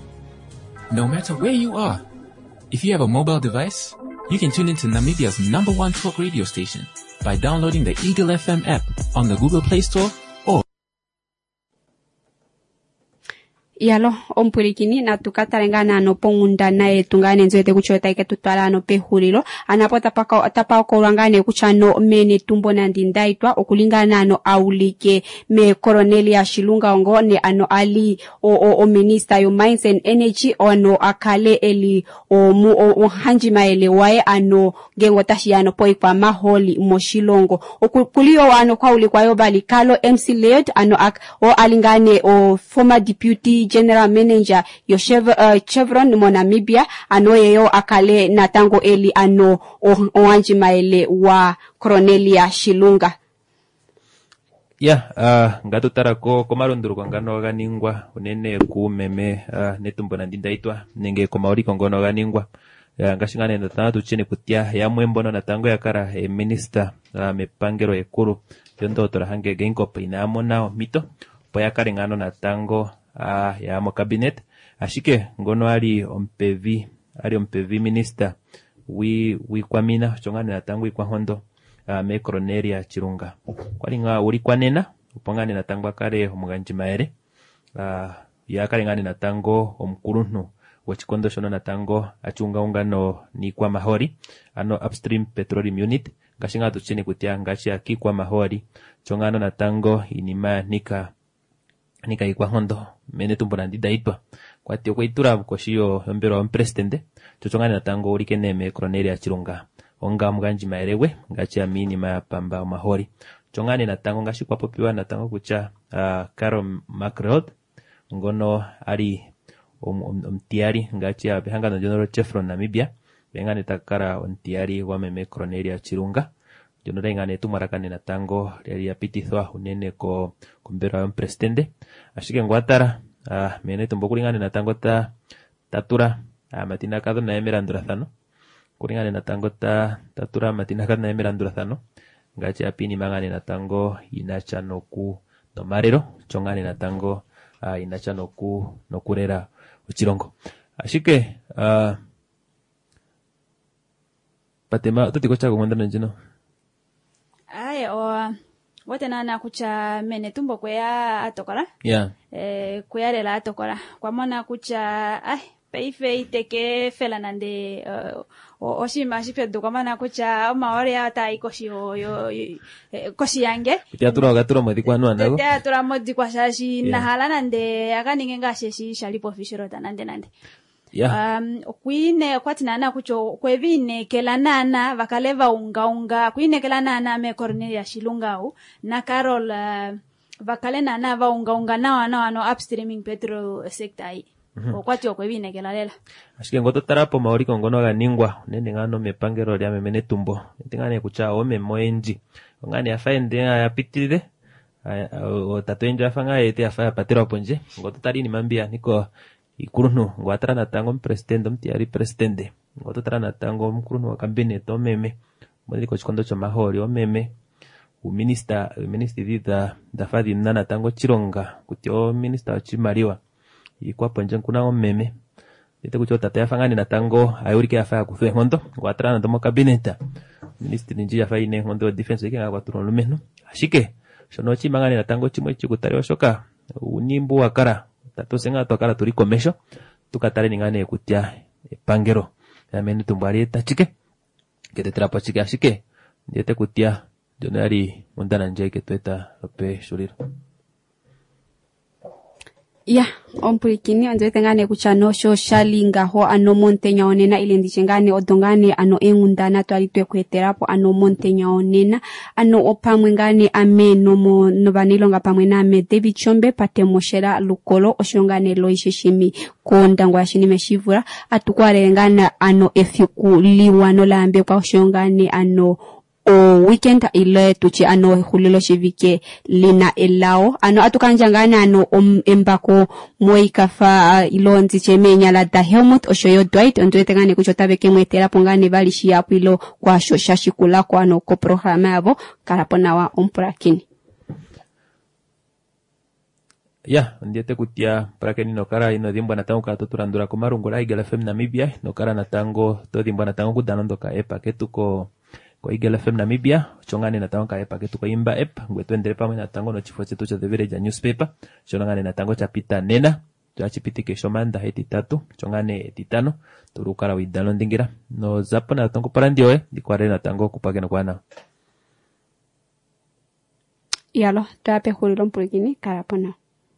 No matter where you are, if you have a mobile device, you can tune into Namibia's number one talk radio station by downloading the Eagle F M app on the Google Play Store or yalo ompurikini na tukatalengana no pongunda nae tungane nzwete kuchota ike tutwala no pehulilo anapo tapaka tapa ko rangane kuchano mene tumbo na ndindaitwa okulingana no aulike me Cornelia Shilunga ngone ano ali o o, o minister yo mines and energy ono akale eli o mu o, o hanjima ele wae ano gengo tashiano poi kwa maholi moshilongo okukulio ano kwa uli kwa yobali Kalo M C Led ano ak o alingane o former deputy general manager yo uh, Chevron mo Namibia ano yeyo akale na tango eli ano o, o hanjima ele wa Cornelia Shilunga. Yeah, uh, ngato tarako komaronduru kongano ganingwa unene ku meme uh, netumbo na ndindaitwa nenge komauri kongono ganingwa ya ngashingane ndatana tuchene kutia ya mwembono na tango ya kara e minister uh, mepangero ekuru yondo tora hange gengo pinamo nao mito poya kare ngano na tango uh, ya mo cabinet ashike ngono ali ompevi ali ompevi minister wi wi kwamina chongane na tango ikwa hondo Uh, me Cornelia Chirunga kwali nga uri kwanena upongane na tango kare omuganji maere uh, ya kare ngani na tango omkuruntu wachikondo shono natango achunga ungano ni kwa mahori ano upstream petroleum unit ngashinga tuchini kutia ngachi aki kwa mahori chongano natango inima nika nika ikwa hondo mene tumbona ndida itwa kwa tio kwa itura koshiyo yombero wa presidente chochongana natango urike neme kroneri ya chirunga onga mganji maerewe ngachi ya mini maya pamba mahori chongani natango ngashi kwa popiwa natango kucha uh, Carol McReod ngono ari omtiari um, um, ngachi ya behanga no General Chevron Namibia bengane takara ontiari wa meme kroneri ya chirunga jono ngane tumarakane natango yari yapitithwa unene ko kumbero wa presidente ashike ngwatara uh, mene tumbokulingane natango ta tatura uh, matina kado na emerandura thano kulingane natango ta tatura matina kado na emerandura thano ngachi apini mangane natango inacha noku no marero chongane natango uh, inacha noku nokurera uchirongo ashike uh, patema tutiko cha ngondana njino ai o wote nana kucha mene tumbo kwa atokora yeah eh kwa lela atokora kwa mona kucha ai peife iteke fela nande uh, oshima shipedo kwa mana kucha maore ata ikoshi yo yo koshi yange teatro gaturo modi kwa no nago teatro modi kwa shashi na hala nande akaninge ngasheshi shalipo fishiro tanande nande yeah um kuine kwati nana kucho kwevine kelanana vakaleva unga unga kuine kelanana me Cornelia Shilungau na Carol uh, vakalena na va unga unga na na no upstreaming petro sector ai mm-hmm. Okwati okwevine kelalela ashike ngoto tarapo maori kongono ga ningwa nende ngano mepangero lya memene tumbo ntingane kucha ome moenji ngani afaende ya pitire o tatuenja fanga ete afaya patira ponje ngoto tari ni mambia niko ikurunu ngwatara natango presidente mtiari presidente ngoto tara natango mkurunu wa cabinet o meme mwali ko chikondo cha mahori o meme u minister minister dida da fadi nana tango chironga kutio minister chimariwa ikwa ponje kuna o meme ite kucho tataya fangani natango ayurike afaya kufe hondo ngwatara na tomo cabinet minister ninji ya faine hondo defense ikenga kwa tuno lumeno ashike shonochi mangani natango chimwe chikutari oshoka unimbu wakara tato senga tokara turi komesho tukatare ningane kutia pangero ya meni tumbari tachike kete trapo chike ashike yete kutia donari mundana nje ketweta lope shuriro ya ompurikini anzo tengane kuchano sho shalinga ho ano montenya onena ile ndishengane odongane ano engundana twali twekweterapo ano montenya onena ano opamwe ngane ameno mo nobanilonga pamwe na me David Chombe pate moshera lukolo oshongane loishishimi kondangwa yashini meshivura atukware ngana ano efiku liwano lambe kwa oshongane ano o weekend ile tuchi ano hulilo shivike lina elao ano atukanjangana ano um, embako moikafa uh, ilonzi chemenya la da Helmut oshoyo Dwight ondwetengane kuchotabeke mwetera pongane balishi yapo ilo kwa shoshashi kula kwa ano ko programa yabo karapona wa ompurakini ya ndiete kutia prakeni no kara ino dimba natango ka tuturandura ko marungura igala F M Namibia no kara natango to dimba natango kudanondo ka epa ketuko ko igala F M Namibia chongane natango ka epa ketuko imba ep ngwetwendere pamwe natango no chifo chetu cha The Village newspaper chongane natango cha pita nena cha chipitike shomanda heti tatu chongane etitano turukara widalo ndingira no zapo natango parandio eh dikware natango kupagena kwana yalo tape hulilo mpurikini karapona.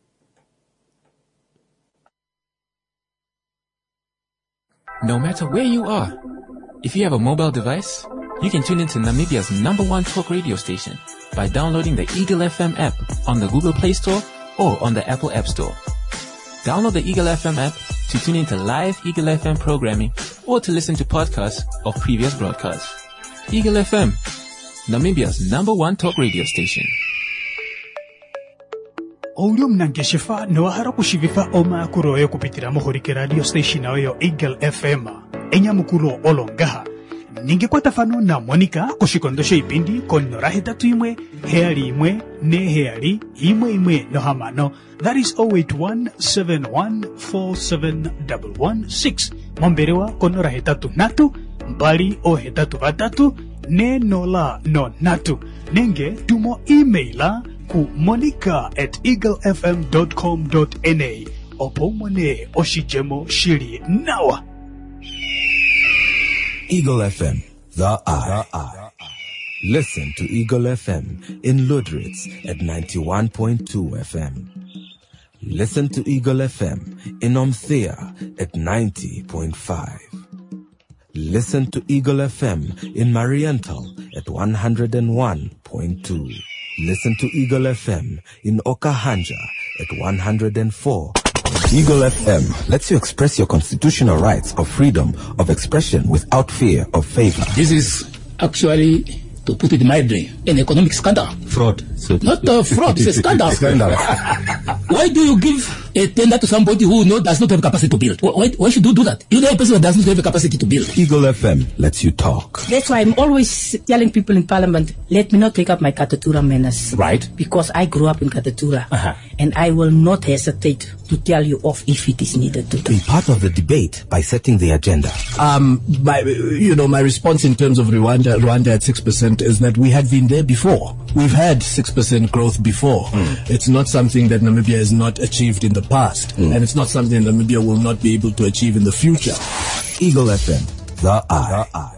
No matter where you are, if you have a mobile device, you can tune into Namibia's number one talk radio station by downloading the Eagle F M app on the Google Play Store or on the Apple App Store. Download the Eagle F M app to tune into live Eagle F M programming or to listen to podcasts of previous broadcasts. Eagle F M, Namibia's number one talk radio station. Oulio mnangeshifa nwahara kushivifa oma kuroyo kupitira mohorike radio station oyo Eagle F M enya mukuro olongaha ninge kwa tafano na Monica kushikondosho ipindi konora hetatu imwe heali imwe ne heali imwe imwe no hamano that is zero eight one seven one four seven one one six momberewa konora hetatu natu mbali o hetatu batatu ne nola no natu nenge tumo emaila ku monica at eaglefm dot com dot n a opomone oshijemo shiri nawa. Eagle F M, the eye. Listen to Eagle F M in Lodritz at ninety-one point two F M. Listen to Eagle F M in Omthea at ninety point five. Listen to Eagle F M in Mariental at one hundred one point two. Listen to Eagle F M in Okahanja at one hundred four. Eagle F M lets you express your constitutional rights of freedom of expression without fear of favor. This is actually, to put it mildly, an economic scandal. Fraud. So Not a fraud, it's a scandal. Scandal. Why do you give a tender to somebody who no, does not have capacity to build? Why, why should you do that? You know a person that does not have a capacity to build. Eagle F M lets you talk. That's why I'm always telling people in Parliament, let me not take up my Katatura manners. Right. Because I grew up in Katatura. Uh-huh. And I will not hesitate to tell you off if it is needed to. Be part of the debate by setting the agenda. Um, my, you know, my response in terms of Rwanda, Rwanda at six percent is that we had been there before. We've had six percent growth before. Mm. It's not something that Namibia has not achieved in the past. Mm. And it's not something Namibia will not be able to achieve in the future. Eagle F M, the eye. The eye.